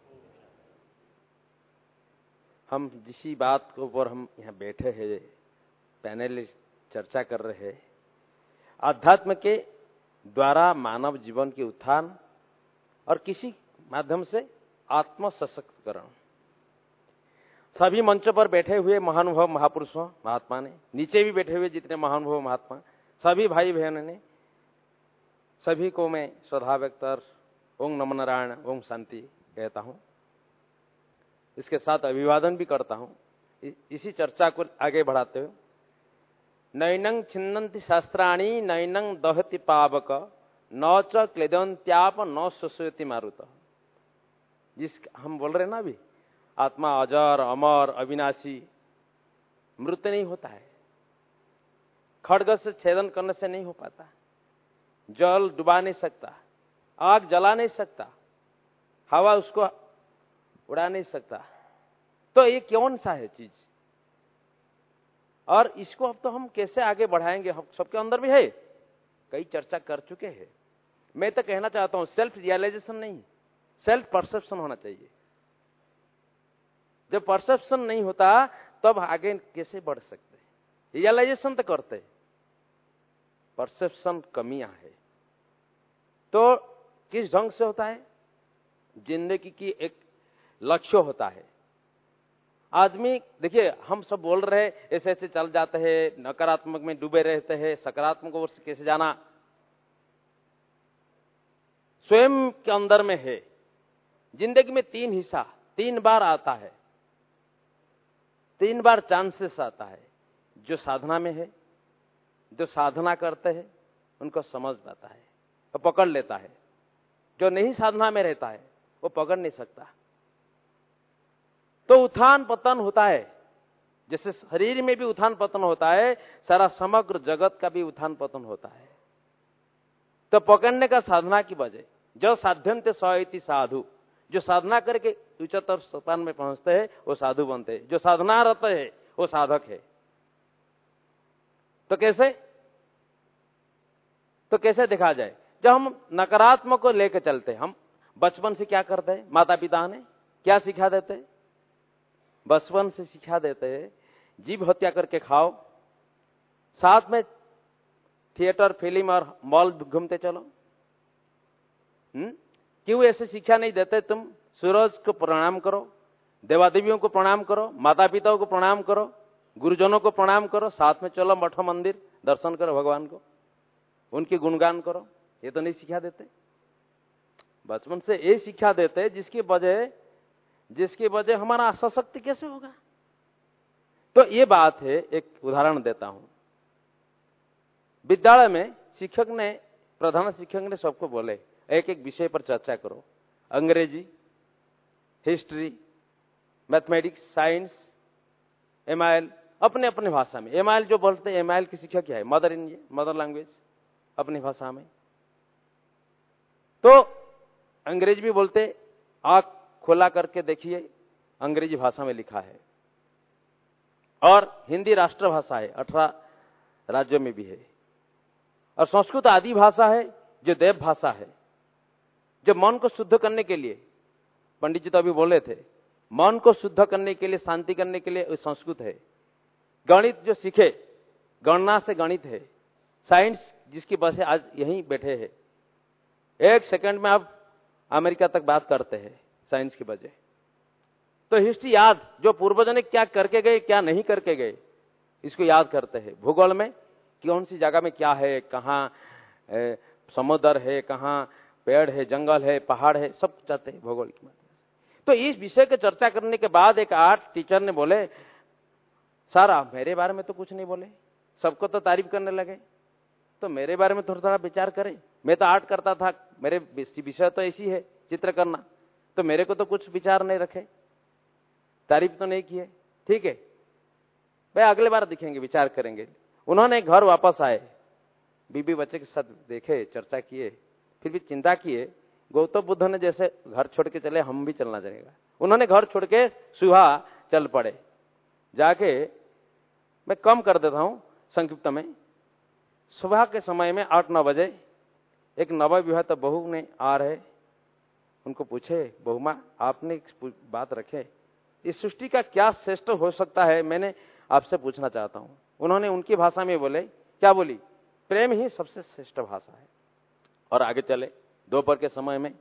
हम जिसी बात के ऊपर हम यहाँ बैठे हैं, पैनल चर्चा कर रहे हैं, आध्यात्म के द्वारा मानव जीवन के उत्थान और किसी माध्यम से आत्म सशक्तिकरण। सभी मंचों पर बैठे हुए महानुभाव महापुरुषों महात्मा ने, नीचे भी बैठे हुए जितने महानुभाव महात्मा, सभी भाई बहनों ने, सभी को मैं श्रद्धा व्यक्त कर ओम नमो नारायण ओम शांति कहता हूं। इसके साथ अभिवादन भी करता हूं। इसी चर्चा को आगे बढ़ाते हुए, नैनं छिन्नन्ति शास्त्राणि नैनं दहति पावक न च क्लेदन्त्याप न शोषयति मारुत। जिस हम बोल रहे हैं ना अभी, आत्मा अजर अमर अविनाशी, मृत नहीं होता है, खड्ग से छेदन करने से नहीं हो पाता, जल डुबा नहीं सकता, आग जला नहीं सकता, हवा उसको उड़ा नहीं सकता। तो ये कौन सा है चीज, और इसको अब तो हम कैसे आगे बढ़ाएंगे? हम सबके अंदर भी है, कई चर्चा कर चुके हैं। मैं तो कहना चाहता हूं सेल्फ रियलाइजेशन नहीं, सेल्फ परसेप्शन होना चाहिए। जब परसेप्शन नहीं होता तब आगे कैसे बढ़ सकते? रियलाइजेशन तो करते, परसेप्शन कमियां है। तो किस ढंग से होता है? जिंदगी की एक लक्ष्य होता है। आदमी देखिए, हम सब बोल रहे हैं ऐसे ऐसे चल जाते हैं, नकारात्मक में डूबे रहते हैं, सकारात्मक ओर से कैसे जाना स्वयं के अंदर में है। जिंदगी में तीन हिस्सा तीन बार आता है, तीन बार चांसेस आता है। जो साधना में है, जो साधना करते हैं उनको समझ पाता है, वो पकड़ लेता है। जो नहीं साधना में रहता है वो पकड़ नहीं सकता। तो उत्थान पतन होता है, जैसे शरीर में भी उत्थान पतन होता है, सारा समग्र जगत का भी उत्थान पतन होता है। तो पकड़ने का साधना की वजह, जो साध्यंते स इति साधु, जो साधना करके उच्चतर स्थान में पहुंचते हैं वो साधु बनते हैं, जो साधनारत है वो साधक है। तो कैसे तो कैसे देखा जाए? जब हम नकारात्मक को लेकर चलते हैं, हम बचपन से क्या करते हैं? माता पिता ने क्या सिखा देते हैं? बचपन से सिखा देते हैं जीव हत्या करके खाओ, साथ में थिएटर फिल्म और मॉल घूमते चलो। हम्म क्यों ऐसे शिक्षा नहीं देते? तुम सूरज को प्रणाम करो, देवादेवियों को प्रणाम करो, माता पिताओं को प्रणाम करो, गुरुजनों को प्रणाम करो, साथ में चलो मठ मंदिर दर्शन करो भगवान को, उनके गुणगान करो। ये तो नहीं सिखा देते। बचपन से ये शिक्षा देते जिसकी वजह जिसकी वजह हमारा सशक्त कैसे होगा? तो ये बात है। एक उदाहरण देता हूं। विद्यालय में शिक्षक ने प्रधान शिक्षक ने सबको बोले एक एक विषय पर चर्चा करो, अंग्रेजी, हिस्ट्री, मैथमेटिक्स, साइंस, एमआईएल, अपने अपने भाषा में। एमआईएल जो बोलते हैं, एमआईएल की शिक्षा क्या है? मदर इन मदर लैंग्वेज, अपनी भाषा में। तो अंग्रेजी भी बोलते, आंख खोला करके देखिए अंग्रेजी भाषा में लिखा है। और हिंदी राष्ट्रभाषा है, अठारह राज्यों में भी है। और संस्कृत आदि भाषा है जो देव भाषा है, जो मन को शुद्ध करने के लिए, पंडित जी तो अभी बोले थे, मन को शुद्ध करने के लिए, शांति करने के लिए संस्कृत है। गणित जो सीखे, गणना से गणित है। साइंस जिसकी वजह से आज यहीं बैठे हैं, एक सेकंड में आप अमेरिका तक बात करते हैं साइंस की वजह। तो हिस्ट्री याद, जो पूर्वजों ने क्या करके गए क्या नहीं करके गए, इसको याद करते हैं। भूगोल में कौन सी जगह में क्या है, कहाँ समुद्र है, कहाँ पेड़ है, जंगल है, पहाड़ है, सब जाते हैं भूगोल की माध्यम से। तो इस विषय की चर्चा करने के बाद एक आर्ट टीचर ने बोले, सर आप मेरे बारे में तो कुछ नहीं बोले, सबको तो तारीफ करने लगे, तो मेरे बारे में थोड़ा थोड़ा विचार करें। मैं तो आर्ट करता था, मेरे विषय तो ऐसी है चित्र करना, तो मेरे को तो कुछ विचार नहीं रखे, तारीफ तो नहीं किए, ठीक है भाई अगले बार दिखेंगे, विचार करेंगे। उन्होंने घर वापस आए, बीबी बच्चे के साथ देखे, चर्चा किए, फिर भी चिंता किए। गौतम बुद्ध ने जैसे घर छोड़ के चले, हम भी चलना चाहिएगा। उन्होंने घर छोड़ के सुबह चल पड़े। जाके मैं कम कर देता हूं संक्षिप्त में, सुबह के समय में आठ नौ बजे एक नवविवाहित बहू ने आ रहे, उनको पूछे, बहू माँ आपने एक बात रखे, इस सृष्टि का क्या श्रेष्ठ हो सकता है, मैंने आपसे पूछना चाहता हूं। उन्होंने उनकी भाषा में बोले, क्या बोली, प्रेम ही सबसे श्रेष्ठ भाषा है। और आगे चले। दोपहर के समय में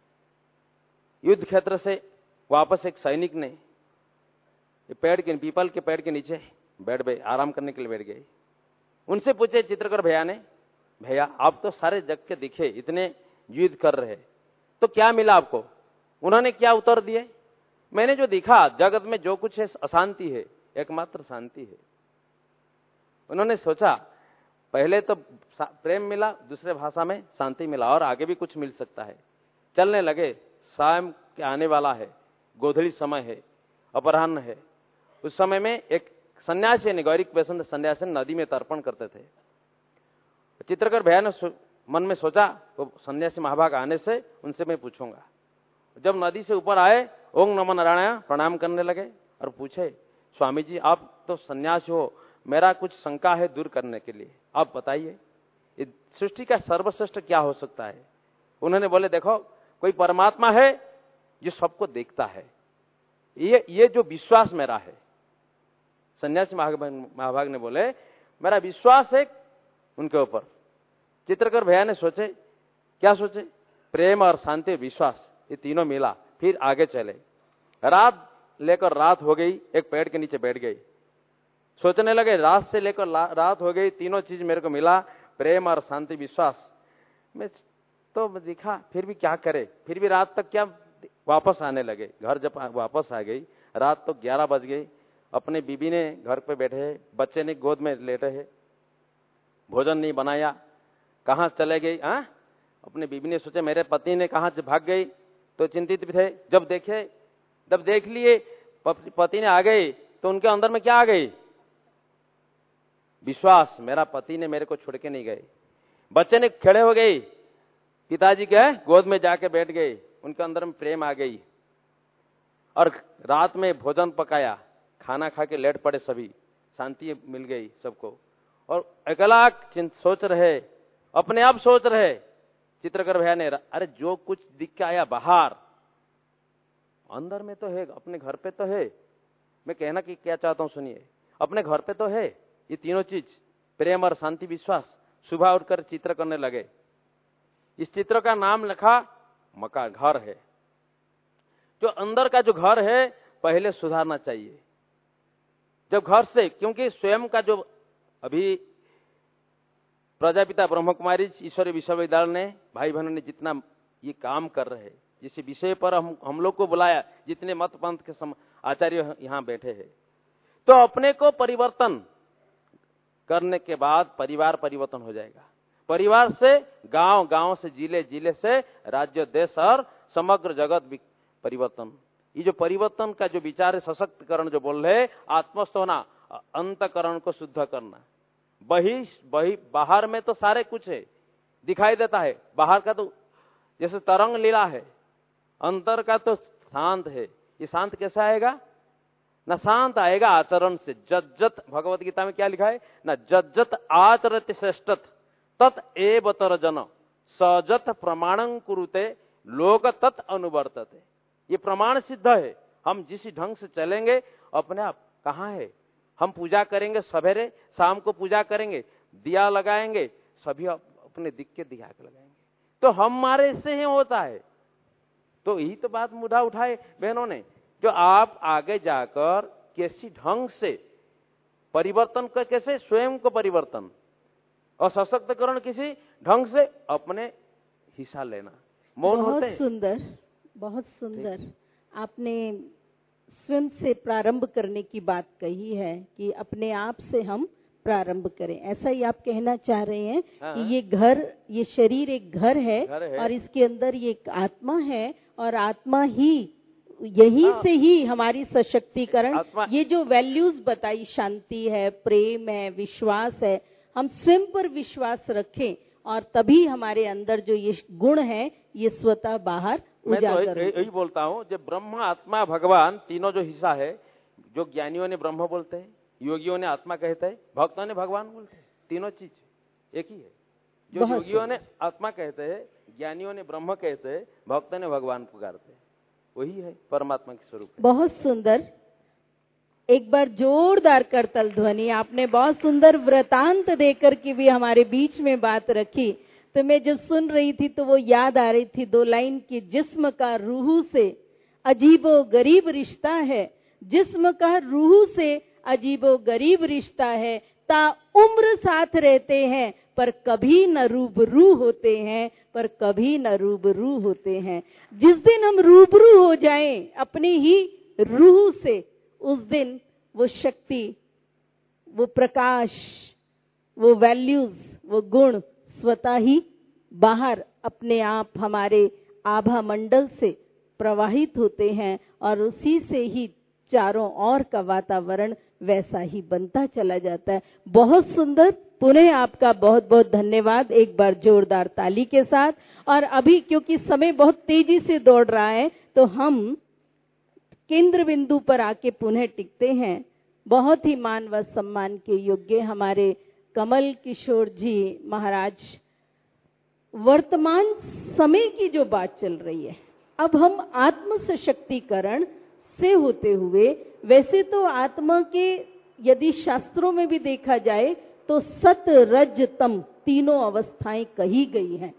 युद्ध क्षेत्र से वापस एक सैनिक ने पेड़ के पीपल के पेड़ के नीचे बैठ गए, आराम करने के लिए बैठ गए। उनसे पूछे चित्रकर भैया ने, भैया आप तो सारे जग के दिखे, इतने युद्ध कर रहे, तो क्या मिला आपको? उन्होंने क्या उत्तर दिए, मैंने जो देखा जगत में जो कुछ है अशांति है, एकमात्र शांति है। उन्होंने सोचा पहले तो प्रेम मिला, दूसरे भाषा में शांति मिला, और आगे भी कुछ मिल सकता है। चलने लगे। शाम के आने वाला है, गोधड़ी समय है, अपराह्न है। उस समय में एक सन्यासी ने, गौरिक वैष्णव सन्यासी नदी में तर्पण करते थे। चित्रकर भैया ने मन में सोचा, वो सन्यासी महाभाग आने से उनसे मैं पूछूंगा। जब नदी से ऊपर आए, ओम नमो नारायण प्रणाम करने लगे और पूछे, स्वामी जी आप तो सन्यासी हो, मेरा कुछ शंका है दूर करने के लिए, आप बताइए सृष्टि का सर्वश्रेष्ठ क्या हो सकता है। उन्होंने बोले, देखो कोई परमात्मा है जो सबको देखता है, ये ये जो विश्वास मेरा है। सन्यासी महाभाग ने बोले, मेरा विश्वास है उनके ऊपर। चित्रकर भैया ने सोचे, क्या सोचे, प्रेम और शांति विश्वास, ये तीनों मिला। फिर आगे चले। रात लेकर रात हो गई, एक पेड़ के नीचे बैठ गई। सोचने लगे, रात से लेकर रात हो गई, तीनों चीज मेरे को मिला, प्रेम और शांति विश्वास। मैं तो दिखा, फिर भी क्या करे, फिर भी रात तक क्या, वापस आने लगे। घर जब वापस आ गई, रात तो ग्यारह बज गई। अपने बीबी ने घर पे बैठे है, बच्चे ने गोद में लेटे है, भोजन नहीं बनाया, कहाँ चले गई। हाँ, अपने बीबी ने सोचा मेरे पति ने कहाँ भाग गई, तो चिंतित भी थे। जब देखे, जब देख लिए पति ने आ गई, तो उनके अंदर में क्या आ गई, विश्वास, मेरा पति ने मेरे को छोड़ के नहीं गए। बच्चे ने खड़े हो गई, पिताजी के गोद में जाके बैठ गए, उनके अंदर में प्रेम आ गई। और रात में भोजन पकाया, खाना खा के लेट पड़े, सभी शांति मिल गई सबको। और अकेला सोच रहे, अपने आप सोच रहे। चित्रकर भैया ने, अरे जो कुछ दिख के आया बाहर, अंदर में तो है, अपने घर पे तो है। मैं कहना कि क्या चाहता हूं सुनिए, अपने घर पे तो है ये तीनों चीज, प्रेम और शांति विश्वास। सुबह उठकर चित्र करने लगे। इस चित्र का नाम लिखा मकान, घर है। जो अंदर का जो घर है पहले सुधारना चाहिए। जब घर से, क्योंकि स्वयं का जो अभी प्रजापिता ब्रह्म कुमारी ईश्वरीय विश्वविद्यालय ने, भाई बहनों ने जितना ये काम कर रहे हैं, जिस विषय पर हम हम लोग को बुलाया, जितने मत पंथ के सम, आचार्य यहाँ बैठे हैं, तो अपने को परिवर्तन करने के बाद परिवार परिवर्तन हो जाएगा। परिवार से गांव, गांव से जिले, जिले से राज्य, देश और समग्र जगत परिवर्तन। ये जो परिवर्तन का जो विचार है, सशक्तिकरण जो बोल रहे, आत्मस्थ होना, अंतकरण को शुद्ध करना। बही बही बाहर में तो सारे कुछ है, दिखाई देता है, बाहर का तो जैसे तरंग लीला है, अंतर का तो शांत है। ये शांत कैसा आएगा, न शांत आएगा आचरण से। जज्जत, भगवत गीता में क्या लिखा है, न जज्जत आचरत श्रेष्ठत तत् एव तर जन सजत प्रमाणं कुरुते लोक तत् अनुवर्तते। ये प्रमाण सिद्ध है। हम जिस ढंग से चलेंगे, अपने आप कहाँ है, हम पूजा करेंगे, सवेरे शाम को पूजा करेंगे, दिया लगाएंगे, सभी अपने दिख के दिया के लगाएंगे, तो हमारे से ही होता है। तो यही तो बात मुद्दा उठाए बहनों ने, जो आप आगे जाकर कैसी ढंग से परिवर्तन कर, कैसे स्वयं को परिवर्तन और सशक्तिकरण किसी ढंग से अपने हिस्सा लेना। मौन होते। बहुत सुंदर, बहुत सुंदर आपने स्वयं से प्रारंभ करने की बात कही है कि अपने आप से हम प्रारंभ करें, ऐसा ही आप कहना चाह रहे हैं? हाँ। कि ये घर, ये शरीर एक घर है, घर है। और इसके अंदर ये एक आत्मा है, और आत्मा ही यही हाँ। से ही हमारी सशक्तिकरण, आत्मा- ये जो वैल्यूज बताई, शांति है, प्रेम है, विश्वास है, हम स्वयं पर विश्वास रखें और तभी हमारे अंदर जो ये गुण है ये स्वतः बाहर मैं तो उजागर यही होंगे। यही बोलता हूँ, जब ब्रह्म आत्मा भगवान तीनों जो हिस्सा है, जो ज्ञानियों ने ब्रह्म बोलते हैं, योगियों ने आत्मा कहते हैं, भक्तों ने भगवान बोलते हैं, तीनों चीज एक ही है। जो बहुत योगियों ने आत्मा कहते हैं, ज्ञानियों ने ब्रह्म कहते हैं, भक्तों ने भगवान पुकारते हैं, वही है परमात्मा के स्वरूप। बहुत सुंदर, एक बार जोरदार करतल ध्वनि। आपने बहुत सुंदर वृतांत देकर के भी हमारे बीच में बात रखी, तो मैं जो सुन रही थी तो वो याद आ रही थी दो लाइन की। जिस्म का रूह से अजीबो गरीब रिश्ता है, जिस्म का रूह से अजीबो गरीब रिश्ता है, ता उम्र साथ रहते हैं पर कभी न रूबरू होते हैं, पर कभी न रूबरू होते हैं। जिस दिन हम रूबरू हो जाएं अपने ही रूह से, उस दिन वो शक्ति, वो प्रकाश, वो वैल्यूज, वो गुण स्वतः ही बाहर अपने आप हमारे आभा मंडल से प्रवाहित होते हैं, और उसी से ही चारों ओर का वातावरण वैसा ही बनता चला जाता है। बहुत सुंदर, पुनः आपका बहुत बहुत धन्यवाद, एक बार जोरदार ताली के साथ। और अभी क्योंकि समय बहुत तेजी से दौड़ रहा है तो हम केंद्र बिंदु पर आके पुनः टिकते हैं। बहुत ही मान व सम्मान के योग्य हमारे कमल किशोर जी महाराज, वर्तमान समय की जो बात चल रही है, अब हम आत्म सशक्तिकरण से होते हुए, वैसे तो आत्मा के यदि शास्त्रों में भी देखा जाए तो सत रज तम तीनों अवस्थाएं कही गई हैं।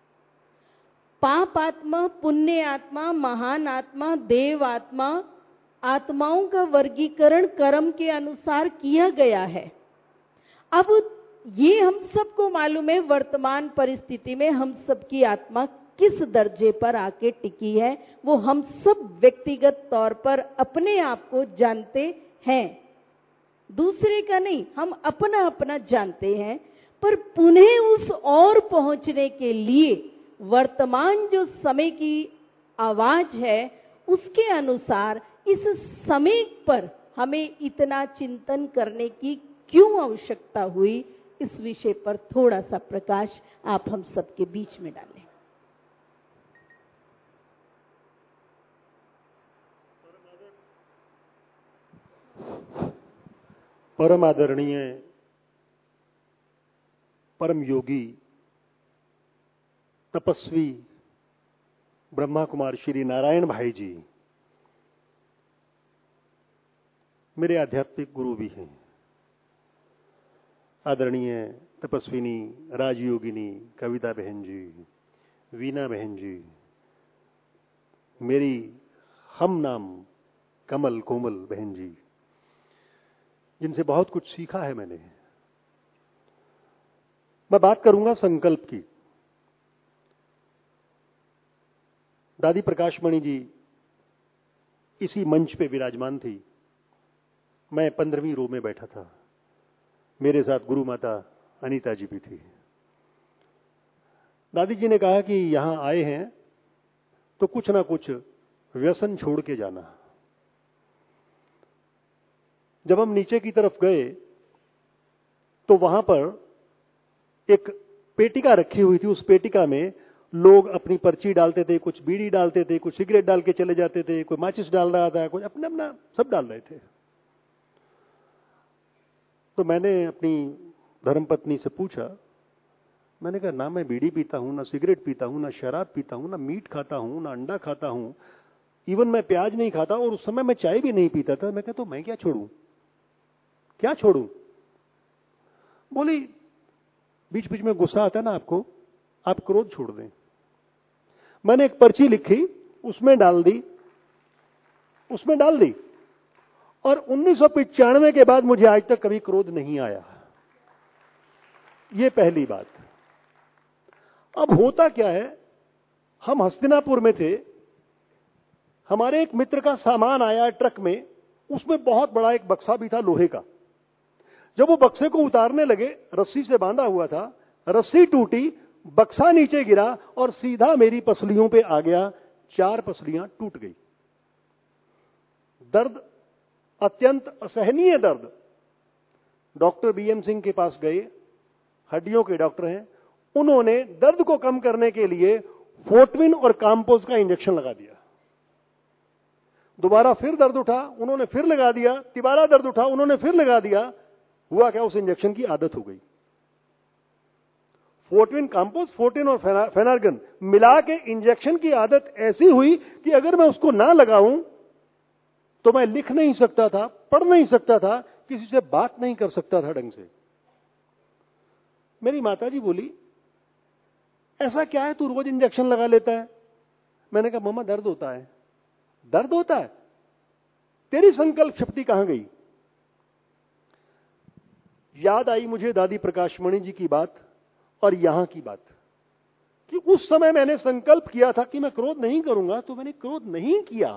पाप आत्मा, पुण्य आत्मा, महान आत्मा, देव आत्मा, आत्माओं का वर्गीकरण कर्म के अनुसार किया गया है। अब ये हम सबको मालूम है, वर्तमान परिस्थिति में हम सबकी आत्मा किस दर्जे पर आके टिकी है, वो हम सब व्यक्तिगत तौर पर अपने आप को जानते हैं, दूसरे का नहीं, हम अपना अपना जानते हैं। पर पुनः उस ओर पहुंचने के लिए वर्तमान जो समय की आवाज है उसके अनुसार इस समय पर हमें इतना चिंतन करने की क्यों आवश्यकता हुई, इस विषय पर थोड़ा सा प्रकाश आप हम सबके बीच में डालें। परम आदरणीय परम योगी तपस्वी ब्रह्मा कुमार श्री नारायण भाई जी मेरे आध्यात्मिक गुरु भी हैं। आदरणीय तपस्विनी राजयोगिनी कविता बहन जी, वीना बहन जी, मेरी हम नाम कमल कोमल बहन जी, जिनसे बहुत कुछ सीखा है मैंने। मैं बात करूंगा संकल्प की। दादी प्रकाशमणि जी इसी मंच पे विराजमान थी। मैं पंद्रहवीं रो में बैठा था, मेरे साथ गुरु माता अनीता जी भी थी। दादी जी ने कहा कि यहां आए हैं तो कुछ ना कुछ व्यसन छोड़ के जाना। जब हम नीचे की तरफ गए तो वहां पर एक पेटिका रखी हुई थी। उस पेटिका में लोग अपनी पर्ची डालते थे, कुछ बीड़ी डालते थे, कुछ सिगरेट डाल के चले जाते थे, कोई माचिस डाल रहा था, कोई अपना अपना सब डाल रहे थे। तो मैंने अपनी धर्मपत्नी से पूछा, मैंने कहा ना मैं बीड़ी पीता हूं, ना सिगरेट पीता हूं, ना शराब पीता हूं, ना मीट खाता हूं, ना अंडा खाता हूं, इवन मैं प्याज नहीं खाता, और उस समय मैं चाय भी नहीं पीता था। मैं कहा तो मैं क्या छोड़ूं, क्या छोड़ूं? बोली बीच बीच में गुस्सा आता है ना आपको, आप क्रोध छोड़ दें। मैंने एक पर्ची लिखी, उसमें डाल दी, उसमें डाल दी और उन्नीस सौ पिचानवे के बाद मुझे आज तक कभी क्रोध नहीं आया। यह पहली बात। अब होता क्या है, हम हस्तिनापुर में थे, हमारे एक मित्र का सामान आया ट्रक में, उसमें बहुत बड़ा एक बक्सा भी था लोहे का। जब वो बक्से को उतारने लगे, रस्सी से बांधा हुआ था, रस्सी टूटी, बक्सा नीचे गिरा और सीधा मेरी पसलियों पे आ गया। चार पसलियां टूट गई। दर्द, अत्यंत असहनीय दर्द। डॉक्टर बीएम सिंह के पास गए, हड्डियों के डॉक्टर हैं। उन्होंने दर्द को कम करने के लिए फोर्टविन और काम्पोज का इंजेक्शन लगा दिया। दोबारा फिर दर्द उठा, उन्होंने फिर लगा दिया। तिबारा दर्द उठा, उन्होंने फिर लगा दिया। हुआ क्या, उस इंजेक्शन की आदत हो गई। फोर्टविन, काम्पोज, फोर्टिन और फेनार्गन मिला के इंजेक्शन की आदत ऐसी हुई कि अगर मैं उसको ना लगाऊं तो मैं लिख नहीं सकता था, पढ़ नहीं सकता था, किसी से बात नहीं कर सकता था ढंग से। मेरी माताजी बोली, ऐसा क्या है तू रोज इंजेक्शन लगा लेता है? मैंने कहा, मम्मा दर्द होता है। दर्द होता है? तेरी संकल्प शक्ति कहां गई? याद आई मुझे दादी प्रकाशमणि जी की बात और यहां की बात कि उस समय मैंने संकल्प किया था कि मैं क्रोध नहीं करूंगा, तो मैंने क्रोध नहीं किया।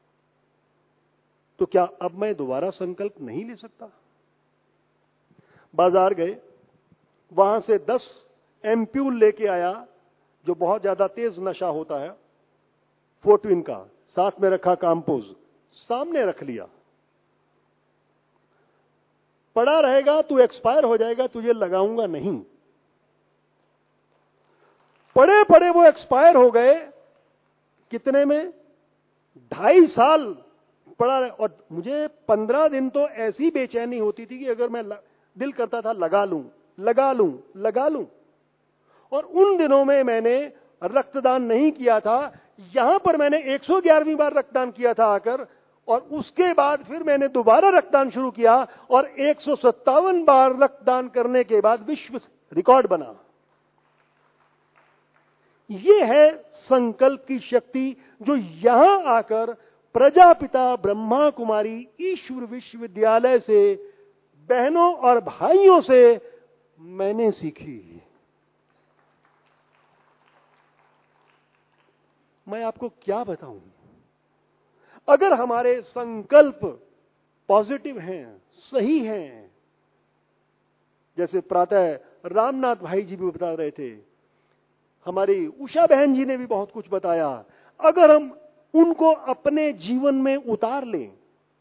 तो क्या अब मैं दोबारा संकल्प नहीं ले सकता? बाजार गए, वहां से दस एम्प्यूल लेके आया, जो बहुत ज्यादा तेज नशा होता है, फोर्टविन का। साथ में रखा काम्पोज, सामने रख लिया। पड़ा रहेगा तू एक्सपायर हो जाएगा, तुझे लगाऊंगा नहीं। पड़े पड़े वो एक्सपायर हो गए। कितने में? ढाई साल पड़ा रहे। और मुझे पंद्रह दिन तो ऐसी बेचैनी होती थी कि अगर मैं ल... दिल करता था लगा लूं लगा लूं लगा लूं। और उन दिनों में मैंने रक्तदान नहीं किया था। यहां पर मैंने एक सौ ग्यारहवीं बार रक्तदान किया था आकर, और उसके बाद फिर मैंने दोबारा रक्तदान शुरू किया और एक सौ सत्तावन बार रक्तदान करने के बाद विश्व रिकॉर्ड बना। ये है संकल्प की शक्ति जो यहां आकर प्रजापिता ब्रह्मा कुमारी ईश्वर विश्वविद्यालय से, बहनों और भाइयों से मैंने सीखी। मैं आपको क्या बताऊं? अगर हमारे संकल्प पॉजिटिव हैं, सही हैं, जैसे प्रातः रामनाथ भाई जी भी बता रहे थे, हमारी उषा बहन जी ने भी बहुत कुछ बताया, अगर हम उनको अपने जीवन में उतार लें,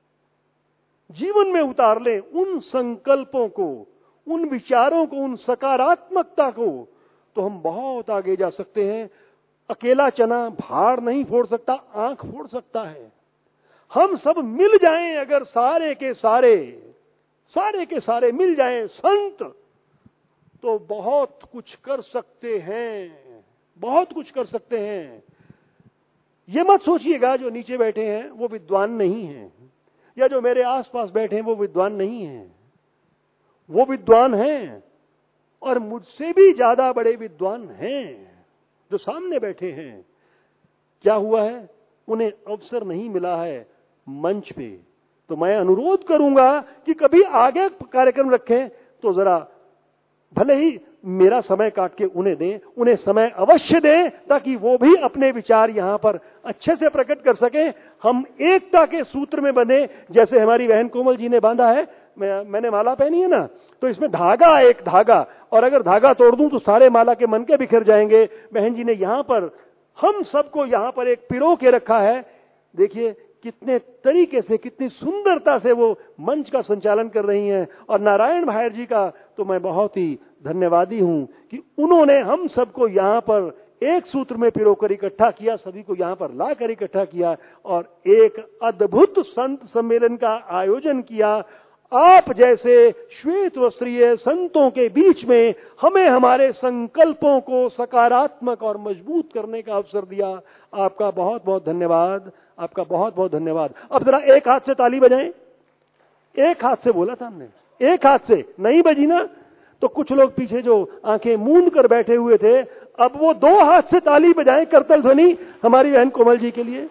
जीवन में उतार लें उन संकल्पों को, उन विचारों को, उन सकारात्मकता को, तो हम बहुत आगे जा सकते हैं। अकेला चना भार नहीं फोड़ सकता, आंख फोड़ सकता है। हम सब मिल जाएं, अगर सारे के सारे सारे के सारे मिल जाएं संत, तो बहुत कुछ कर सकते हैं, बहुत कुछ कर सकते हैं। ये मत सोचिएगा जो नीचे बैठे हैं वो विद्वान नहीं हैं, या जो मेरे आसपास बैठे हैं वो विद्वान नहीं हैं। वो विद्वान हैं, और मुझसे भी ज्यादा बड़े विद्वान हैं जो सामने बैठे हैं। क्या हुआ है? उन्हें अवसर नहीं मिला है मंच पे। तो मैं अनुरोध करूंगा कि कभी आगे कार्यक्रम रखें तो जरा भले ही मेरा समय काट के उन्हें दें, उन्हें समय अवश्य दें, ताकि वो भी अपने विचार यहां पर अच्छे से प्रकट कर सकें। हम एकता के सूत्र में बने, जैसे हमारी बहन कोमल जी ने बांधा है। मैं, मैंने माला पहनी है ना, तो इसमें धागा है, एक धागा, और अगर धागा तोड़ दूं तो सारे माला के मन के बिखर जाएंगे। बहन जी ने यहां पर हम सबको यहां पर एक पिरो के रखा है। देखिए कितने तरीके से, कितनी सुंदरता से वो मंच का संचालन कर रही हैं। और नारायण भाई जी का तो मैं बहुत ही धन्यवादी हूं कि उन्होंने हम सबको यहां पर एक सूत्र में पिरोकर इकट्ठा किया, सभी को यहां पर लाकर इकट्ठा किया और एक अद्भुत संत सम्मेलन का आयोजन किया। आप जैसे श्वेत वस्त्रीय संतों के बीच में हमें हमारे संकल्पों को सकारात्मक और मजबूत करने का अवसर दिया। आपका बहुत बहुत धन्यवाद, आपका बहुत बहुत धन्यवाद। अब जरा एक हाथ से ताली बजाएं। एक हाथ से बोला था हमने, एक हाथ से नहीं बजी ना, तो कुछ लोग पीछे जो आंखें मूंद कर बैठे हुए थे, अब वो दो हाथ से ताली बजाएं करतल ध्वनि हमारी बहन कोमल जी के लिए।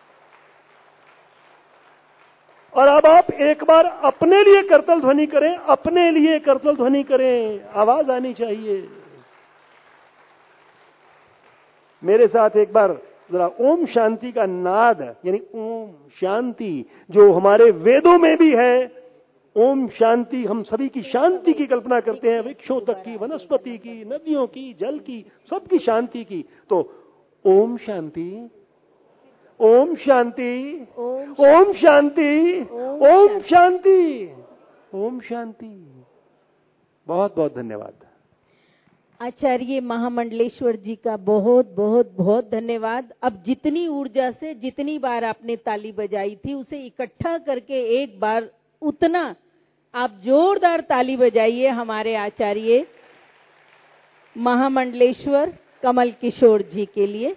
और अब आप एक बार अपने लिए करतल ध्वनि करें, अपने लिए करतल ध्वनि करें, आवाज आनी चाहिए। मेरे साथ एक बार जरा ओम शांति का नाद, यानी ओम शांति जो हमारे वेदों में भी है, ओम शांति, हम सभी की शांति की कल्पना करते हैं, वृक्षों तक की, वनस्पति की, नदियों की, जल की, सबकी शांति की। तो ओम शांति, ओम शांति, ओम शांति, ओम शांति, ओम शांति। बहुत बहुत धन्यवाद। आचार्य महामंडलेश्वर जी का बहुत बहुत बहुत धन्यवाद। अब जितनी ऊर्जा से जितनी बार आपने ताली बजाई थी उसे इकट्ठा करके एक बार उतना आप जोरदार ताली बजाइए हमारे आचार्य महामंडलेश्वर कमल किशोर जी के लिए।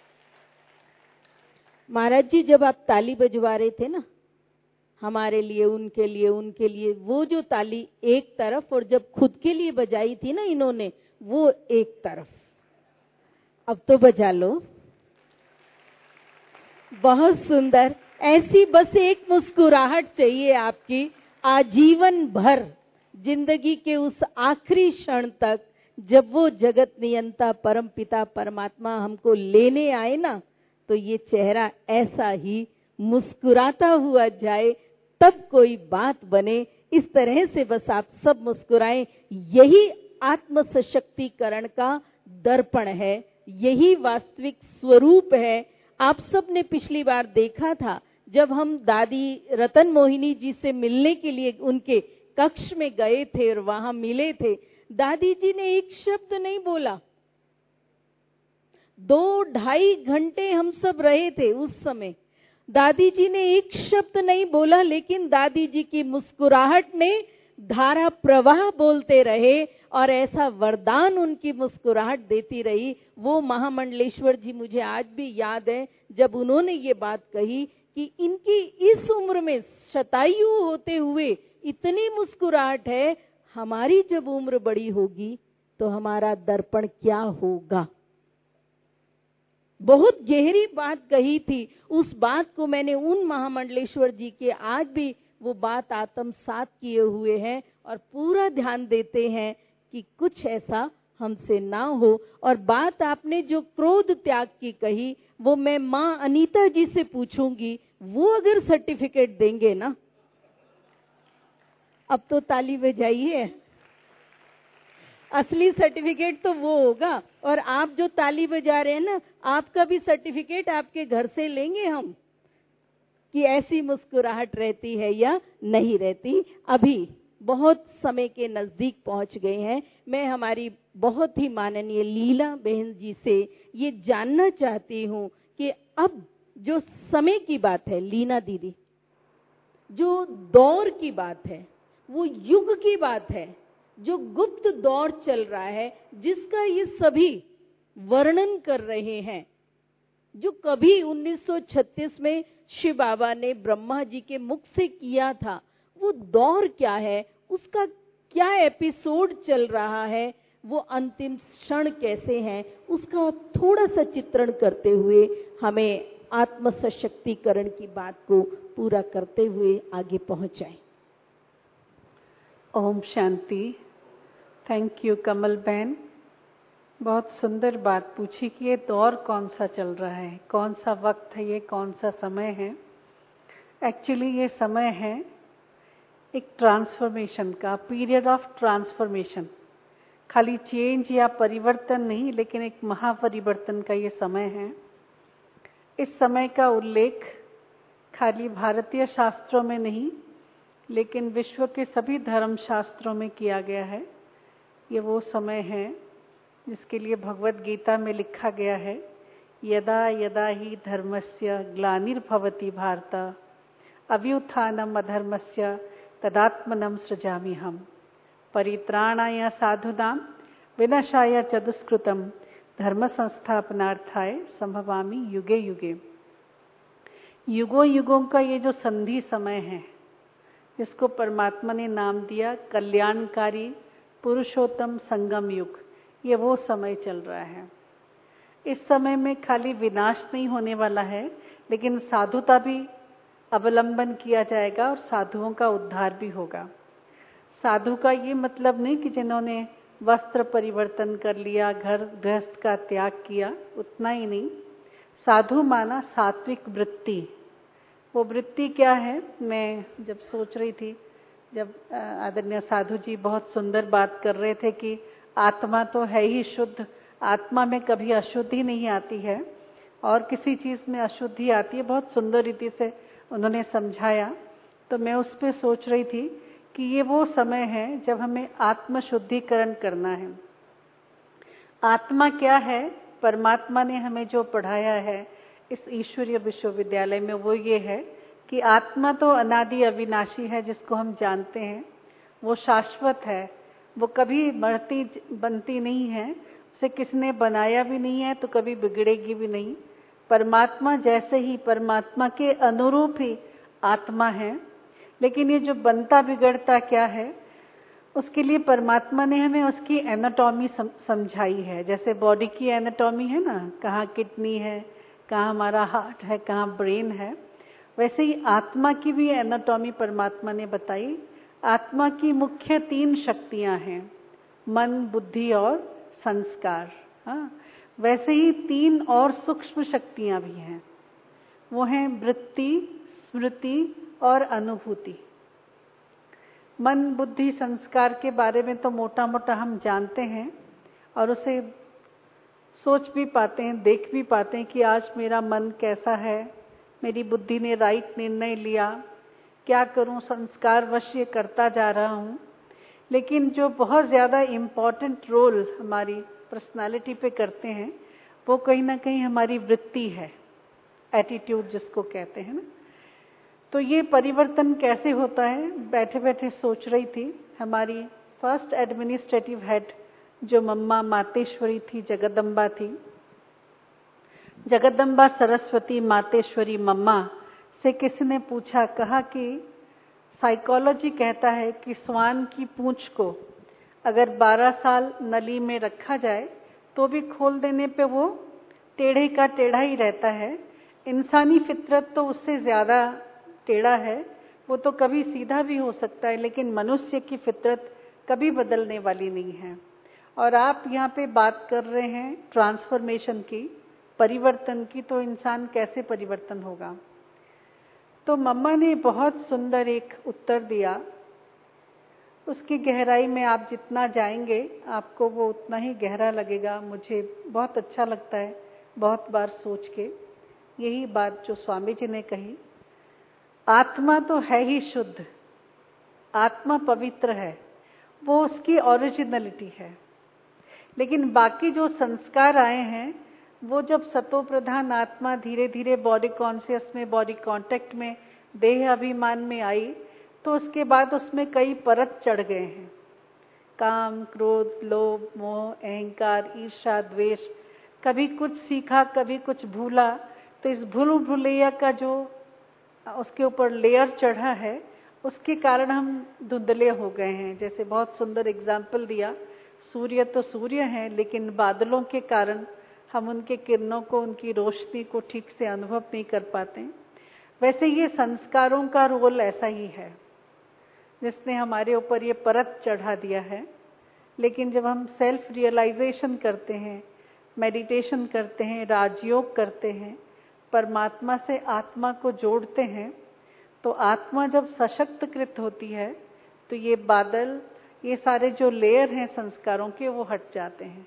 महाराज जी, जब आप ताली बजवा रहे थे ना हमारे लिए, उनके लिए, उनके लिए, वो जो ताली एक तरफ और जब खुद के लिए बजाई थी ना इन्होंने, वो एक तरफ। अब तो बजा लो। बहुत सुंदर। ऐसी बस एक मुस्कुराहट चाहिए आपकी आजीवन भर, जिंदगी के उस आखिरी क्षण तक, जब वो जगत नियंता परम पिता परमात्मा हमको लेने आए ना, तो ये चेहरा ऐसा ही मुस्कुराता हुआ जाए, तब कोई बात बने। इस तरह से बस आप सब मुस्कुराएं। यही आत्म सशक्तिकरण का दर्पण है, यही वास्तविक स्वरूप है। आप सब ने पिछली बार देखा था जब हम दादी रतन मोहिनी जी से मिलने के लिए उनके कक्ष में गए थे और वहां मिले थे, दादी जी ने एक शब्द नहीं बोला। दो ढाई घंटे हम सब रहे थे उस समय। दादी जी ने एक शब्द नहीं बोला, लेकिन दादी जी की मुस्कुराहट ने धारा प्रवाह बोलते रहे और ऐसा वरदान उनकी मुस्कुराहट देती रही। वो महामंडलेश्वर जी मुझे आज भी याद है जब उन्होंने ये बात कही कि इनकी इस उम्र में शतायु होते हुए इतनी मुस्कुराहट है, हमारी जब उम्र बड़ी होगी तो हमारा दर्पण क्या होगा। बहुत गहरी बात कही थी। उस बात को मैंने उन महामंडलेश्वर जी के आज भी वो बात आत्मसात किए हुए हैं और पूरा ध्यान देते हैं कि कुछ ऐसा हमसे ना हो। और बात आपने जो क्रोध त्याग की कही, वो मैं माँ अनीता जी से पूछूंगी, वो अगर सर्टिफिकेट देंगे ना, अब तो ताली बजाइए, असली सर्टिफिकेट तो वो होगा। और आप जो ताली बजा रहे हैं ना, आपका भी सर्टिफिकेट आपके घर से लेंगे हम कि ऐसी मुस्कुराहट रहती है या नहीं रहती। अभी बहुत समय के नजदीक पहुंच गए हैं। मैं हमारी बहुत ही माननीय लीला बहन जी से ये जानना चाहती हूँ कि अब जो समय की बात है लीना दीदी, जो दौर की बात है, वो युग की बात है, जो गुप्त दौर चल रहा है, जिसका ये सभी वर्णन कर रहे हैं, जो कभी उन्नीस सौ छत्तीस में शिव बाबा ने ब्रह्मा जी के मुख से किया था, वो दौर क्या है, उसका क्या एपिसोड चल रहा है, वो अंतिम क्षण कैसे हैं, उसका थोड़ा सा चित्रण करते हुए हमें आत्म सशक्तिकरण की बात को पूरा करते हुए आगे पहुंचाएं। ओम शांति। थैंक यू कमल बहन, बहुत सुंदर बात पूछी कि ये दौर कौन सा चल रहा है, कौन सा वक्त है, ये कौन सा समय है। एक्चुअली ये समय है एक ट्रांसफॉर्मेशन का, पीरियड ऑफ ट्रांसफॉर्मेशन। खाली चेंज या परिवर्तन नहीं, लेकिन एक महापरिवर्तन का ये समय है। इस समय का उल्लेख खाली भारतीय शास्त्रों में नहीं, लेकिन विश्व के सभी धर्म शास्त्रों में किया गया है। ये वो समय है जिसके लिए भगवत गीता में लिखा गया है, यदा यदा ही धर्मस्य ग्लानिर्भवति भारत अभ्युत्थानम अधर्मस्य तदात्मनम सृजामि हम परित्राणाय साधुनां विनाशाय च दुष्कृतम धर्म संस्थापनार्थाय संभवामि युगे युगे। युगों युगों का ये जो संधि समय है, जिसको परमात्मा ने नाम दिया कल्याणकारी पुरुषोत्तम संगम युग, ये वो समय चल रहा है। इस समय में खाली विनाश नहीं होने वाला है, लेकिन साधुता भी अवलंबन किया जाएगा और साधुओं का उद्धार भी होगा। साधु का ये मतलब नहीं कि जिन्होंने वस्त्र परिवर्तन कर लिया, घर गृहस्थ का त्याग किया, उतना ही नहीं। साधु माना सात्विक वृत्ति। वो वृत्ति क्या है, मैं जब सोच रही थी जब आदरणीय साधु जी बहुत सुंदर बात कर रहे थे कि आत्मा तो है ही शुद्ध, आत्मा में कभी अशुद्धि नहीं आती है और किसी चीज में अशुद्धि आती है। बहुत सुंदर रीति से उन्होंने समझाया। तो मैं उस पर सोच रही थी कि ये वो समय है जब हमें आत्म शुद्धिकरण करना है। आत्मा क्या है? परमात्मा ने हमें जो पढ़ाया है इस ईश्वरीय विश्वविद्यालय में वो ये है कि आत्मा तो अनादि अविनाशी है, जिसको हम जानते हैं, वो शाश्वत है, वो कभी मरती बनती नहीं है, उसे किसने बनाया भी नहीं है तो कभी बिगड़ेगी भी नहीं। परमात्मा जैसे ही परमात्मा के अनुरूप ही आत्मा है। लेकिन ये जो बनता बिगड़ता क्या है, उसके लिए परमात्मा ने हमें उसकी एनाटॉमी समझाई है। जैसे बॉडी की एनाटॉमी है ना, कहाँ किडनी है, कहाँ हमारा हार्ट है, कहाँ ब्रेन है, वैसे ही आत्मा की भी एनाटॉमी परमात्मा ने बताई। आत्मा की मुख्य तीन शक्तियां हैं, मन, बुद्धि और संस्कार। हाँ, वैसे ही तीन और सूक्ष्म शक्तियां भी हैं, वो हैं वृत्ति, स्मृति और अनुभूति। मन, बुद्धि, संस्कार के बारे में तो मोटा मोटा हम जानते हैं और उसे सोच भी पाते हैं, देख भी पाते हैं कि आज मेरा मन कैसा है, मेरी बुद्धि ने राइट निर्णय लिया, क्या करूं, संस्कार वश ये करता जा रहा हूं। लेकिन जो बहुत ज्यादा इम्पोर्टेंट रोल हमारी पर्सनालिटी पे करते हैं वो कहीं ना कहीं हमारी वृत्ति है, एटीट्यूड जिसको कहते हैं ना। तो ये परिवर्तन कैसे होता है, बैठे बैठे सोच रही थी। हमारी फर्स्ट एडमिनिस्ट्रेटिव हेड जो मम्मा मातेश्वरी थी, जगदम्बा थी, जगदम्बा सरस्वती मातेश्वरी मम्मा से किसी ने पूछा, कहा कि साइकोलॉजी कहता है कि स्वान की पूंछ को अगर बारह साल नली में रखा जाए तो भी खोल देने पे वो टेढ़े का टेढ़ा ही रहता है। इंसानी फितरत तो उससे ज्यादा टेढ़ा है, वो तो कभी सीधा भी हो सकता है, लेकिन मनुष्य की फितरत कभी बदलने वाली नहीं है। और आप यहाँ पे बात कर रहे हैं ट्रांसफॉर्मेशन की, परिवर्तन की, तो इंसान कैसे परिवर्तन होगा। तो मम्मा ने बहुत सुंदर एक उत्तर दिया। उसकी गहराई में आप जितना जाएंगे आपको वो उतना ही गहरा लगेगा। मुझे बहुत अच्छा लगता है बहुत बार सोच के यही बात जो स्वामी जी ने कही, आत्मा तो है ही शुद्ध, आत्मा पवित्र है, वो उसकी ओरिजिनलिटी है। लेकिन बाकी जो संस्कार आए हैं वो जब सतो प्रधान आत्मा धीरे धीरे बॉडी कॉन्शियस में, बॉडी कांटेक्ट में, देह अभिमान में आई, तो उसके बाद उसमें कई परत चढ़ गए हैं। काम, क्रोध, लोभ, मोह, अहंकार, ईर्ष्या, द्वेष, कभी कुछ सीखा कभी कुछ भूला। तो इस भूल भुलैया का जो उसके ऊपर लेयर चढ़ा है उसके कारण हम धुंधले हो गए हैं। जैसे बहुत सुंदर एग्जाम्पल दिया, सूर्य तो सूर्य है लेकिन बादलों के कारण हम उनके किरणों को, उनकी रोशनी को ठीक से अनुभव नहीं कर पाते। वैसे ये संस्कारों का रोल ऐसा ही है जिसने हमारे ऊपर ये परत चढ़ा दिया है। लेकिन जब हम सेल्फ रियलाइजेशन करते हैं, मेडिटेशन करते हैं, राजयोग करते हैं, परमात्मा से आत्मा को जोड़ते हैं, तो आत्मा जब सशक्तकृत होती है तो ये बादल, ये सारे जो लेयर हैं संस्कारों के, वो हट जाते हैं।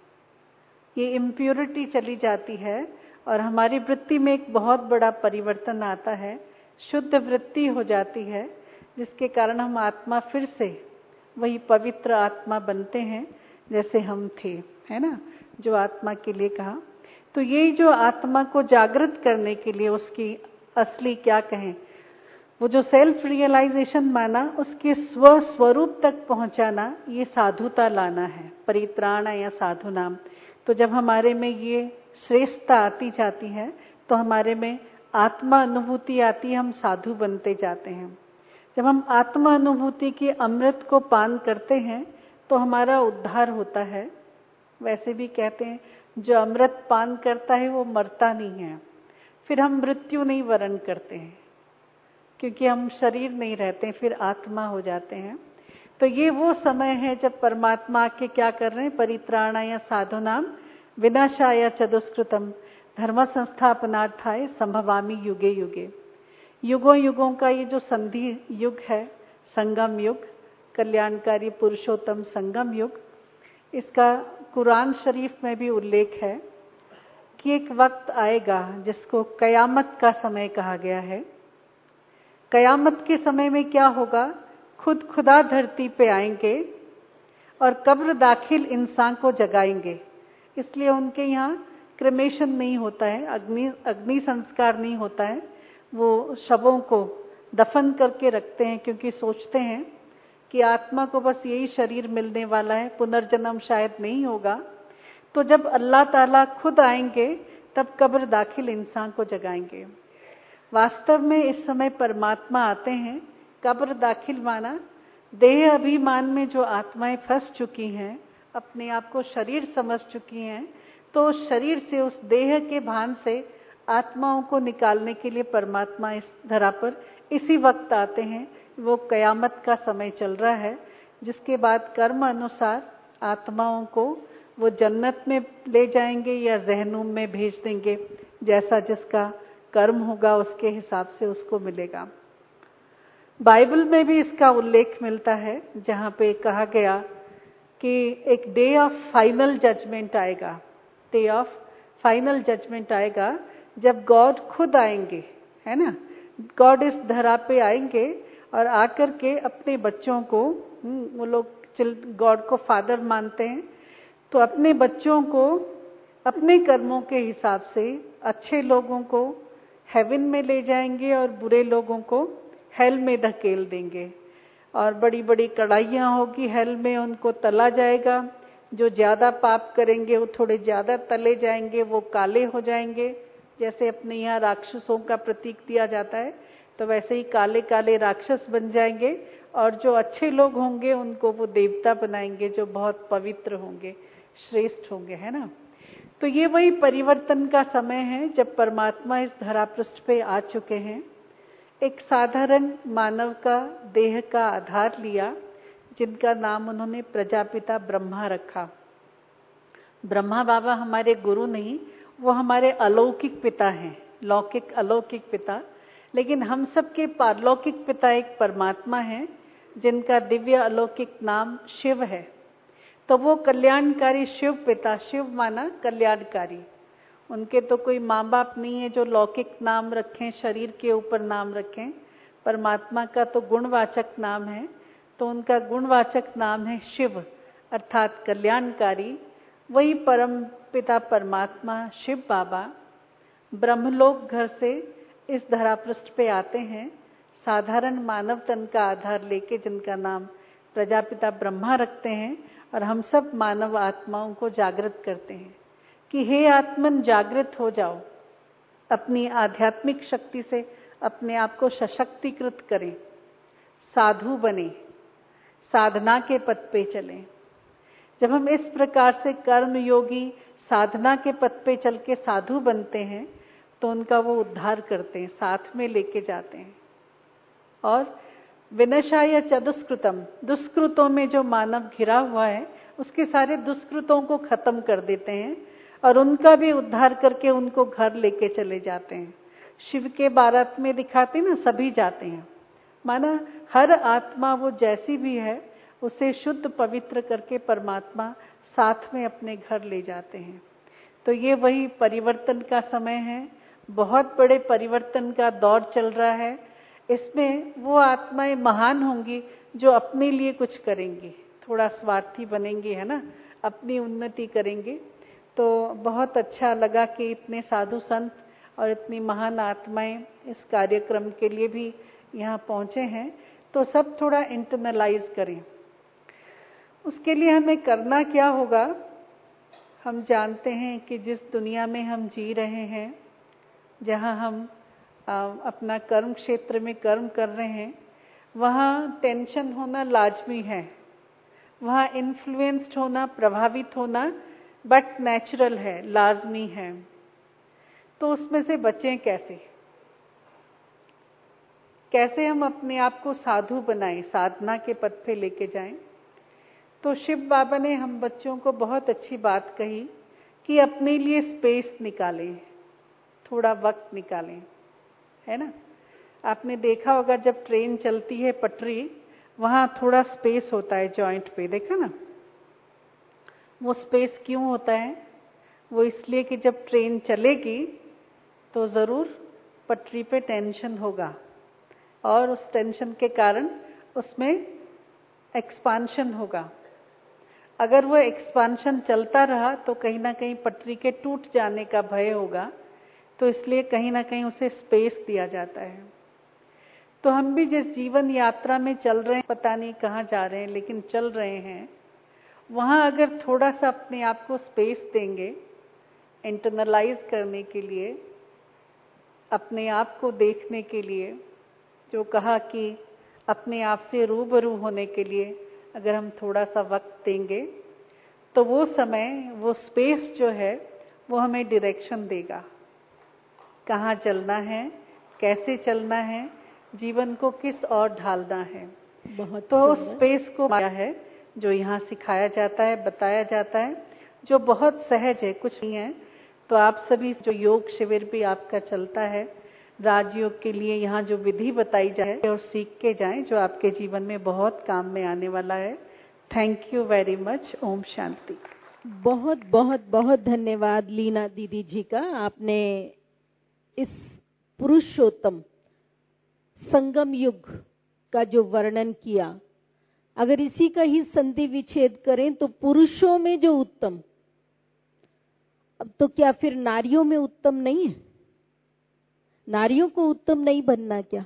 ये इम्प्योरिटी चली जाती है और हमारी वृत्ति में एक बहुत बड़ा परिवर्तन आता है, शुद्ध वृत्ति हो जाती है, जिसके कारण हम आत्मा फिर से वही पवित्र आत्मा बनते हैं जैसे हम थे, है ना, जो आत्मा के लिए कहा। तो यही जो आत्मा को जागृत करने के लिए उसकी असली क्या कहें, वो जो सेल्फ रियलाइजेशन माना, उसके स्व स्वरूप तक पहुंचाना, ये साधुता लाना है, परित्राण या साधु नाम। तो जब हमारे में ये श्रेष्ठता आती जाती है तो हमारे में आत्मा अनुभूति आती है, हम साधु बनते जाते हैं। जब हम आत्मा अनुभूति के अमृत को पान करते हैं तो हमारा उद्धार होता है। वैसे भी कहते हैं जो अमृत पान करता है वो मरता नहीं है। फिर हम मृत्यु नहीं वरण करते हैं क्योंकि हम शरीर नहीं रहते, फिर आत्मा हो जाते हैं। तो ये वो समय है जब परमात्मा के क्या कर रहे हैं, परित्राणाय साधुनाम विनाशाय च दुष्कृतम धर्म संस्थापनार्थाय संभवामि युगे युगे। युगों युगों का ये जो संधि युग है, संगम युग, कल्याणकारी पुरुषोत्तम संगम युग, इसका कुरान शरीफ में भी उल्लेख है कि एक वक्त आएगा जिसको कयामत का समय कहा गया है। कयामत के समय में क्या होगा? खुद खुदा धरती पे आएंगे और कब्र दाखिल इंसान को जगाएंगे। इसलिए उनके यहाँ क्रिमेशन नहीं होता है, अग्नि अग्नि संस्कार नहीं होता है। वो शवों को दफन करके रखते हैं क्योंकि सोचते हैं कि आत्मा को बस यही शरीर मिलने वाला है, पुनर्जन्म शायद नहीं होगा। तो जब अल्लाह ताला खुद आएंगे तब कब्र दाखिल इंसान को जगाएंगे। वास्तव में इस समय परमात्मा आते हैं। कब्र दाखिल माना देह अभिमान में जो आत्माएं फंस चुकी हैं, अपने आप को शरीर समझ चुकी हैं, तो उस शरीर से, उस देह के भान से आत्माओं को निकालने के लिए परमात्मा इस धरा पर इसी वक्त आते हैं। वो कयामत का समय चल रहा है, जिसके बाद कर्म अनुसार आत्माओं को वो जन्नत में ले जाएंगे या जहन्नुम में भेज देंगे। जैसा जिसका कर्म होगा उसके हिसाब से उसको मिलेगा। बाइबल में भी इसका उल्लेख मिलता है, जहां पे कहा गया कि एक डे ऑफ फाइनल जजमेंट आएगा। डे ऑफ फाइनल जजमेंट आएगा जब गॉड खुद आएंगे, है ना। गॉड इस धरा पे आएंगे और आकर के अपने बच्चों को, वो लोग गॉड को फादर मानते हैं, तो अपने बच्चों को अपने कर्मों के हिसाब से अच्छे लोगों को हेवन में ले जाएंगे और बुरे लोगों को हेल में धकेल देंगे। और बड़ी बड़ी कढ़ाइयाँ होगी, हेल में उनको तला जाएगा। जो ज्यादा पाप करेंगे वो थोड़े ज्यादा तले जाएंगे, वो काले हो जाएंगे। जैसे अपने यहाँ राक्षसों का प्रतीक दिया जाता है, तो वैसे ही काले काले राक्षस बन जाएंगे। और जो अच्छे लोग होंगे उनको वो देवता बनाएंगे, जो बहुत पवित्र होंगे, श्रेष्ठ होंगे, है ना। तो ये वही परिवर्तन का समय है जब परमात्मा इस धरा पृष्ठ पे आ चुके हैं। एक साधारण मानव का देह का आधार लिया, जिनका नाम उन्होंने प्रजापिता ब्रह्मा रखा। ब्रह्मा बाबा हमारे गुरु नहीं, वो हमारे अलौकिक पिता हैं, लौकिक अलौकिक पिता। लेकिन हम सबके पारलौकिक पिता एक परमात्मा है, जिनका दिव्य अलौकिक नाम शिव है। तो वो कल्याणकारी शिव पिता, शिव माना कल्याणकारी। उनके तो कोई माँ बाप नहीं है जो लौकिक नाम रखें, शरीर के ऊपर नाम रखें। परमात्मा का तो गुणवाचक नाम है, तो उनका गुणवाचक नाम है शिव, अर्थात कल्याणकारी। वही परम पिता परमात्मा शिव बाबा ब्रह्मलोक घर से इस धरा पृष्ठ पे आते हैं, साधारण मानव तन का आधार लेके, जिनका नाम प्रजापिता ब्रह्मा रखते हैं। और हम सब मानव आत्माओं को जागृत करते हैं कि हे आत्मन, जागृत हो जाओ, अपनी आध्यात्मिक शक्ति से अपने आप को सशक्तिकृत करें, साधु बने, साधना के पथ पे चलें। जब हम इस प्रकार से कर्म योगी साधना के पथ पे चल के साधु बनते हैं, तो उनका वो उद्धार करते हैं, साथ में लेके जाते हैं। और विनशाय च दुष्कृतम, दुष्कृतों में जो मानव घिरा हुआ है उसके सारे दुष्कृतों को खत्म कर देते हैं और उनका भी उद्धार करके उनको घर लेके चले जाते हैं। शिव के बारात में दिखाते ना, सभी जाते हैं। माना हर आत्मा वो जैसी भी है उसे शुद्ध पवित्र करके परमात्मा साथ में अपने घर ले जाते हैं। तो ये वही परिवर्तन का समय है, बहुत बड़े परिवर्तन का दौर चल रहा है। इसमें वो आत्माएं महान होंगी जो अपने लिए कुछ करेंगी, थोड़ा स्वार्थी बनेंगी, है ना, अपनी उन्नति करेंगे। तो बहुत अच्छा लगा कि इतने साधु संत और इतनी महान आत्माएं इस कार्यक्रम के लिए भी यहाँ पहुंचे हैं। तो सब थोड़ा इंटरनलाइज करें। उसके लिए हमें करना क्या होगा? हम जानते हैं कि जिस दुनिया में हम जी रहे हैं, जहाँ हम आ, अपना कर्म क्षेत्र में कर्म कर रहे हैं, वहाँ टेंशन होना लाजमी है, वहाँ इन्फ्लुएंस्ड होना, प्रभावित होना बट नेचुरल है, लाजमी है। तो उसमें से बचें कैसे? कैसे हम अपने आप को साधु बनाएं, साधना के पथ पे लेके जाएं? तो शिव बाबा ने हम बच्चों को बहुत अच्छी बात कही कि अपने लिए स्पेस निकालें, थोड़ा वक्त निकालें, है ना। आपने देखा होगा जब ट्रेन चलती है पटरी वहां थोड़ा स्पेस होता है जॉइंट पे, देखा ना? वो स्पेस क्यों होता है? वो इसलिए कि जब ट्रेन चलेगी तो जरूर पटरी पे टेंशन होगा और उस टेंशन के कारण उसमें एक्सपांशन होगा। अगर वो एक्सपांशन चलता रहा तो कहीं ना कहीं पटरी के टूट जाने का भय होगा, तो इसलिए कहीं ना कहीं उसे स्पेस दिया जाता है। तो हम भी जिस जीवन यात्रा में चल रहे हैं, पता नहीं कहाँ जा रहे हैं, लेकिन चल रहे हैं, वहां अगर थोड़ा सा अपने आप को स्पेस देंगे इंटरनलाइज करने के लिए, अपने आप को देखने के लिए, जो कहा कि अपने आप से रूबरू होने के लिए अगर हम थोड़ा सा वक्त देंगे तो वो समय, वो स्पेस जो है वो हमें डायरेक्शन देगा, कहाँ चलना है, कैसे चलना है, जीवन को किस ओर ढालना है। बहुत तो उस स्पेस को माया है जो यहाँ सिखाया जाता है, बताया जाता है, जो बहुत सहज है, कुछ नहीं है। तो आप सभी जो योग शिविर भी आपका चलता है, राजयोग के लिए यहाँ जो विधि बताई जाए और सीख के जाएं, जो आपके जीवन में बहुत काम में आने वाला है। Thank you very much. ओम शांति। बहुत बहुत बहुत धन्यवाद लीना दीदी जी का। आपने इस पुरुषोत्तम संगम युग का जो वर्णन किया, अगर इसी का ही संधि विच्छेद करें तो पुरुषों में जो उत्तम, अब तो क्या फिर नारियों में उत्तम नहीं है? नारियों को उत्तम नहीं बनना क्या?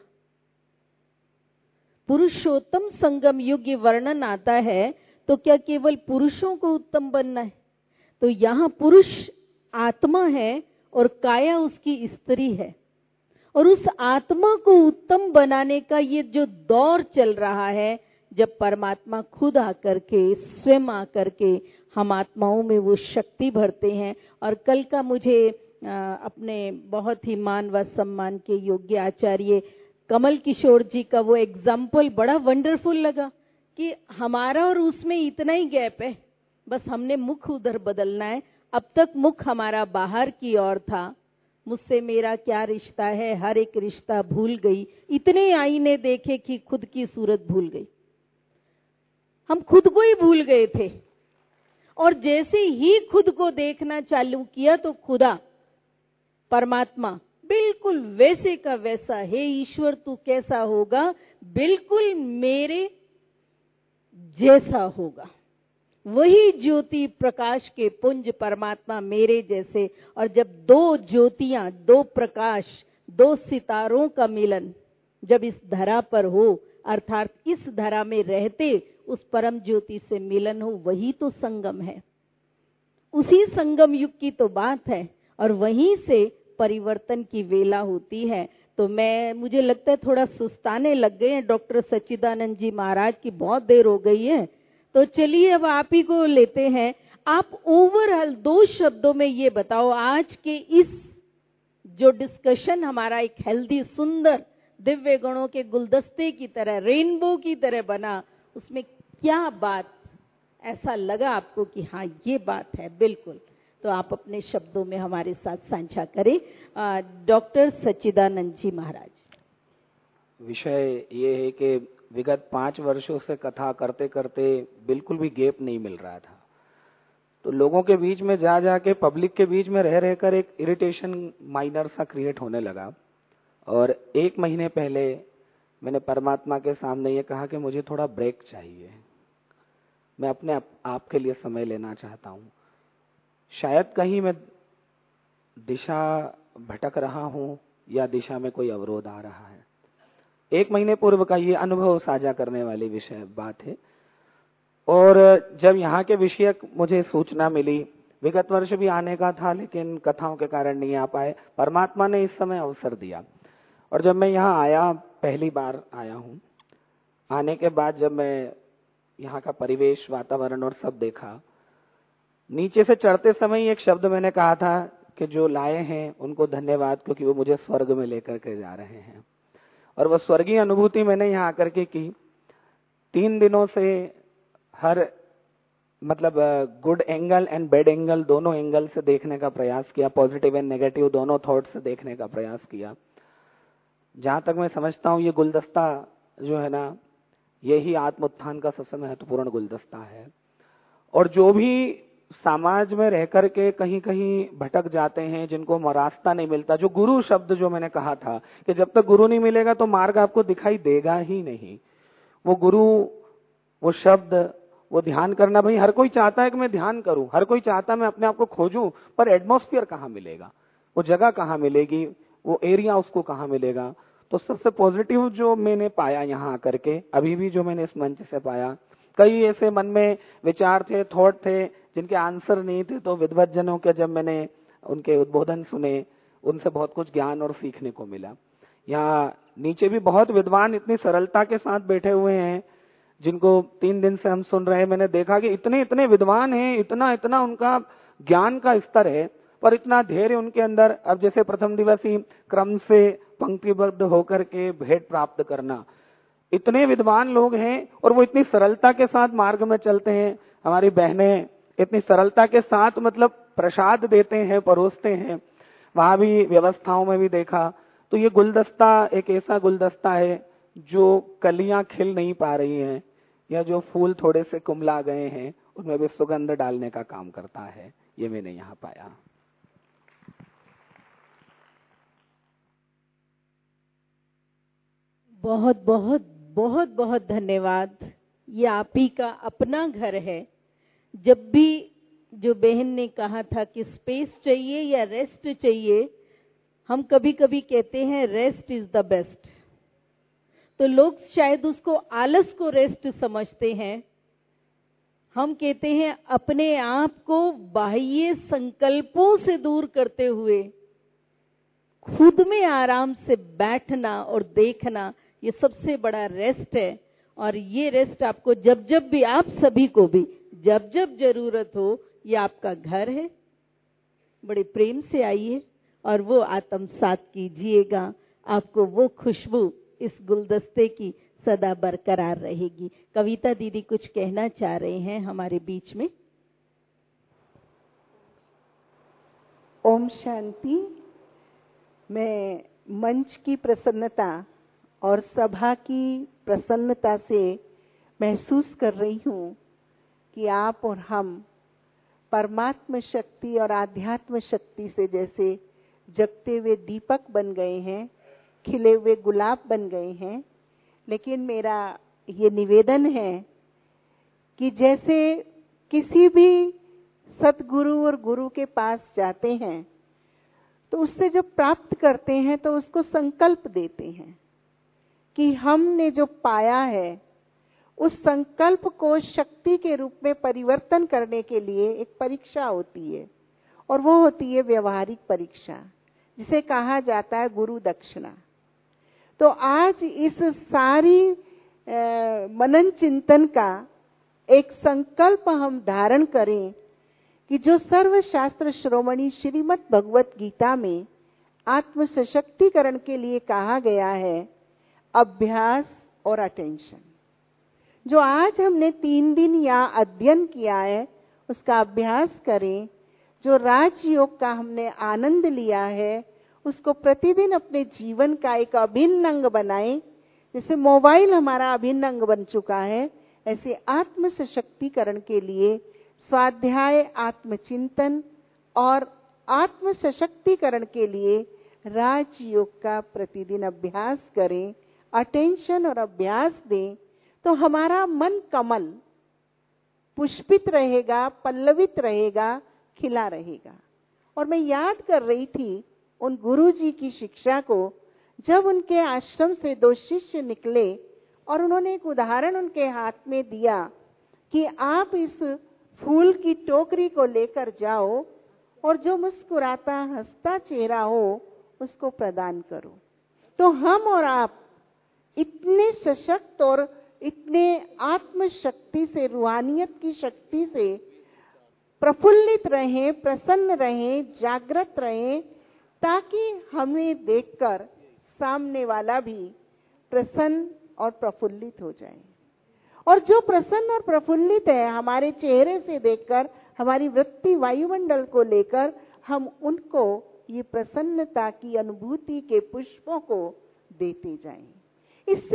पुरुषोत्तम संगम युग ये वर्णन आता है तो क्या केवल पुरुषों को उत्तम बनना है? तो यहां पुरुष आत्मा है और काया उसकी स्त्री है, और उस आत्मा को उत्तम बनाने का ये जो दौर चल रहा है, जब परमात्मा खुद आकर के, स्वयं आकर के हम आत्माओं में वो शक्ति भरते हैं। और कल का मुझे अपने बहुत ही मान व सम्मान के योग्य आचार्य कमल किशोर जी का वो एग्जाम्पल बड़ा वंडरफुल लगा कि हमारा और उसमें इतना ही गैप है, बस हमने मुख उधर बदलना है। अब तक मुख हमारा बाहर की ओर था, मुझसे मेरा क्या रिश्ता है, हर एक रिश्ता भूल गई, इतने आईने देखे कि खुद की सूरत भूल गई। हम खुद को ही भूल गए थे, और जैसे ही खुद को देखना चालू किया तो खुदा परमात्मा बिल्कुल वैसे का वैसा, हे ईश्वर तू कैसा होगा, बिल्कुल मेरे जैसा होगा। वही ज्योति प्रकाश के पुंज परमात्मा मेरे जैसे। और जब दो ज्योतियां, दो प्रकाश, दो सितारों का मिलन जब इस धरा पर हो, अर्थात इस धरा में रहते उस परम ज्योति से मिलन हो, वही तो संगम है। उसी संगम युग की तो बात है, और वहीं से परिवर्तन की वेला होती है। तो मैं, मुझे लगता है थोड़ा सुस्ताने लग गए हैं डॉक्टर सच्चिदानंद जी महाराज की, बहुत देर हो गई है। तो चलिए अब आप ही को लेते हैं। आप ओवरऑल दो शब्दों में ये बताओ, आज के इस जो डिस्कशन हमारा एक हेल्दी, सुंदर, दिव्य गुणों के गुलदस्ते की तरह, रेनबो की तरह बना, उसमें क्या बात ऐसा लगा आपको कि हाँ ये बात है बिल्कुल? तो आप अपने शब्दों में हमारे साथ साझा करें। डॉक्टर सच्चिदानंद जी महाराज। विषय ये है कि विगत पांच वर्षों से कथा करते करते बिल्कुल भी गैप नहीं मिल रहा था। तो लोगों के बीच में जा जाके, पब्लिक के बीच में रह रहकर एक इरिटेशन माइनर सा क्रिएट होने लगा। और एक महीने पहले मैंने परमात्मा के सामने ये कहा कि मुझे थोड़ा ब्रेक चाहिए, मैं अपने आप, आप के लिए समय लेना चाहता हूँ। शायद कहीं मैं दिशा भटक रहा हूँ या दिशा में कोई अवरोध आ रहा है। एक महीने पूर्व का ये अनुभव साझा करने वाली विषय बात है। और जब यहाँ के विषय मुझे सूचना मिली, विगत वर्ष भी आने का था लेकिन कथाओं के कारण नहीं आ पाए, परमात्मा ने इस समय अवसर दिया। और जब मैं यहाँ आया, पहली बार आया हूँ, आने के बाद जब मैं यहाँ का परिवेश, वातावरण और सब देखा, नीचे से चढ़ते समय एक शब्द मैंने कहा था कि जो लाए हैं उनको धन्यवाद, क्योंकि वो मुझे स्वर्ग में लेकर के जा रहे हैं। और वो स्वर्गीय अनुभूति मैंने यहाँ आकर के की। तीन दिनों से हर मतलब good angle and bad angle, दोनों एंगल से देखने का प्रयास किया, पॉजिटिव एंड नेगेटिव दोनों थॉट से देखने का प्रयास किया। जहां तक मैं समझता हूँ ये गुलदस्ता जो है ना, यही आत्म उत्थान का सबसे महत्वपूर्ण गुलदस्ता है। और जो भी समाज में रह करके कहीं कहीं भटक जाते हैं, जिनको रास्ता नहीं मिलता, जो गुरु शब्द जो मैंने कहा था कि जब तक गुरु नहीं मिलेगा तो मार्ग आपको दिखाई देगा ही नहीं, वो गुरु, वो शब्द, वो ध्यान करना, भाई हर कोई चाहता है कि मैं ध्यान करूं, हर कोई चाहता है मैं अपने आप को खोजूं, पर एटमॉस्फेयर कहाँ मिलेगा, वो जगह कहाँ मिलेगी, वो एरिया उसको कहाँ मिलेगा। तो सबसे पॉजिटिव जो मैंने पाया यहाँ आकर के, अभी भी जो मैंने इस मंच से पाया, कई ऐसे मन में विचार थे, थॉट थे जिनके आंसर नहीं थे, तो विद्वत जनों के जब मैंने उनके उद्बोधन सुने, उनसे बहुत कुछ ज्ञान और सीखने को मिला। यहाँ नीचे भी बहुत विद्वान इतनी सरलता के साथ बैठे हुए हैं, जिनको तीन दिन से हम सुन रहे हैं। मैंने देखा कि इतने इतने विद्वान हैं, इतना इतना उनका ज्ञान का स्तर है, पर इतना धैर्य उनके अंदर। अब जैसे प्रथम दिवसीय क्रम से पंक्तिबद्ध होकर के भेंट प्राप्त करना, इतने विद्वान लोग हैं और वो इतनी सरलता के साथ मार्ग में चलते हैं। हमारी बहनें इतनी सरलता के साथ मतलब प्रसाद देते हैं, परोसते हैं, वहां भी व्यवस्थाओं में भी देखा। तो ये गुलदस्ता एक ऐसा गुलदस्ता है जो कलियां खिल नहीं पा रही हैं, या जो फूल थोड़े से कुमला गए हैं, उनमें भी सुगंध डालने का काम करता है। ये मैंने यहाँ पाया। बहुत बहुत बहुत बहुत धन्यवाद। ये आप ही का अपना घर है। जब भी जो बहन ने कहा था कि स्पेस चाहिए या रेस्ट चाहिए, हम कभी कभी कहते हैं रेस्ट इज द बेस्ट, तो लोग शायद उसको आलस को रेस्ट समझते हैं। हम कहते हैं अपने आप को बाह्य संकल्पों से दूर करते हुए खुद में आराम से बैठना और देखना, ये सबसे बड़ा रेस्ट है। और ये रेस्ट आपको जब जब भी, आप सभी को भी जब जब जरूरत हो, ये आपका घर है। बड़े प्रेम से आइए और वो आत्मसात कीजिएगा। आपको वो खुशबू इस गुलदस्ते की सदा बरकरार रहेगी। कविता दीदी कुछ कहना चाह रहे हैं हमारे बीच में। ओम शांति। मैं मंच की प्रसन्नता और सभा की प्रसन्नता से महसूस कर रही हूँ कि आप और हम परमात्म शक्ति और आध्यात्म शक्ति से जैसे जगते हुए दीपक बन गए हैं, खिले हुए गुलाब बन गए हैं। लेकिन मेरा ये निवेदन है कि जैसे किसी भी सतगुरु और गुरु के पास जाते हैं तो उससे जब प्राप्त करते हैं तो उसको संकल्प देते हैं कि हमने जो पाया है उस संकल्प को शक्ति के रूप में परिवर्तन करने के लिए एक परीक्षा होती है, और वो होती है व्यवहारिक परीक्षा, जिसे कहा जाता है गुरु दक्षिणा। तो आज इस सारी आ, मनन चिंतन का एक संकल्प हम धारण करें कि जो सर्वशास्त्र श्रोमणी श्रीमद् भगवत गीता में आत्म सशक्तिकरण के लिए कहा गया है, अभ्यास और अटेंशन, जो आज हमने तीन दिन यहाँ अध्ययन किया है उसका अभ्यास करें। जो राजयोग का हमने आनंद लिया है उसको प्रतिदिन अपने जीवन का एक अभिन्न अंग बनाएं। जैसे मोबाइल हमारा अभिन्न अंग बन चुका है, ऐसे आत्म सशक्तिकरण के लिए स्वाध्याय, आत्मचिंतन और आत्म सशक्तिकरण के लिए राजयोग का प्रतिदिन अभ्यास करें, अटेंशन और अभ्यास दें, तो हमारा मन कमल पुष्पित रहेगा, पल्लवित रहेगा, खिला रहेगा। और मैं याद कर रही थी उन गुरुजी की शिक्षा को, जब उनके आश्रम से दो शिष्य निकले और उन्होंने एक उदाहरण उनके हाथ में दिया कि आप इस फूल की टोकरी को लेकर जाओ और जो मुस्कुराता हंसता चेहरा हो उसको प्रदान करो। तो हम और आप इतने सशक्त और इतने आत्म शक्ति से, रूहानियत की शक्ति से प्रफुल्लित रहें, प्रसन्न रहें, जागृत रहें, ताकि हमें देखकर सामने वाला भी प्रसन्न और प्रफुल्लित हो जाए। और जो प्रसन्न और प्रफुल्लित है हमारे चेहरे से देखकर, हमारी वृत्ति वायुमंडल को लेकर, हम उनको ये प्रसन्नता की अनुभूति के पुष्पों को देते जाएं। इससे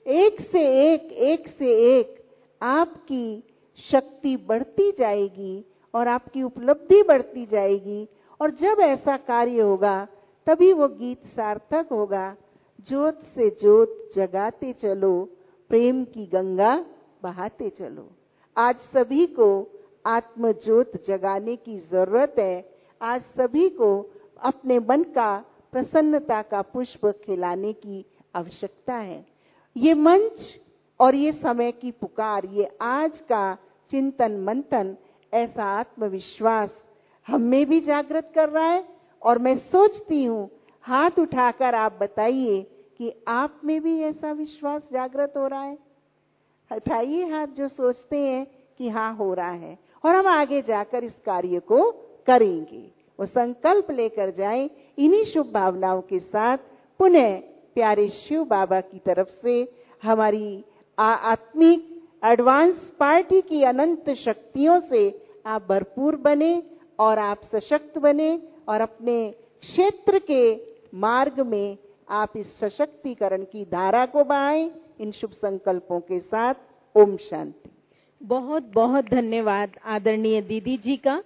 एक से एक एक से एक आपकी शक्ति बढ़ती जाएगी और आपकी उपलब्धि बढ़ती जाएगी। और जब ऐसा कार्य होगा तभी वो गीत सार्थक होगा। ज्योत से ज्योत जगाते चलो, प्रेम की गंगा बहाते चलो। आज सभी को आत्म ज्योत जगाने की जरूरत है। आज सभी को अपने मन का प्रसन्नता का पुष्प खिलाने की आवश्यकता है। ये मंच और ये समय की पुकार, ये आज का चिंतन मंथन ऐसा आत्मविश्वास हम में भी जागृत कर रहा है। और मैं सोचती हूँ, हाथ उठाकर आप बताइए कि आप में भी ऐसा विश्वास जागृत हो रहा है। उठाइए हाथ जो सोचते हैं कि हाँ हो रहा है, और हम आगे जाकर इस कार्य को करेंगे। वो संकल्प लेकर जाएं। इन्हीं शुभ भावनाओं के साथ पुनः प्यारे शिव बाबा की तरफ से हमारी आत्मिक एडवांस पार्टी की अनंत शक्तियों से आप भरपूर बने और आप सशक्त बने और अपने क्षेत्र के मार्ग में आप इस सशक्तिकरण की धारा को बहाएं। इन शुभ संकल्पों के साथ ओम शांति। बहुत बहुत धन्यवाद आदरणीय दीदी जी का।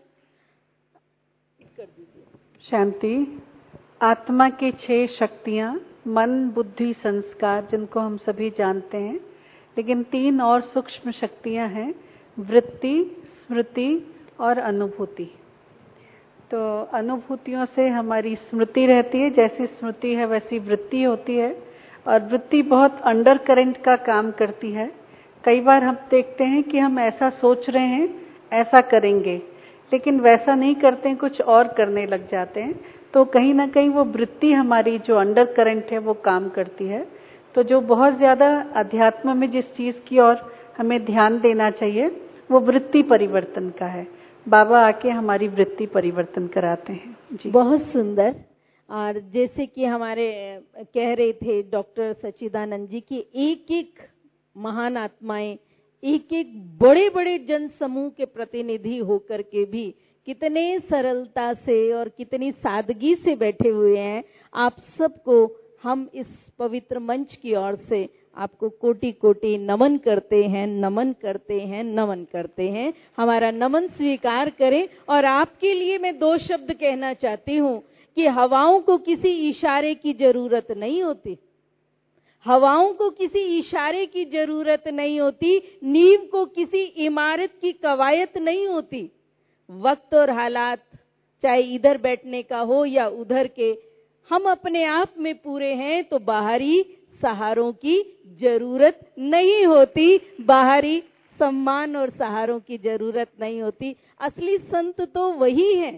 शांति। आत्मा की छह शक्तियां, मन, बुद्धि, संस्कार, जिनको हम सभी जानते हैं, लेकिन तीन और सूक्ष्म शक्तियां हैं, वृत्ति, स्मृति और अनुभूति। तो अनुभूतियों से हमारी स्मृति रहती है, जैसी स्मृति है वैसी वृत्ति होती है, और वृत्ति बहुत अंडर करंट का काम करती है। कई बार हम देखते हैं कि हम ऐसा सोच रहे हैं, ऐसा करेंगे, लेकिन वैसा नहीं करते हैं, कुछ और करने लग जाते हैं। तो कहीं ना कहीं वो वृत्ति हमारी जो अंडर करंट है वो काम करती है। तो जो बहुत ज्यादा अध्यात्म में जिस चीज की ओर हमें ध्यान देना चाहिए वो वृत्ति परिवर्तन का है। बाबा आके हमारी वृत्ति परिवर्तन कराते हैं जी। बहुत सुंदर। और जैसे कि हमारे कह रहे थे डॉक्टर सच्चिदानंद जी की एक एक महान आत्माएं एक एक बड़े बड़े जन समूह के प्रतिनिधि होकर के भी कितने सरलता से और कितनी सादगी से बैठे हुए हैं। आप सबको हम इस पवित्र मंच की ओर से आपको कोटि कोटि नमन करते हैं, नमन करते हैं, नमन करते हैं। हमारा नमन स्वीकार करें। और आपके लिए मैं दो शब्द कहना चाहती हूँ कि हवाओं को किसी इशारे की जरूरत नहीं होती। हवाओं को किसी इशारे की जरूरत नहीं होती। नींव को किसी इमारत की कवायद नहीं होती। वक्त और हालात चाहे इधर बैठने का हो या उधर के, हम अपने आप में पूरे हैं तो बाहरी सहारों की जरूरत नहीं होती। बाहरी सम्मान और सहारों की जरूरत नहीं होती। असली संत तो वही है।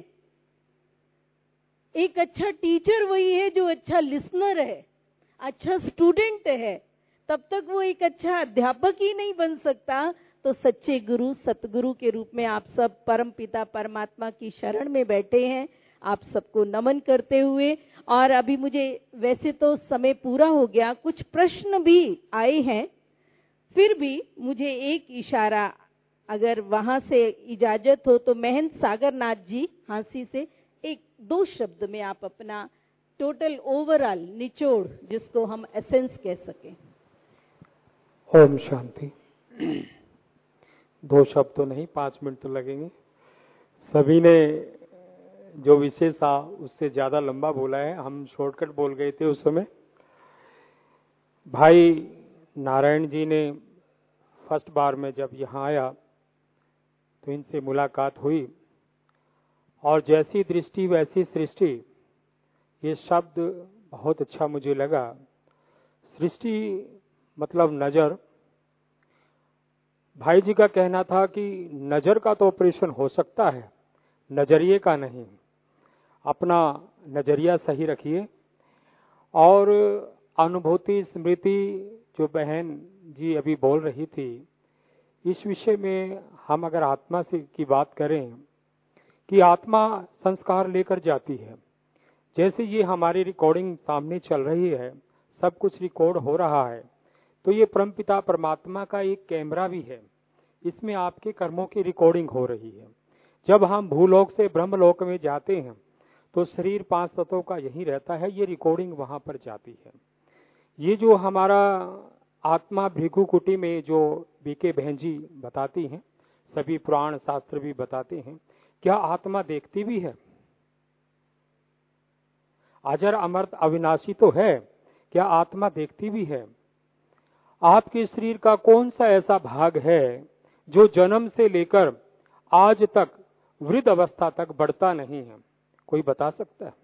एक अच्छा टीचर वही है जो अच्छा लिसनर है, अच्छा स्टूडेंट है। तब तक वो एक अच्छा अध्यापक ही नहीं बन सकता। तो सच्चे गुरु सतगुरु के रूप में आप सब परम पिता परमात्मा की शरण में बैठे हैं। आप सबको नमन करते हुए, और अभी मुझे वैसे तो समय पूरा हो गया, कुछ प्रश्न भी आए हैं, फिर भी मुझे एक इशारा, अगर वहां से इजाजत हो तो महंत सागर नाथ जी हांसी से एक दो शब्द में आप अपना टोटल ओवरऑल निचोड़, जिसको हम एसेंस कह सकें। ओम शांति। दो शब्द तो नहीं, पांच मिनट तो लगेंगे। सभी ने जो विषय था उससे ज्यादा लंबा बोला है, हम शॉर्टकट बोल गए थे उस समय। भाई नारायण जी ने फर्स्ट बार में जब यहाँ आया तो इनसे मुलाकात हुई, और जैसी दृष्टि वैसी सृष्टि, ये शब्द बहुत अच्छा मुझे लगा। सृष्टि मतलब नजर। भाई जी का कहना था कि नजर का तो ऑपरेशन हो सकता है, नजरिए का नहीं। अपना नजरिया सही रखिए। और अनुभूति स्मृति जो बहन जी अभी बोल रही थी, इस विषय में हम अगर आत्मा से की बात करें कि आत्मा संस्कार लेकर जाती है। जैसे ये हमारी रिकॉर्डिंग सामने चल रही है, सब कुछ रिकॉर्ड हो रहा है, तो ये परमपिता परमात्मा का एक कैमरा भी है। इसमें आपके कर्मों की रिकॉर्डिंग हो रही है। जब हम भूलोक से ब्रह्मलोक में जाते हैं तो शरीर पांच तत्वों का यही रहता है, ये रिकॉर्डिंग वहां पर जाती है। ये जो हमारा आत्मा भृगु कुटी में जो बीके बहन जी बताती हैं, सभी पुराण शास्त्र भी बताते हैं, क्या आत्मा देखती भी है? अजर अमर्त अविनाशी तो है, क्या आत्मा देखती भी है? आपके शरीर का कौन सा ऐसा भाग है जो जन्म से लेकर आज तक वृद्ध अवस्था तक बढ़ता नहीं है? कोई बता सकता है?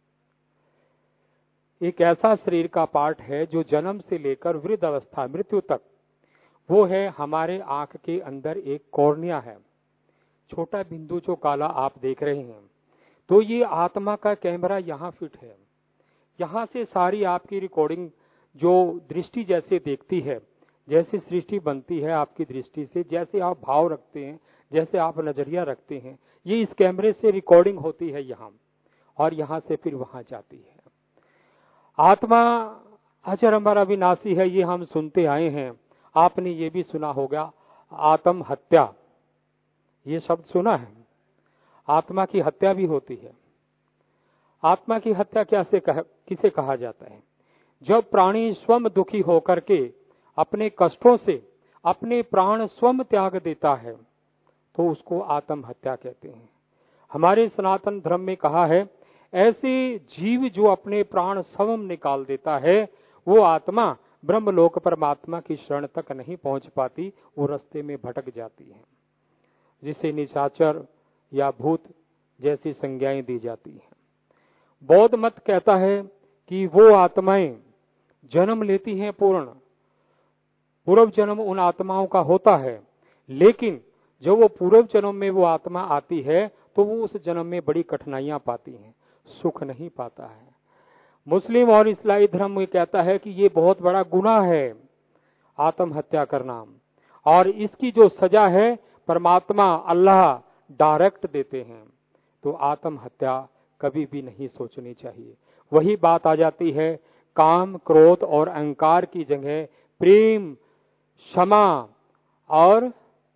एक ऐसा शरीर का पार्ट है जो जन्म से लेकर वृद्ध अवस्था मृत्यु तक, वो है हमारे आंख के अंदर एक कॉर्निया है, छोटा बिंदु जो काला आप देख रहे हैं। तो ये आत्मा का कैमरा यहाँ फिट है, यहाँ से सारी आपकी रिकॉर्डिंग जो दृष्टि जैसे देखती है, जैसे सृष्टि बनती है आपकी दृष्टि से, जैसे आप भाव रखते हैं, जैसे आप नजरिया रखते हैं, ये इस कैमरे से रिकॉर्डिंग होती है यहाँ, और यहाँ से फिर वहां जाती है। आत्मा अजर अमर अविनाशी है, ये हम सुनते आए हैं। आपने ये भी सुना होगा आत्म हत्या, ये शब्द सुना है। आत्मा की हत्या भी होती है। आत्मा की हत्या कैसे कह, किसे कहा जाता है? जब प्राणी स्वयं दुखी होकर के अपने कष्टों से अपने प्राण स्वयं त्याग देता है तो उसको आत्म हत्या कहते हैं। हमारे सनातन धर्म में कहा है, ऐसे जीव जो अपने प्राण स्वयं निकाल देता है वो आत्मा ब्रह्मलोक परमात्मा की शरण तक नहीं पहुंच पाती, वो रास्ते में भटक जाती है, जिसे निशाचर या भूत जैसी संज्ञाएं दी जाती हैं। बौद्ध मत कहता है कि वो आत्माएं जन्म लेती हैं पूर्ण, पूर्व जन्म उन आत्माओं का होता है, लेकिन जब वो पूर्व जन्म में वो आत्मा आती है तो वो उस जन्म में बड़ी कठिनाइयां पाती हैं, सुख नहीं पाता है। मुस्लिम और इस्लामी धर्म में कहता है कि ये बहुत बड़ा गुनाह है आत्महत्या करना, और इसकी जो सजा है परमात्मा अल्लाह डायरेक्ट देते हैं। तो आत्महत्या कभी भी नहीं सोचनी चाहिए। वही बात आ जाती है, काम क्रोध और अहंकार की जगह प्रेम, क्षमा और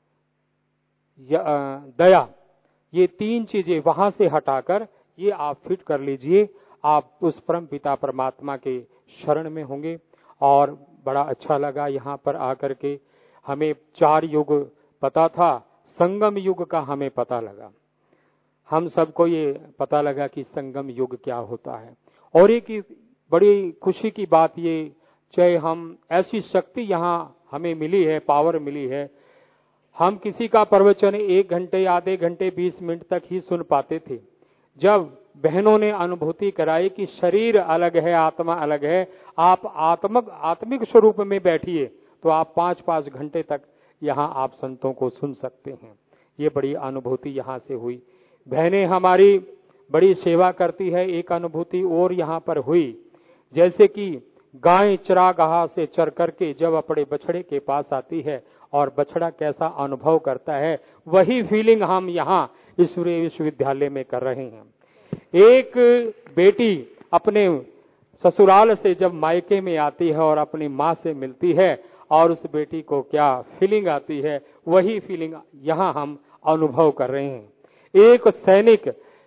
दया, ये तीन चीजें वहां से हटाकर ये आप फिट कर लीजिए, आप उस परम पिता परमात्मा के शरण में होंगे। और बड़ा अच्छा लगा यहाँ पर आकर के, हमें चार युग पता था, संगम युग का हमें पता लगा। हम सबको ये पता लगा कि संगम युग क्या होता है। और एक बड़ी खुशी की बात ये, चाहे हम ऐसी शक्ति यहाँ हमें मिली है, पावर मिली है, हम किसी का प्रवचन एक घंटे आधे घंटे बीस मिनट तक ही सुन पाते थे। जब बहनों ने अनुभूति कराई कि शरीर अलग है, आत्मा अलग है, आप आत्मक आत्मिक स्वरूप में बैठिए, तो आप पांच पांच घंटे तक यहाँ आप संतों को सुन सकते हैं। ये बड़ी अनुभूति यहाँ से हुई। बहनें हमारी बड़ी सेवा करती है। एक अनुभूति और यहाँ पर हुई, जैसे कि गाय चरागाह से चर करके जब अपने बछड़े के पास आती है और बछड़ा कैसा अनुभव करता है, वही फीलिंग हम यहाँ ईश्वरीय विश्वविद्यालय में कर रहे हैं। एक बेटी अपने ससुराल से जब मायके में आती है और अपनी माँ से मिलती है और उस बेटी को क्या फीलिंग आती है, वही फीलिंग यहाँ हम अनुभव कर रहे हैं। एक सैनिक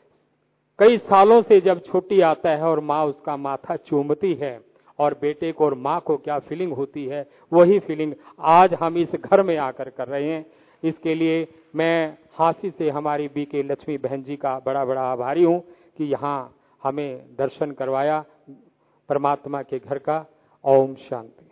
कई सालों से जब छुट्टी आता है और माँ उसका माथा चूमती है और बेटे को और माँ को क्या फीलिंग होती है, वही फीलिंग आज हम इस घर में आकर कर रहे हैं। इसके लिए मैं हांसी से हमारी बी के लक्ष्मी बहन जी का बड़ा बड़ा आभारी हूँ कि यहाँ हमें दर्शन करवाया परमात्मा के घर का। ओम शांति।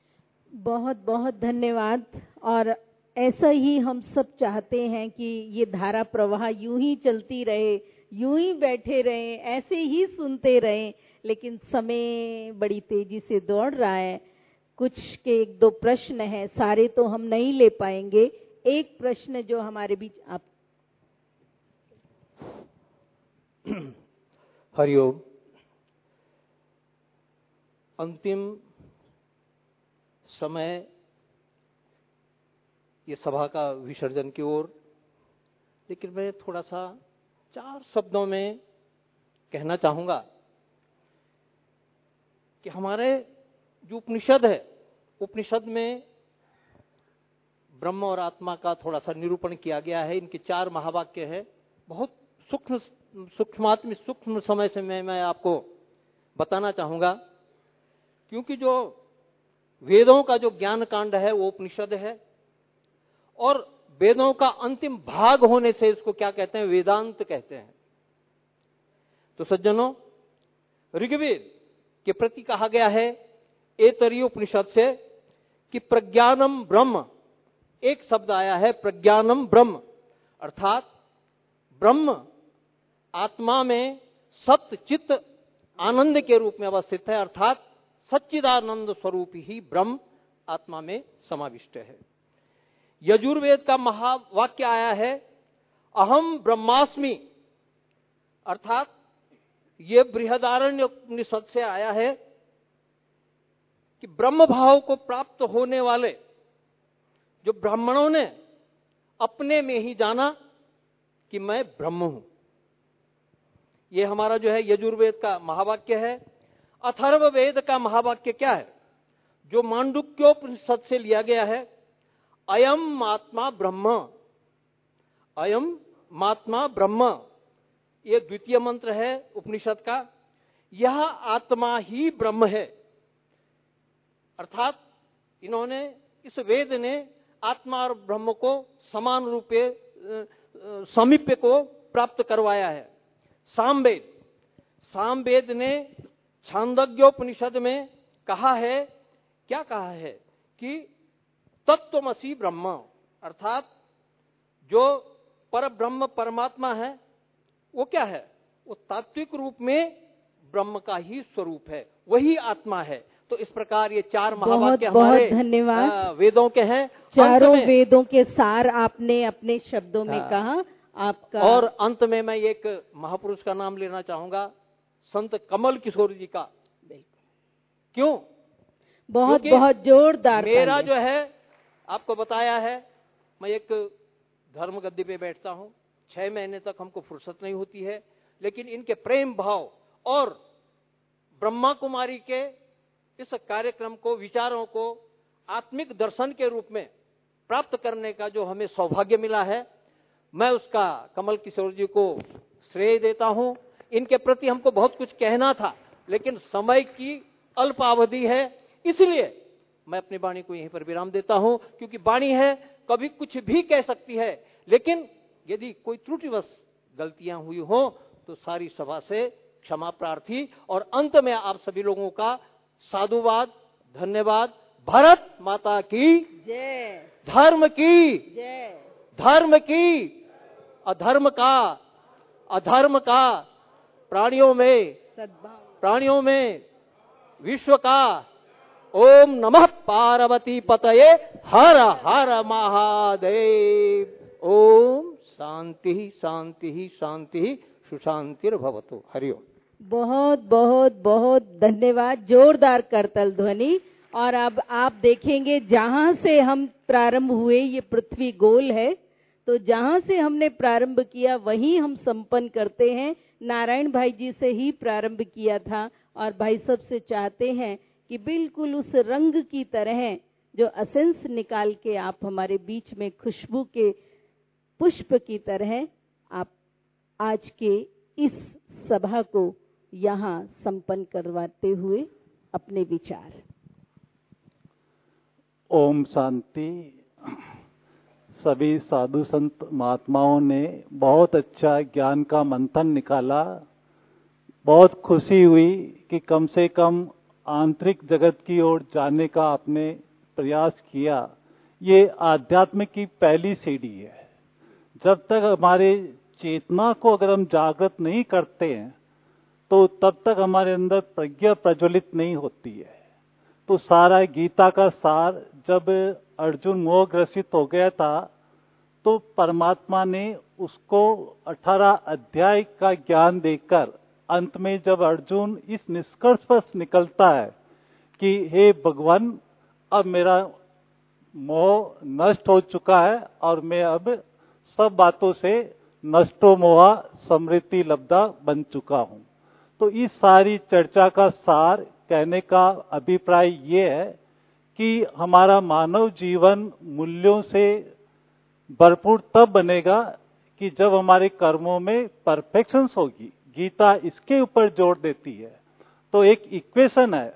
बहुत बहुत धन्यवाद। और ऐसा ही हम सब चाहते हैं कि ये धारा प्रवाह यूं ही चलती रहे, यूं ही बैठे रहे, ऐसे ही सुनते रहे, लेकिन समय बड़ी तेजी से दौड़ रहा है। कुछ के एक दो प्रश्न हैं, सारे तो हम नहीं ले पाएंगे। एक प्रश्न जो हमारे बीच आप। हरिओम। अंतिम समय ये सभा का विसर्जन की ओर, लेकिन मैं थोड़ा सा चार शब्दों में कहना चाहूंगा कि हमारे जो उपनिषद है, उपनिषद में ब्रह्म और आत्मा का थोड़ा सा निरूपण किया गया है। इनके चार महावाक्य है। बहुत सूक्ष्म सूक्ष्मात्म सूक्ष्म समय से मैं मैं आपको बताना चाहूंगा, क्योंकि जो वेदों का जो ज्ञान कांड है वो उपनिषद है, और वेदों का अंतिम भाग होने से इसको क्या कहते हैं, वेदांत कहते हैं। तो सज्जनों, ऋग्वेद के प्रति कहा गया है ऐतरेय उपनिषद से कि प्रज्ञानम ब्रह्म, एक शब्द आया है प्रज्ञानम ब्रह्म, अर्थात ब्रह्म आत्मा में सत्य चित्त आनंद के रूप में अवस्थित है, अर्थात सच्चिदानंद स्वरूप ही ब्रह्म आत्मा में समाविष्ट है। यजुर्वेद का महावाक्य आया है अहम ब्रह्मास्मि, अर्थात ये बृहदारण्य उपनिषद से आया है कि ब्रह्म भाव को प्राप्त होने वाले जो ब्राह्मणों ने अपने में ही जाना कि मैं ब्रह्म हूं, ये हमारा जो है यजुर्वेद का महावाक्य है। अथर्ववेद का महावाक्य क्या है, जो मांडुक्योपनिषद से लिया गया है, अयम आत्मा ब्रह्म, अयम आत्मा ब्रह्म, ये द्वितीय मंत्र है उपनिषद का। यह आत्मा ही ब्रह्म है, अर्थात इन्होंने, इस वेद ने आत्मा और ब्रह्म को समान रूपे सामीप्य को प्राप्त करवाया है। सामवेद, सामवेद ने छांदोग्योपनिषद में कहा है, क्या कहा है कि तत्वमसि ब्रह्म, अर्थात जो पर ब्रह्म परमात्मा है वो क्या है, वो तात्विक रूप में ब्रह्म का ही स्वरूप है, वही आत्मा है। तो इस प्रकार ये चार महावाक्य हमारे धन्यवाद वेदों के हैं। चारों वेदों के सार आपने अपने शब्दों में कहा आपका। और अंत में मैं एक महापुरुष का नाम लेना चाहूंगा, संत कमल किशोर जी का। क्यों? बहुत बहुत जोरदार। मेरा जो है आपको बताया है, मैं एक धर्म गद्दी पे बैठता हूं, छह महीने तक हमको फुर्सत नहीं होती है, लेकिन इनके प्रेम भाव और ब्रह्मा कुमारी के इस कार्यक्रम को, विचारों को आत्मिक दर्शन के रूप में प्राप्त करने का जो हमें सौभाग्य मिला है, मैं उसका कमल किशोर जी को श्रेय देता हूं। इनके प्रति हमको बहुत कुछ कहना था, लेकिन समय की अल्पावधि है, इसलिए मैं अपनी वाणी को यहीं पर विराम देता हूं, क्योंकि वाणी है कभी कुछ भी कह सकती है, लेकिन यदि कोई त्रुटिवश गलतियां हुई हो तो सारी सभा से क्षमा प्रार्थी। और अंत में आप सभी लोगों का साधुवाद, धन्यवाद। भारत माता की जय, धर्म की जय, धर्म की, अधर्म का, अधर्म का, प्राणियों में सद्भाव, प्राणियों में विश्व का। ओम नमः पार्वती पतये, हर हर महादेव। ओम शांति शांति शांति सुशांतिर्भवतु। हरिओम। बहुत बहुत बहुत धन्यवाद, जोरदार करतल ध्वनि। और अब आप देखेंगे जहां से हम प्रारंभ हुए, ये पृथ्वी गोल है, तो जहां से हमने प्रारंभ किया वहीं हम संपन्न करते हैं। नारायण भाई जी से ही प्रारंभ किया था, और भाई सब से चाहते हैं कि बिल्कुल उस रंग की तरह जो असेंस निकाल के आप हमारे बीच में खुशबू के पुष्प की तरह आप आज के इस सभा को यहाँ संपन्न करवाते हुए अपने विचार। ओम शांति। सभी साधु संत महात्माओं ने बहुत अच्छा ज्ञान का मंथन निकाला। बहुत खुशी हुई कि कम से कम आंतरिक जगत की ओर जाने का आपने प्रयास किया। ये आध्यात्म की पहली सीढ़ी है। जब तक हमारे चेतना को अगर हम जागृत नहीं करते हैं तो तब तक हमारे अंदर प्रज्ञा प्रज्वलित नहीं होती है। तो सारा गीता का सार, जब अर्जुन मोहग्रसित हो गया था तो परमात्मा ने उसको अठारह अध्याय का ज्ञान देकर अंत में जब अर्जुन इस निष्कर्ष पर निकलता है कि हे भगवान, अब मेरा मोह नष्ट हो चुका है और मैं अब सब बातों से नष्टो मोहा समृद्धि लब्धा बन चुका हूं। तो इस सारी चर्चा का सार, कहने का अभिप्राय ये है कि हमारा मानव जीवन मूल्यों से भरपूर तब बनेगा कि जब हमारे कर्मों में परफेक्शंस होगी। गीता इसके ऊपर जोर देती है। तो एक इक्वेशन है,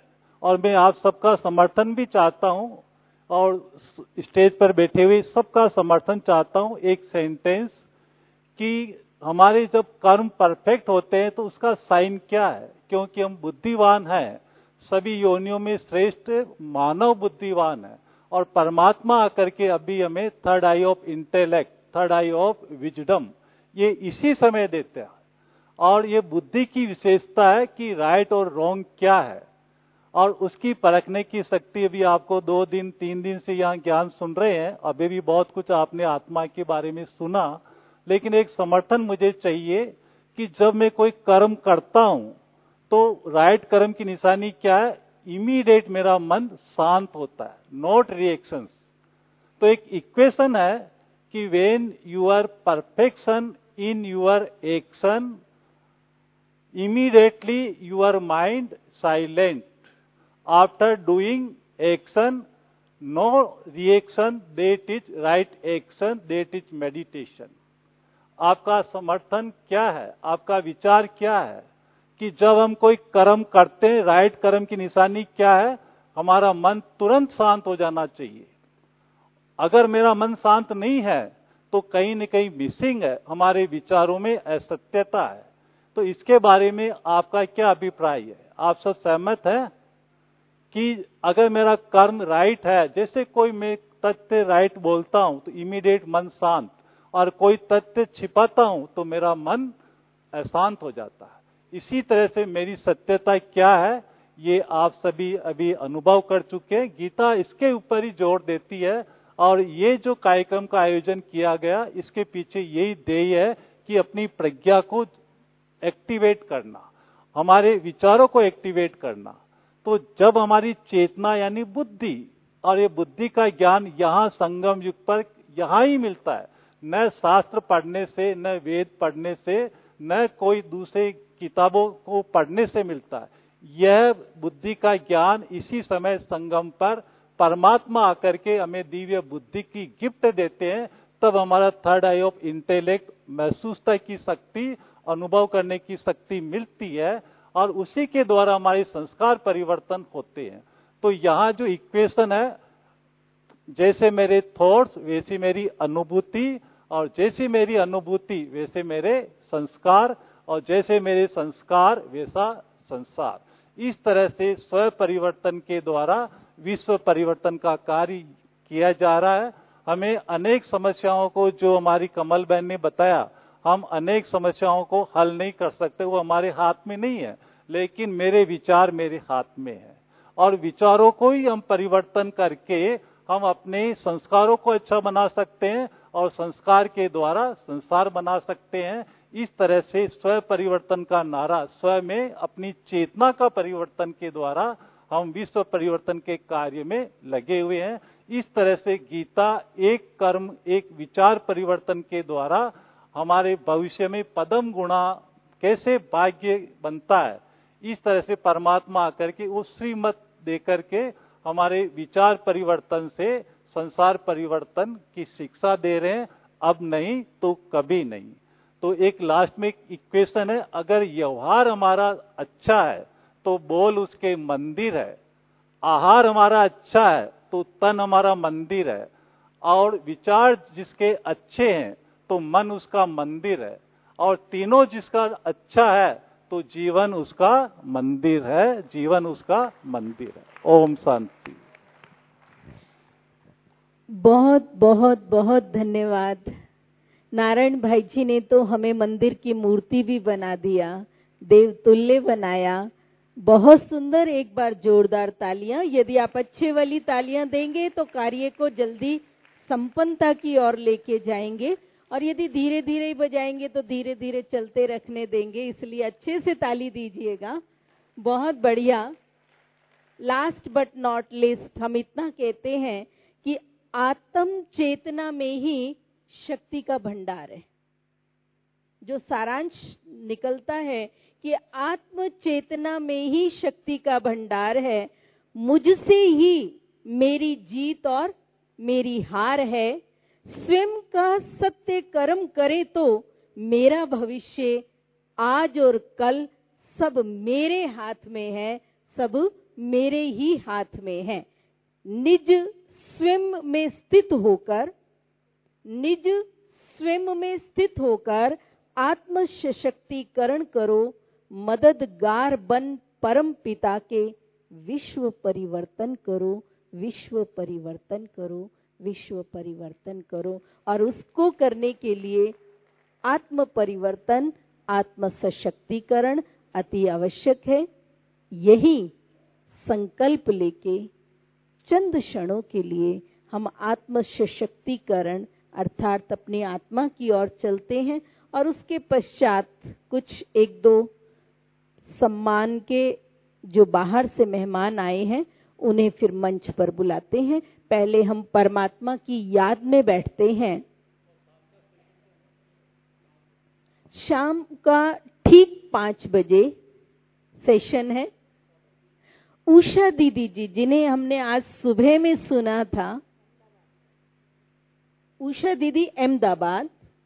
और मैं आप सबका समर्थन भी चाहता हूं और स्टेज पर बैठे हुए सबका समर्थन चाहता हूं। एक सेंटेंस कि हमारे जब कर्म परफेक्ट होते हैं तो उसका साइन क्या है, क्योंकि हम बुद्धिवान हैं, सभी योनियों में श्रेष्ठ मानव बुद्धिवान है और परमात्मा आकर के अभी हमें third eye of intellect, third eye of wisdom ये इसी समय देते हैं। और ये बुद्धि की विशेषता है कि राइट और रॉन्ग क्या है, और उसकी परखने की शक्ति। अभी आपको दो दिन तीन दिन से यहाँ ज्ञान सुन रहे हैं, अभी भी बहुत कुछ आपने आत्मा के बारे में सुना, लेकिन एक समर्थन मुझे चाहिए कि जब मैं कोई कर्म करता हूं तो राइट कर्म की निशानी क्या है, इमीडिएट मेरा मन शांत होता है, नॉट रिएक्शंस। तो एक इक्वेशन है कि when you are perfection in your action, immediately your mind silent. After doing action, no reaction, that is right action, that is meditation. आपका समर्थन क्या है, आपका विचार क्या है कि जब हम कोई कर्म करते हैं, राइट कर्म की निशानी क्या है, हमारा मन तुरंत शांत हो जाना चाहिए। अगर मेरा मन शांत नहीं है तो कहीं न कहीं मिसिंग है, हमारे विचारों में असत्यता है। तो इसके बारे में आपका क्या अभिप्राय है? आप सब सहमत हैं कि अगर मेरा कर्म राइट है, जैसे कोई मैं तथ्य राइट बोलता हूं तो इमीडिएट मन शांत, और कोई तथ्य छिपाता हूं तो मेरा मन अशांत हो जाता है। इसी तरह से मेरी सत्यता क्या है ये आप सभी अभी अनुभव कर चुके हैं। गीता इसके ऊपर ही जोर देती है, और ये जो कार्यक्रम का आयोजन किया गया इसके पीछे यही ध्येय है कि अपनी प्रज्ञा को एक्टिवेट करना, हमारे विचारों को एक्टिवेट करना। तो जब हमारी चेतना यानी बुद्धि, और ये बुद्धि का ज्ञान यहाँ संगम युग पर यहाँ ही मिलता है, न शास्त्र पढ़ने से, न वेद पढ़ने से, न कोई दूसरे किताबों को पढ़ने से मिलता है। यह बुद्धि का ज्ञान इसी समय संगम पर परमात्मा आकर के हमें दिव्य बुद्धि की गिफ्ट देते हैं, तब हमारा थर्ड आई ऑफ इंटेलेक्ट महसूसता की शक्ति, अनुभव करने की शक्ति मिलती है, और उसी के द्वारा हमारे संस्कार परिवर्तन होते हैं। तो यहाँ जो इक्वेशन है, जैसे मेरे थॉट्स वैसी मेरी अनुभूति, और जैसी मेरी अनुभूति वैसे मेरे संस्कार, और जैसे मेरे संस्कार वैसा संसार। इस तरह से स्व परिवर्तन के द्वारा विश्व परिवर्तन का कार्य किया जा रहा है। हमें अनेक समस्याओं को, जो हमारी कमल बहन ने बताया, हम अनेक समस्याओं को हल नहीं कर सकते, वो हमारे हाथ में नहीं है, लेकिन मेरे विचार मेरे हाथ में है, और विचारों को ही हम परिवर्तन करके हम अपने संस्कारों को अच्छा बना सकते हैं, और संस्कार के द्वारा संसार बना सकते हैं। इस तरह से स्व परिवर्तन का नारा, स्व में अपनी चेतना का परिवर्तन के द्वारा हम विश्व परिवर्तन के कार्य में लगे हुए हैं। इस तरह से गीता एक कर्म एक विचार परिवर्तन के द्वारा हमारे भविष्य में पदम गुणा कैसे भाग्य बनता है, इस तरह से परमात्मा आकर के वो श्रीमत देकर के हमारे विचार परिवर्तन से संसार परिवर्तन की शिक्षा दे रहे हैं, अब नहीं तो कभी नहीं। तो एक लास्ट में एक इक्वेशन है, अगर व्यवहार हमारा अच्छा है तो बोल उसके मंदिर है, आहार हमारा अच्छा है तो तन हमारा मंदिर है, और विचार जिसके अच्छे हैं तो मन उसका मंदिर है, और तीनों जिसका अच्छा है तो जीवन उसका मंदिर है, जीवन उसका मंदिर है। ओम शांति। बहुत बहुत बहुत धन्यवाद। नारायण भाई जी ने तो हमें मंदिर की मूर्ति भी बना दिया, देवतुल्य बनाया। बहुत सुंदर, एक बार जोरदार तालियां। यदि आप अच्छे वाली तालियां देंगे तो कार्य को जल्दी संपन्नता की ओर लेके जाएंगे, और यदि धीरे धीरे ही बजाएंगे तो धीरे धीरे चलते रखने देंगे, इसलिए अच्छे से ताली दीजिएगा। बहुत बढ़िया। लास्ट बट नॉट लिस्ट, हम इतना कहते हैं कि आत्म चेतना में ही शक्ति का भंडार है। जो सारांश निकलता है कि आत्म चेतना में ही शक्ति का भंडार है, मुझसे ही मेरी जीत और मेरी हार है। स्वयं का सत्य कर्म करे तो मेरा भविष्य आज और कल सब मेरे हाथ में है, सब मेरे ही हाथ में है। निज स्वयं में स्थित होकर निज स्वयं में स्थित होकर आत्म सशक्तिकरण करो, मददगार बन परम पिता के विश्व परिवर्तन करो, विश्व परिवर्तन करो, विश्व परिवर्तन करो। और उसको करने के लिए आत्म परिवर्तन, आत्म सशक्तिकरण अति आवश्यक है। यही संकल्प लेके चंद क्षणों के लिए हम आत्म सशक्तिकरण अर्थात अपनी आत्मा की ओर चलते हैं और उसके पश्चात कुछ एक दो सम्मान के जो बाहर से मेहमान आए हैं उन्हें फिर मंच पर बुलाते हैं। पहले हम परमात्मा की याद में बैठते हैं। शाम का ठीक पांच बजे सेशन है। उषा दीदी जी जिन्हें हमने आज सुबह में सुना था, उषा दीदी अहमदाबाद।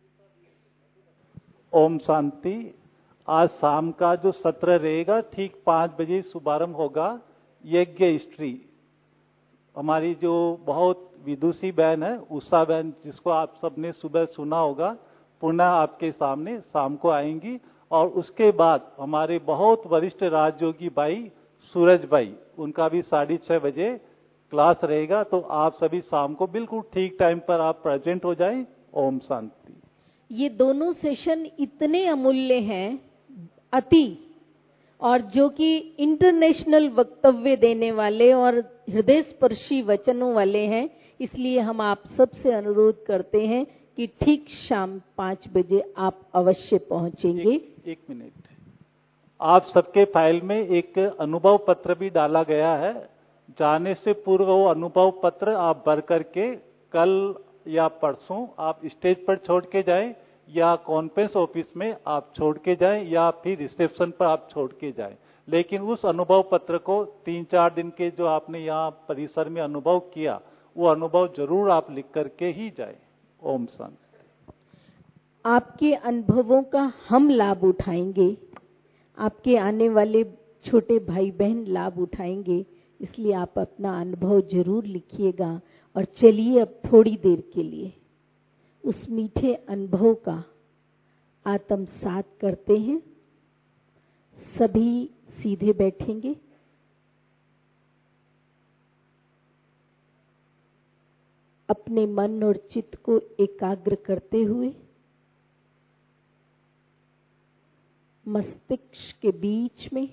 ओम शांति। आज शाम का जो सत्र रहेगा ठीक पांच बजे शुभारंभ होगा। यज्ञ स्त्री हमारी जो बहुत विदुषी बहन है उषा बहन, जिसको आप सबने सुबह सुना होगा, पुनः आपके सामने शाम को आएंगी। और उसके बाद हमारे बहुत वरिष्ठ राजयोगी भाई सूरज भाई, उनका भी साढ़े छह बजे क्लास रहेगा। तो आप सभी शाम को बिल्कुल ठीक टाइम पर आप प्रेजेंट हो जाएं। ओम शांति। ये दोनों सेशन इतने अमूल्य हैं, अति, और जो कि इंटरनेशनल वक्तव्य देने वाले और हृदय स्पर्शी वचनों वाले हैं, इसलिए हम आप सबसे अनुरोध करते हैं कि ठीक शाम पांच बजे आप अवश्य पहुंचेंगे। एक, एक मिनट, आप सबके फाइल में एक अनुभव पत्र भी डाला गया है। जाने से पूर्व वो अनुभव पत्र आप भर करके कल या परसों आप स्टेज पर छोड़ के जाएं, या कॉन्फ्रेंस ऑफिस में आप छोड़ के जाएं, या फिर रिसेप्शन पर आप छोड़ के जाएं। लेकिन उस अनुभव पत्र को तीन चार दिन के जो आपने यहाँ परिसर में अनुभव किया, वो अनुभव जरूर आप लिख करके ही जाएं। ओम शांति। आपके अनुभवों का हम लाभ उठाएंगे, आपके आने वाले छोटे भाई बहन लाभ उठाएंगे, इसलिए आप अपना अनुभव जरूर लिखिएगा। और चलिए अब थोड़ी देर के लिए उस मीठे अनुभव का आत्मसात करते हैं। सभी सीधे बैठेंगे। अपने मन और चित्त को एकाग्र करते हुए मस्तिष्क के बीच में,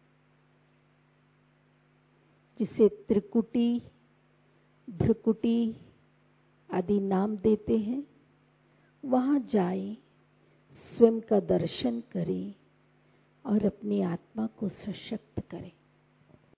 जिसे त्रिकुटी, भ्रुकुटी आदि नाम देते हैं, वहां जाएं, स्वयं का दर्शन करें और अपनी आत्मा को सशक्त करें।